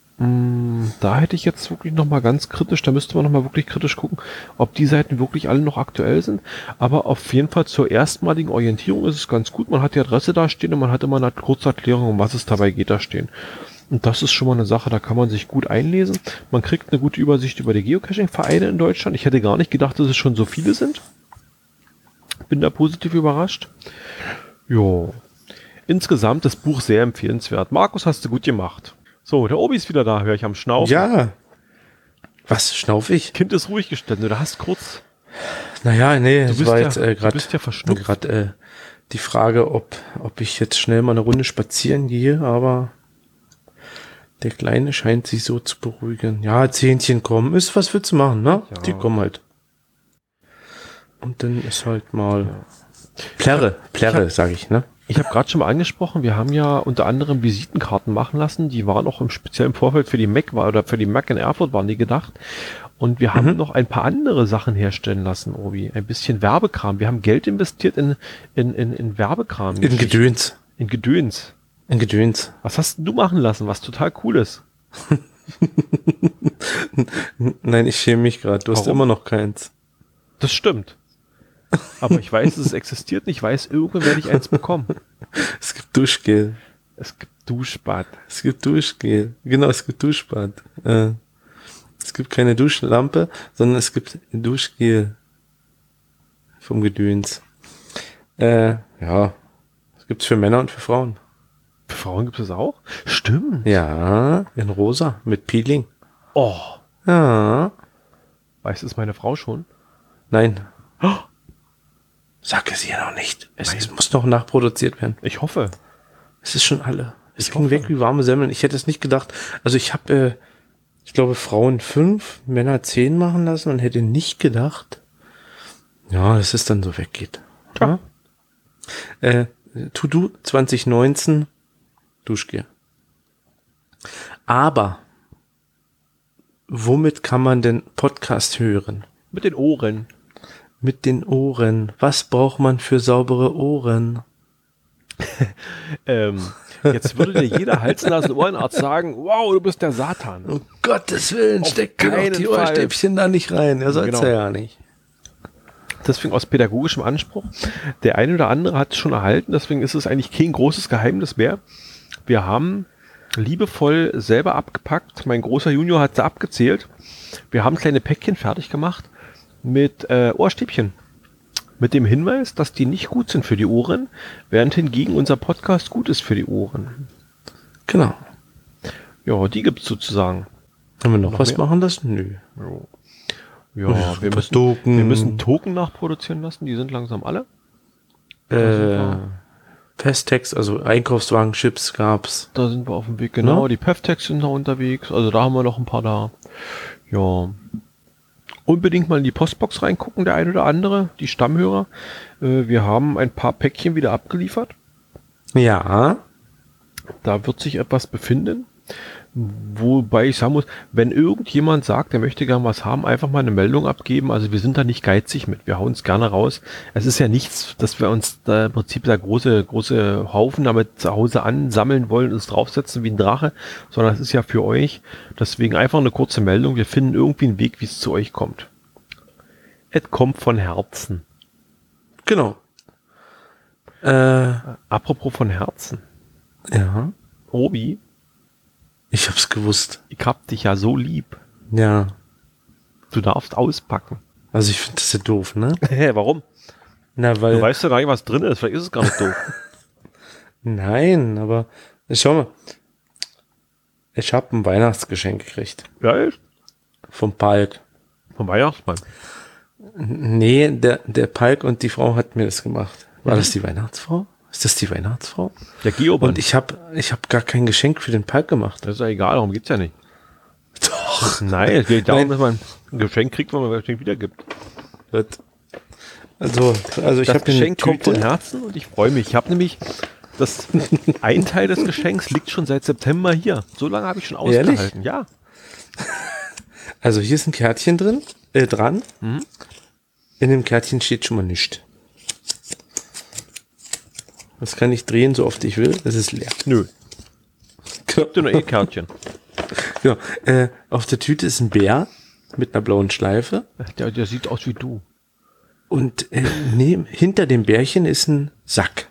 da hätte ich jetzt wirklich nochmal ganz kritisch, da müsste man nochmal wirklich kritisch gucken, ob die Seiten wirklich alle noch aktuell sind. Aber auf jeden Fall zur erstmaligen Orientierung ist es ganz gut. Man hat die Adresse da stehen und man hat immer eine kurze Erklärung, um was es dabei geht, da stehen. Und das ist schon mal eine Sache, da kann man sich gut einlesen. Man kriegt eine gute Übersicht über die Geocaching-Vereine in Deutschland. Ich hätte gar nicht gedacht, dass es schon so viele sind. Bin da positiv überrascht. Jo. Insgesamt das Buch sehr empfehlenswert. Markus, hast du gut gemacht. So, der Obi ist wieder da, höre ich am Schnaufen.
Ja. Was, schnauf ich?
Kind ist ruhig gestellt, du hast kurz...
Naja, nee,
du
war
ja,
jetzt
du bist ja verschnupft.
Gerade die Frage, ob ich jetzt schnell mal eine Runde spazieren gehe, aber der Kleine scheint sich so zu beruhigen. Ja, Zähnchen kommen, ist, was willst du machen, ne?
Ja.
Die kommen halt. Und dann ist halt mal Plärre, sage ich, ne?
Ich habe gerade schon mal angesprochen, wir haben ja unter anderem Visitenkarten machen lassen, die waren auch im speziellen Vorfeld für die Mac oder für die Mac in Erfurt waren die gedacht. Und wir haben noch ein paar andere Sachen herstellen lassen, Obi. Ein bisschen Werbekram. Wir haben Geld investiert in Werbekram.
In Gedöns.
In Gedöns.
In Gedöns.
Was hast du machen lassen, was total cool ist?
Nein, ich schäme mich gerade. Du hast immer noch keins.
Das stimmt. Aber ich weiß, dass es existiert und ich weiß, irgendwann werde ich eins bekommen.
Es gibt Duschgel.
Es gibt Duschbad.
Es gibt Duschgel. Genau, es gibt Duschbad. Es gibt keine Duschlampe, sondern es gibt Duschgel. Vom Gedöns. Ja. Das gibt's für Männer und für Frauen.
Für Frauen gibt es auch? Stimmt.
Ja, in rosa, mit Peeling.
Oh.
Ja.
Weiß es meine Frau schon?
Nein. Oh. Sag es ihr noch nicht. Es muss noch nachproduziert werden.
Ich hoffe.
Es ist schon alle. Es ging weg wie warme Semmeln. Ich hätte es nicht gedacht. Also ich habe, ich glaube, Frauen 5, Männer 10 machen lassen und hätte nicht gedacht, ja, dass es dann so weggeht. Ja. To-Do 2019 Duschgel. Aber womit kann man denn Podcast hören?
Mit den Ohren.
Mit den Ohren. Was braucht man für saubere Ohren?
Jetzt würde dir jeder Hals-Nasen-Ohrenarzt sagen, wow, du bist der Satan.
Um Gottes Willen, steck doch die Ohrstäbchen da nicht rein. Er soll's ja nicht.
Deswegen aus pädagogischem Anspruch. Der eine oder andere hat es schon erhalten, deswegen ist es eigentlich kein großes Geheimnis mehr. Wir haben liebevoll selber abgepackt. Mein großer Junior hat sie abgezählt. Wir haben kleine Päckchen fertig gemacht mit Ohrstäbchen. Mit dem Hinweis, dass die nicht gut sind für die Ohren, während hingegen unser Podcast gut ist für die Ohren.
Genau.
Ja, die gibt's sozusagen.
Haben wir noch was mehr machen lassen? Nö.
Ja, wir müssen Token nachproduzieren lassen, die sind langsam alle.
Festex, also Einkaufswagen-Chips gab's.
Da sind wir auf dem Weg, genau. Ja. Die Peftex sind noch unterwegs, also da haben wir noch ein paar da. Ja. unbedingt mal in die Postbox reingucken, der ein oder andere, die Stammhörer. Wir haben ein paar Päckchen wieder abgeliefert.
Ja.
Da wird sich etwas befinden. Wobei ich sagen muss, wenn irgendjemand sagt, er möchte gerne was haben, einfach mal eine Meldung abgeben. Also wir sind da nicht geizig mit. Wir hauen es gerne raus. Es ist ja nichts, dass wir uns da im Prinzip da große Haufen damit zu Hause ansammeln wollen, uns draufsetzen wie ein Drache, sondern es ist ja für euch. Deswegen einfach eine kurze Meldung. Wir finden irgendwie einen Weg, wie es zu euch kommt. Es kommt von Herzen.
Genau.
Apropos von Herzen.
Ja.
Obi,
Ich hab's gewusst.
ich hab dich ja so lieb.
Ja.
Du darfst auspacken.
Also ich finde das ja doof, ne?
Hä, warum?
Na, weil...
Du weißt ja gar nicht, was drin ist. Vielleicht ist es gar nicht doof.
Nein, aber... Schau mal. Ich habe ein Weihnachtsgeschenk gekriegt.
Ja,
Vom Palk.
vom Weihnachtsmann.
Nee, der Palk und die Frau hat mir das gemacht. War das die Weihnachtsfrau? Ist das die Weihnachtsfrau?
Der Geoban.
Und ich hab gar kein Geschenk für den Palk gemacht.
Das ist ja egal, darum geht's ja nicht.
Doch.
Nein, es geht darum,
Nein.
dass man ein Geschenk kriegt, wenn man ein Geschenk wiedergibt.
Also ich
Das
habe
Geschenk kommt von
Tüte.
Herzen und ich freue mich. Ich habe nämlich ein Teil des Geschenks liegt schon seit September hier. So lange habe ich schon
Ehrlich?
ausgehalten. Ja.
Also hier ist ein Kärtchen dran.
Mhm.
In dem Kärtchen steht schon mal nichts. Das kann ich drehen, so oft ich will. Es ist leer.
Nö. Habt ihr noch Kärtchen?
Genau. Auf der Tüte ist ein Bär mit einer blauen Schleife.
Der sieht aus wie du.
Und hinter dem Bärchen ist ein Sack.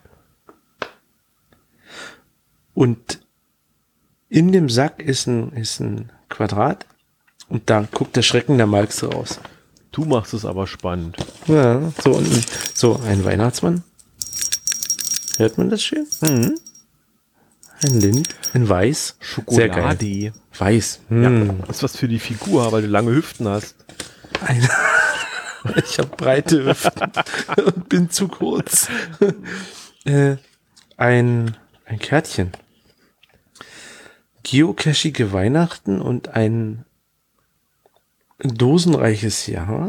Und in dem Sack ist ein Quadrat. Und da guckt der Schrecken der Marx raus.
Du machst es aber spannend.
Ja, so ein Weihnachtsmann. Hört man das schön?
Mhm.
Ein Lind, in weiß. Sehr geil.
Schokolade.
Weiß.
Ja,
Mm.
das ist was für die Figur, weil du lange Hüften hast.
Ich habe breite Hüften und bin zu kurz. Ein Kärtchen. Geocachige Weihnachten und ein dosenreiches Jahr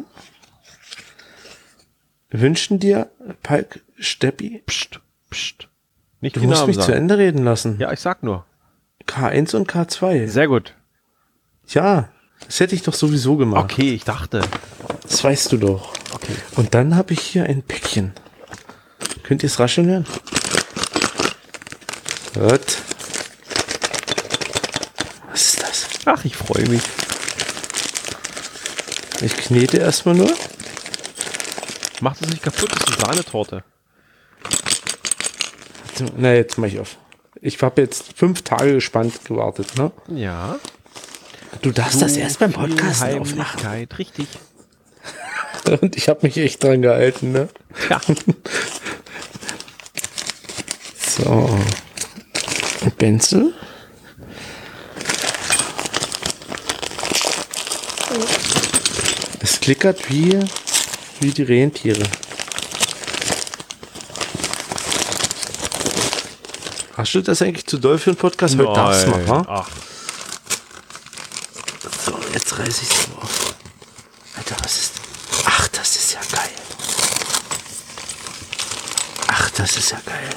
wünschen dir, Palk Steppi,
Psst, psst. Nicht
du
die
musst
Namen
mich zu
sagen.
Ende reden lassen.
Ja, ich sag nur.
K1 und K2.
Sehr gut.
Ja, das hätte ich doch sowieso gemacht.
Okay, ich dachte.
Das weißt du doch.
Okay.
Und dann habe ich hier ein Päckchen. Könnt ihr es rascheln hören? Hört. Was ist das?
Ach, ich freue mich.
Ich knete erstmal nur.
Macht es nicht kaputt, das ist eine Sahnetorte.
Na, jetzt mach ich auf. Ich habe jetzt 5 Tage gespannt gewartet, ne?
Ja.
Du darfst das erst beim
viel
Podcast aufmachen.
Heimlichkeit, richtig.
Und ich habe mich echt dran gehalten, ne?
Ja.
So. Ein Pencil. Es klickert wie die Rentiere. Raschelt das eigentlich zu doll für einen Podcast? Heute darf's mal, ha?
Ach,
So, jetzt reiß ich es auf. Alter, was ist... Ach, das ist ja geil. Ach, das ist ja geil.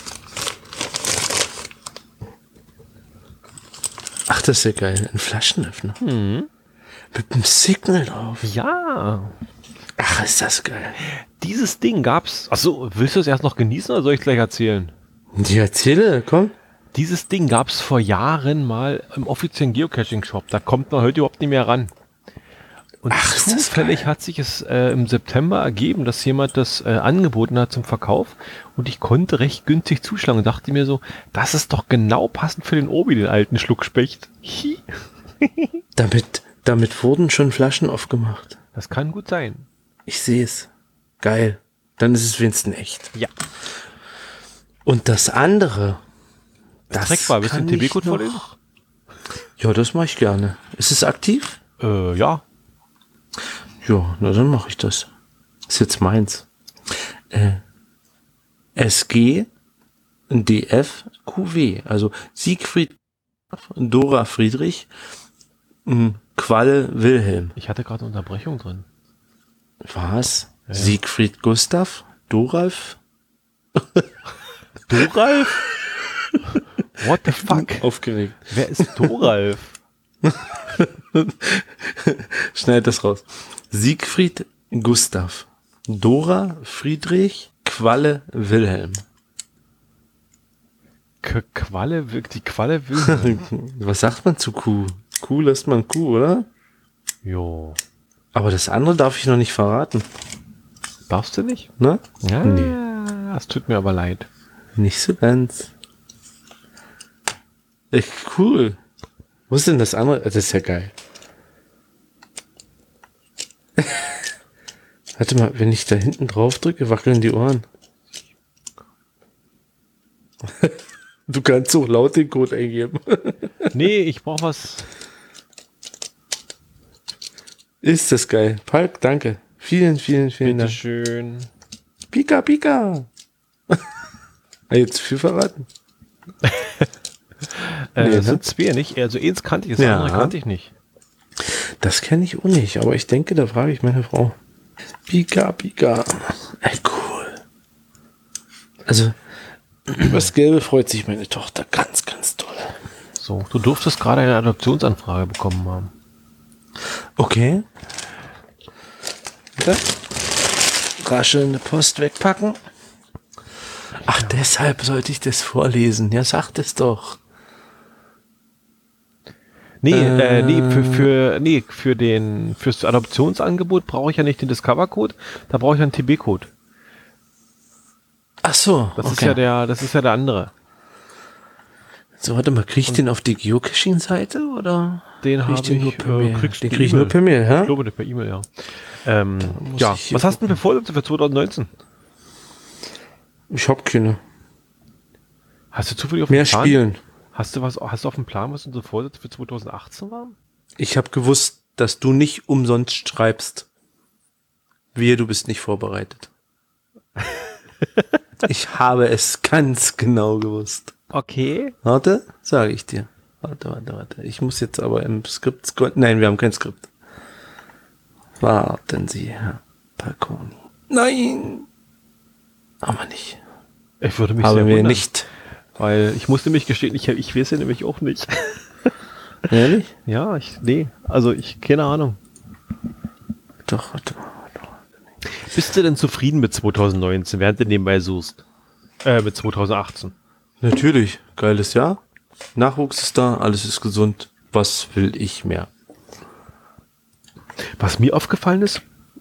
Ach, das ist ja geil. Ein Flaschenöffner. Mit einem Signal drauf.
ja.
Ach, ist das geil.
Dieses Ding gab's. Achso, willst du es erst noch genießen oder soll ich gleich erzählen?
Die erzähle, komm.
Dieses Ding gab's vor Jahren mal im offiziellen Geocaching-Shop. Da kommt man heute überhaupt nicht mehr ran. Und
Ach, ist das
zufällig
geil.
hat sich es im September ergeben, dass jemand das angeboten hat zum Verkauf. Und ich konnte recht günstig zuschlagen und dachte mir so, das ist doch genau passend für den Obi, den alten Schluckspecht. Hi.
Damit wurden schon Flaschen aufgemacht.
Das kann gut sein.
Ich sehe es. Geil. Dann ist es wenigstens echt.
Ja.
Und das andere,
Trackbar, willst du den
kann ich
TB-Code
noch-
vorlesen?
Ja, das mache ich gerne. Ist es aktiv?
Ja.
Ja, na dann mache ich das. Ist jetzt meins. SG DF QW, also Siegfried Dora Friedrich Qualle Wilhelm.
Ich hatte gerade eine Unterbrechung drin.
Was?
Ja.
Siegfried Gustav? Doralf?
Doralf? What the fuck?
Aufgeregt.
Wer ist Doralf?
Schneid das raus. Siegfried Gustav. Dora Friedrich Qualle Wilhelm.
Die Qualle will.
Was sagt man zu Kuh? Kuh lässt man Kuh, oder?
Jo.
Aber das andere darf ich noch nicht verraten.
Darfst du nicht?
Ne?
Ja.
Nee.
Das tut mir aber leid.
Nicht so ganz. Echt cool. Wo ist denn das andere? Das ist ja geil. Warte mal, wenn ich da hinten drauf drücke, wackeln die Ohren. Du kannst so laut den Code eingeben.
Nee, ich brauch was.
Ist das geil. Palk, danke. Vielen Dank.
Bitteschön.
Pika, Pika. Jetzt viel verraten. Nee,
Das sind zwei nicht. Also eins kannte ich, das
Ja.
andere kannte ich nicht.
Das kenne ich auch nicht, aber ich denke, da frage ich meine Frau. Pika, Pika. Ey, cool. Also, über das Gelbe freut sich meine Tochter ganz, ganz doll.
So, du durftest gerade eine Adoptionsanfrage bekommen haben.
Okay. Da. Raschelnde Post wegpacken. Ach, deshalb sollte ich das vorlesen. Ja, sagt es doch.
Fürs Adoptionsangebot brauche ich ja nicht den Discover-Code, da brauche ich einen TB-Code.
Ach so,
Das ist ja der andere.
So, warte mal, krieg ich den auf die Geocaching-Seite oder?
Den
krieg
habe
den nur
ich,
per Mail?
kriegst
Den
du
krieg ich nur
E-Mail.
per Mail,
Ich
hä?
glaube, nicht per E-Mail, ja.
muss
Ja,
ich hier
was hast du denn für Vorsätze für 2019?
Ich hab keine.
Hast du zufällig auf
Mehr
dem Plan?
spielen.
Hast du auf dem Plan, was unsere Vorsätze für 2018 waren?
Ich habe gewusst, dass du nicht umsonst schreibst. Wehe, du bist nicht vorbereitet. Ich habe es ganz genau gewusst.
Okay.
Warte, sage ich dir. Warte. Ich muss jetzt aber im Skript... Nein, wir haben kein Skript. Warten Sie, Herr Palconi. Nein! Aber nicht.
Ich würde mich
Haben
sehr
wir
wundern,
nicht.
weil ich musste mich gestehen, ich weiß ja nämlich auch nicht.
Ehrlich?
Ja, keine Ahnung.
Doch, warte mal.
Bist du denn zufrieden mit 2019, während du nebenbei suchst? Mit 2018.
Natürlich. Geiles Jahr. Nachwuchs ist da, alles ist gesund. Was will ich mehr?
Was mir aufgefallen ist,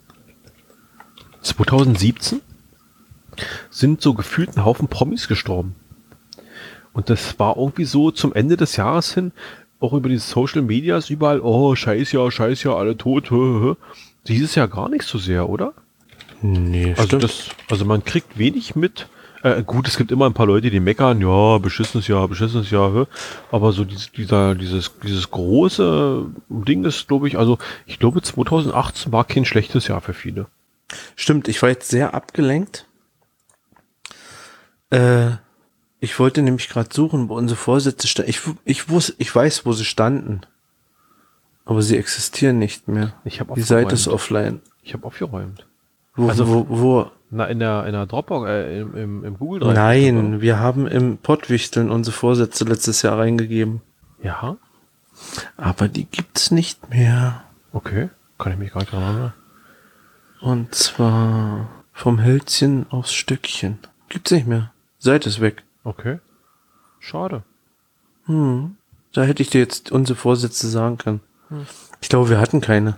2017 sind so gefühlt ein Haufen Promis gestorben. Und das war irgendwie so zum Ende des Jahres hin, auch über die Social Medias überall, oh, Scheißjahr, alle tot. Dieses Jahr gar nicht so sehr, oder?
Nee,
Also also man kriegt wenig mit. Gut, es gibt immer ein paar Leute, die meckern, ja, beschissenes Jahr, aber so dieses große Ding ist, glaube ich, also ich glaube 2018 war kein schlechtes Jahr für viele.
Stimmt, ich war jetzt sehr abgelenkt. Ich wollte nämlich gerade suchen, wo unsere Vorsätze standen. Ich weiß, wo sie standen. Aber sie existieren nicht mehr.
Ich habe
Die Seite ist offline.
Ich habe aufgeräumt.
Wo?
Na, in der Dropbox, im Google Drive.
Nein, wir haben im Pottwichteln unsere Vorsätze letztes Jahr reingegeben.
Ja,
Aber die gibt's nicht mehr.
okay. Kann ich mich gar nicht dran erinnern.
Und zwar vom Hölzchen aufs Stückchen. Gibt's nicht mehr. Seite ist weg.
Okay. Schade.
Da hätte ich dir jetzt unsere Vorsätze sagen können. Ich glaube, wir hatten keine.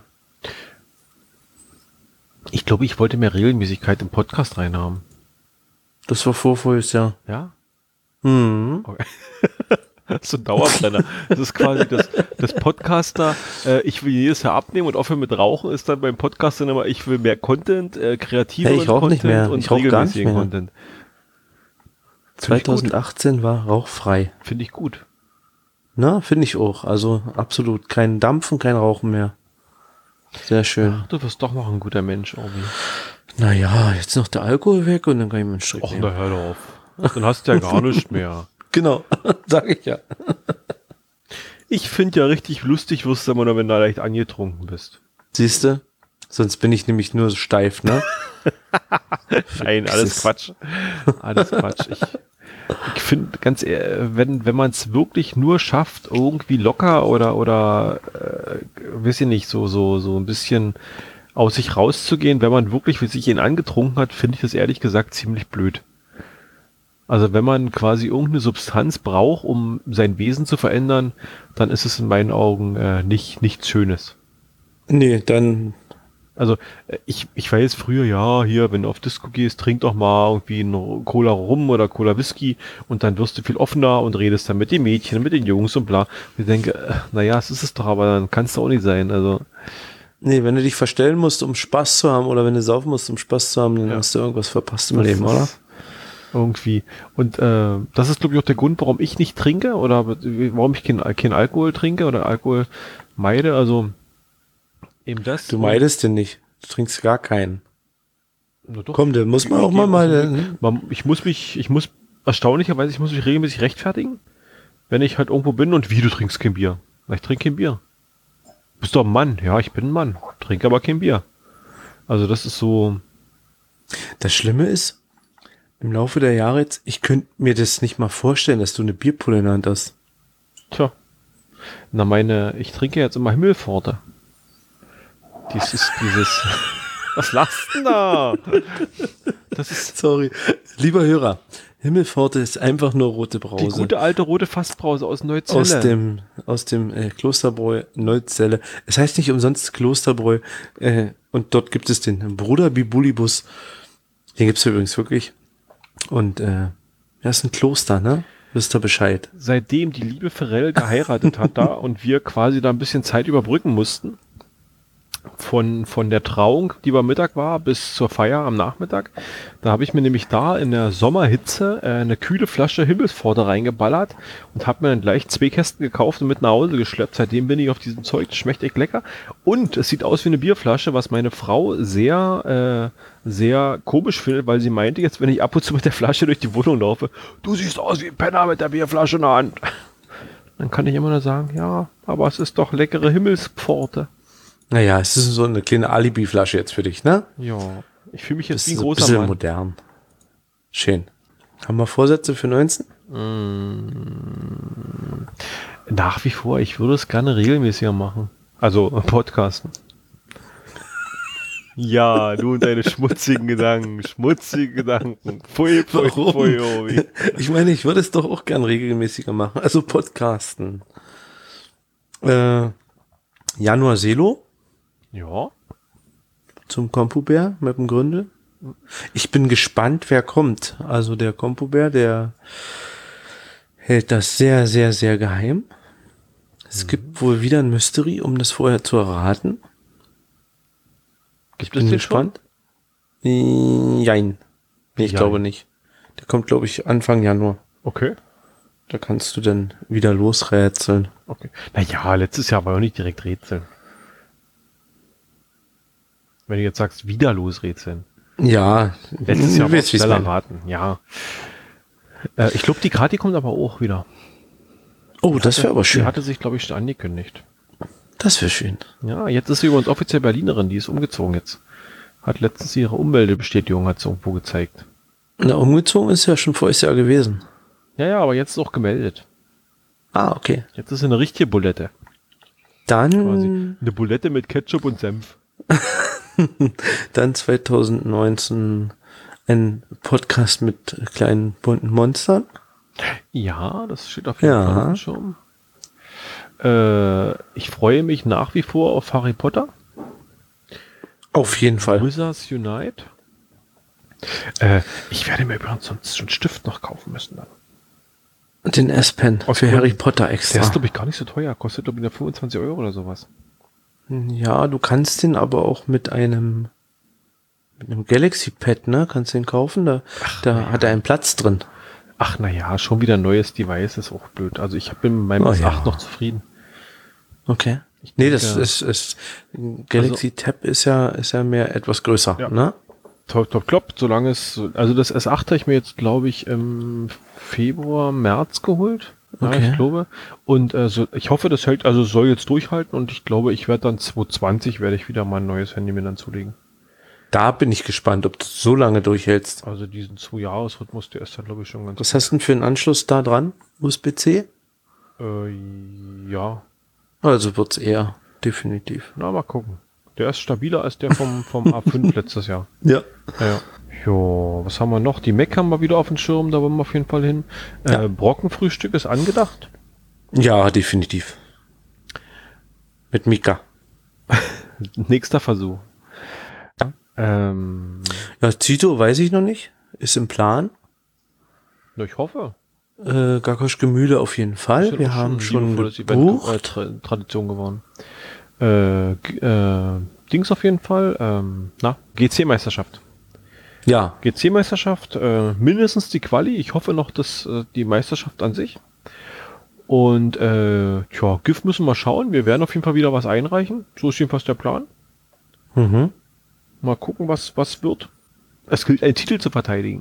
Ich glaube, ich wollte mehr Regelmäßigkeit im Podcast reinhaben.
Das war vorvoriges Jahr.
Ja? Okay. Das ist so ein Dauerbrenner. Das ist quasi das Podcaster, ich will jedes Jahr abnehmen und aufhören mit Rauchen, ist dann beim Podcast dann immer, ich will mehr Content, kreativen
Hey, ich rauch
Content
nicht mehr.
und
Ich rauch gar nicht
regelmäßigen
mehr.
Content.
2018 war rauchfrei.
Finde ich gut.
Na, finde ich auch. Also absolut. Kein Dampfen, kein Rauchen mehr. Sehr schön.
Ach, du wirst doch noch ein guter Mensch, Orbi.
Naja, jetzt noch der Alkohol weg und dann kann ich mir einen Strick
Och,
nehmen.
na hör doch auf. Dann hast du ja gar nichts mehr.
Genau, sag ich ja.
Ich finde ja richtig lustig, wirst du immer, wenn du leicht angetrunken bist.
Siehst du? Sonst bin ich nämlich nur so steif, ne?
Nein, alles Quatsch. Alles Quatsch. Ich finde, ganz ehrlich, wenn man es wirklich nur schafft, irgendwie locker oder weiß ich nicht, so ein bisschen aus sich rauszugehen, wenn man wirklich für sich ihn angetrunken hat, finde ich das ehrlich gesagt ziemlich blöd. Also wenn man quasi irgendeine Substanz braucht, um sein Wesen zu verändern, dann ist es in meinen Augen nichts Schönes.
Nee, dann...
Also ich weiß früher, ja, hier, wenn du auf Disco gehst, trink doch mal irgendwie eine Cola Rum oder Cola Whisky und dann wirst du viel offener und redest dann mit den Mädchen, mit den Jungs und bla. Und ich denke, naja, es ist es doch, aber dann kann es doch auch nicht sein. Also
Nee, wenn du dich verstellen musst, um Spaß zu haben, oder wenn du saufen musst, um Spaß zu haben, dann hast du irgendwas verpasst im Leben, oder?
Irgendwie. Und das ist, glaube ich, auch der Grund, warum ich nicht trinke oder warum ich kein Alkohol trinke oder Alkohol meide. Also eben das.
Du meidest den nicht. Du trinkst gar keinen.
Na doch.
Komm, da muss man auch mal...
Ich muss erstaunlicherweise, ich muss mich regelmäßig rechtfertigen, wenn ich halt irgendwo bin und wie, du trinkst kein Bier. Na, ich trinke kein Bier. Bist doch ein Mann. Ja, ich bin ein Mann. Trinke aber kein Bier. Also das ist so...
Das Schlimme ist, im Laufe der Jahre jetzt, ich könnte mir das nicht mal vorstellen, dass du eine Bierpulle in der Hand hast.
Tja. Ich trinke jetzt immer Himmelpforte. Dieses... Was lachst denn da? Das ist...
Sorry. Lieber Hörer, Himmelpforte ist einfach nur rote Brause.
Die gute alte rote Fassbrause aus Neuzelle.
Aus dem Klosterbräu Neuzelle. Es heißt nicht umsonst Klosterbräu. Und dort gibt es den Bruder Bibulibus. Den gibt's übrigens wirklich. Und das ist ein Kloster, ne? Wisst ihr Bescheid.
Seitdem die liebe Ferrell geheiratet hat da und wir quasi da ein bisschen Zeit überbrücken mussten, von der Trauung, die beim Mittag war, bis zur Feier am Nachmittag. Da habe ich mir nämlich da in der Sommerhitze eine kühle Flasche Himmelspforte reingeballert und habe mir dann gleich 2 Kästen gekauft und mit nach Hause geschleppt. Seitdem bin ich auf diesem Zeug. Das schmeckt echt lecker. Und es sieht aus wie eine Bierflasche, was meine Frau sehr komisch findet, weil sie meinte, jetzt wenn ich ab und zu mit der Flasche durch die Wohnung laufe, du siehst aus wie ein Penner mit der Bierflasche in der Hand. Dann kann ich immer nur sagen, ja, aber es ist doch leckere Himmelspforte.
Naja, es ist so eine kleine Alibi-Flasche jetzt für dich, ne?
Ja, ich fühle mich jetzt wie ein
so
großer
bisschen
Mann.
Modern. Schön. Haben wir Vorsätze für 19?
Nach wie vor, ich würde es gerne regelmäßiger machen. Also Podcasten. Ja, du und deine schmutzigen Gedanken. Pfui, pfui, pfui, Obi.
Ich meine, ich würde es doch auch gern regelmäßiger machen. Also Podcasten. Januar Selo.
Ja.
Zum Kompubär mit dem Gründel. Ich bin gespannt, wer kommt. Also der Kompubär, der hält das sehr, sehr, sehr geheim. Es gibt wohl wieder ein Mystery, um das vorher zu erraten.
Gibt es den gespannt?
Jein. Nee, ich glaube nicht. Der kommt, glaube ich, Anfang Januar.
Okay.
Da kannst du dann wieder losrätseln.
Okay. Naja, letztes Jahr war ja nicht direkt Rätseln. Wenn du jetzt sagst, wieder losrätseln.
Ja.
Letztes Jahr war es schneller raten. Ja. Ich glaube, die Kati kommt aber auch wieder.
Oh, das wäre aber schön.
Die hatte sich, glaube ich, schon angekündigt.
Das wäre schön.
Ja, jetzt ist sie übrigens offiziell Berlinerin. Die ist umgezogen jetzt. Hat letztens ihre Ummeldebestätigung hat sie irgendwo gezeigt.
Na, umgezogen ist ja schon voriges Jahr gewesen.
Ja, aber jetzt ist auch gemeldet.
Ah, okay.
Jetzt ist eine richtige Bulette.
Dann
quasi eine Bulette mit Ketchup und Senf.
Dann 2019 ein Podcast mit kleinen bunten Monstern.
Ja, das steht auf jeden Fall auf dem Schirm. Ich freue mich nach wie vor auf Harry Potter.
Auf jeden Fall.
Wizards Unite. Ich werde mir übrigens sonst schon einen Stift noch kaufen müssen dann.
Den S-Pen für Harry Potter extra.
Der ist, glaube ich, gar nicht so teuer. Kostet, glaube ich, nur 25 € oder sowas.
Ja, du kannst den aber auch mit einem Galaxy Pad, ne? Kannst den kaufen. Da hat er einen Platz drin.
Ach, naja, schon wieder ein neues Device ist auch blöd. Also ich bin mit meinem S8 noch zufrieden.
Okay. Nee, das ist Galaxy Tab ist ja mehr etwas größer, ne?
Top, solange es, also das S8 habe ich mir jetzt, glaube ich, im Februar, März geholt. Ja,
Okay.
ich glaube. Und ich hoffe, das hält, also soll jetzt durchhalten und ich glaube, ich werde dann 2020 werde ich wieder mal ein neues Handy mir dann zulegen.
Da bin ich gespannt, ob du so lange durchhältst.
Also diesen 2-Jahres-Rhythmus, der ist dann glaube ich schon ganz
Was hast du denn für einen Anschluss da dran? USB-C?
ja.
Also wird's eher, definitiv.
Na, mal gucken. Der ist stabiler als der vom A5 letztes Jahr.
Ja.
Ja. Jo, was haben wir noch? Die Mac haben wir wieder auf dem Schirm, da wollen wir auf jeden Fall hin.
Ja.
Brockenfrühstück ist angedacht.
Ja, definitiv. Mit Mika.
Nächster Versuch.
Ja.
Ja,
Zito weiß ich noch nicht. Ist im Plan.
ich hoffe.
Gakosch Gemühle auf jeden Fall.
Ist ja
Wir
doch
haben
ein
schon
liebevolles
gebucht.
Tradition geworden. Dings auf jeden Fall. GC-Meisterschaft.
Ja,
GC-Meisterschaft, mindestens die Quali. Ich hoffe noch, dass die Meisterschaft an sich. Und GIF müssen wir schauen. Wir werden auf jeden Fall wieder was einreichen. So ist jedenfalls der Plan.
Mhm.
Mal gucken, was wird. Es gilt, einen Titel zu verteidigen.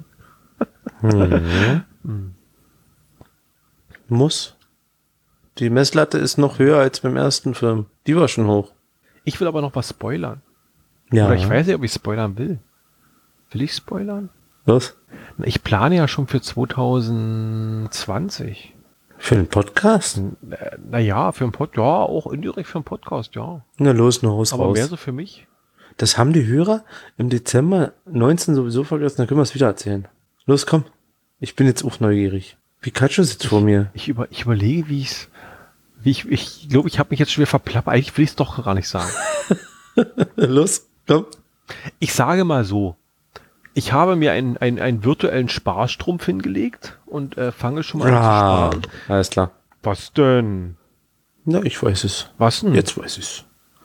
Muss. Die Messlatte ist noch höher als beim ersten Film. Die war schon hoch.
Ich will aber noch was spoilern.
Ja.
Oder ich weiß nicht, ob ich spoilern will. Will ich spoilern?
Was?
Ich plane ja schon für 2020.
Für den Podcast?
Naja, für einen Podcast, ja, auch indirekt für einen Podcast, ja.
Na los, nur raus.
Aber mehr so für mich.
Das haben die Hörer im Dezember 19 sowieso vergessen, dann können wir es wieder erzählen. Los, komm. Ich bin jetzt auch neugierig. Pikachu sitzt vor mir.
Ich überlege, ich glaube, ich habe mich jetzt schon wieder verplappert. Eigentlich will ich es doch gar nicht sagen.
Los, komm.
Ich sage mal so. Ich habe mir einen virtuellen Sparstrumpf hingelegt und fange schon mal an zu sparen.
Alles klar.
Was denn?
Na, ich weiß es.
Was denn?
Jetzt weiß ich's.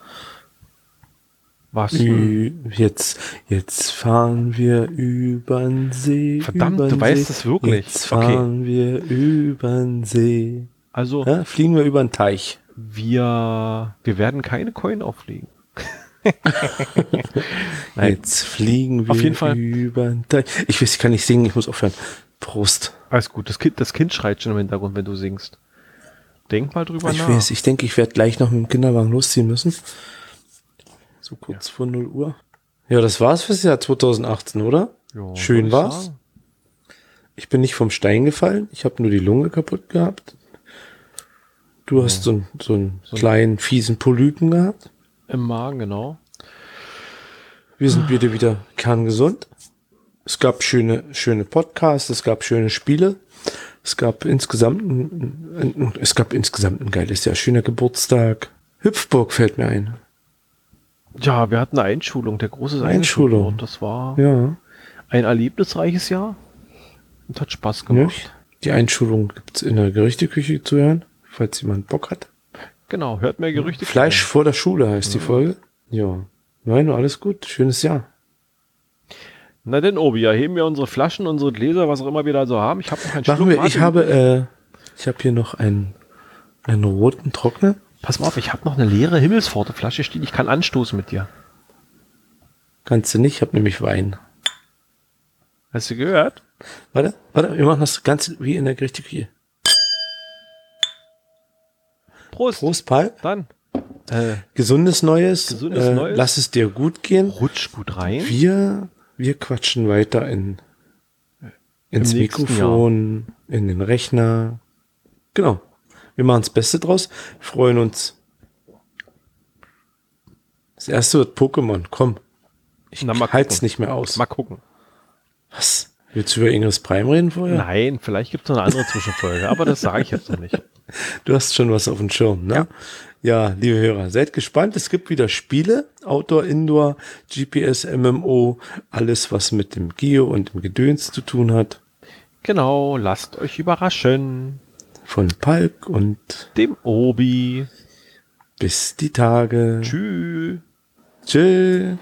Was denn?
Jetzt fahren wir übern See.
Verdammt,
übern
du weißt
See.
es wirklich.
Jetzt fahren wir übern See.
Also,
Ja, fliegen wir übern Teich.
wir werden keine Coin auflegen. Nein.
Jetzt fliegen wir
Auf jeden Fall.
übern Teich. Ich kann nicht singen, ich muss aufhören. Prost.
Alles gut, das Kind schreit schon im Hintergrund, wenn du singst. Denk mal drüber nach.
Ich denke, ich werde gleich noch mit dem Kinderwagen losziehen müssen. So kurz vor 0 Uhr. Ja, das war's fürs Jahr 2018, oder?
Ja,
Schön
würde ich
war's.
sagen.
Ich bin nicht vom Stein gefallen. Ich habe nur die Lunge kaputt gehabt. Du hast so einen kleinen, fiesen Polypen gehabt.
Im Magen, genau.
Wir sind wieder kerngesund. Es gab schöne Podcasts, es gab schöne Spiele. Es gab insgesamt ein geiles Jahr. Schöner Geburtstag. Hüpfburg fällt mir ein.
Ja, wir hatten eine Einschulung, der große
Einschulung.
Und das war
Ja.
ein erlebnisreiches Jahr und hat Spaß gemacht.
Nicht? Die Einschulung gibt's in der Gerichteküche zu hören, falls jemand Bock hat.
Genau, hört mehr Gerüchte.
Fleisch vor der Schule heißt die Folge. Ja. Nein, alles gut. Schönes Jahr.
Na denn, Obi, heben wir unsere Flaschen, unsere Gläser, was auch immer wir da so haben. Ich habe noch einen
Machen wir, ich
Martin.
habe hier noch einen roten Trockner.
Pass mal auf, ich habe noch eine leere Himmelspforte-Flasche stehen. Ich kann anstoßen mit dir.
Kannst du nicht, ich habe nämlich Wein.
Hast du gehört?
Warte, wir machen das ganz wie in der Gerichteküche.
Prost.
Prost, Paul.
Dann.
Gesundes Neues.
Gesundes Neues.
Lass es dir gut gehen.
Rutsch gut rein.
Wir quatschen weiter ins
nächsten
Mikrofon, in den Rechner. Genau. Wir machen das Beste draus. Freuen uns. Das erste wird Pokémon. Komm. Ich
Na, mal
halt's
gucken.
nicht mehr aus.
Mal gucken.
Was? Willst du über Ingress Prime reden vorher?
Nein, vielleicht gibt es noch eine andere Zwischenfolge, aber das sage ich jetzt noch nicht.
Du hast schon was auf dem Schirm, ne? Ja, liebe Hörer, seid gespannt. Es gibt wieder Spiele, Outdoor, Indoor, GPS, MMO, alles, was mit dem Geo und dem Gedöns zu tun hat.
Genau, lasst euch überraschen.
Von Palk und
Dem Obi.
bis die Tage.
Tschüss.
Tschüss.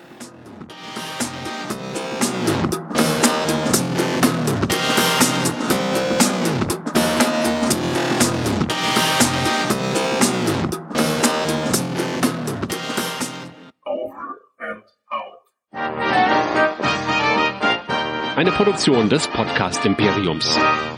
Eine Produktion des Podcast Imperiums.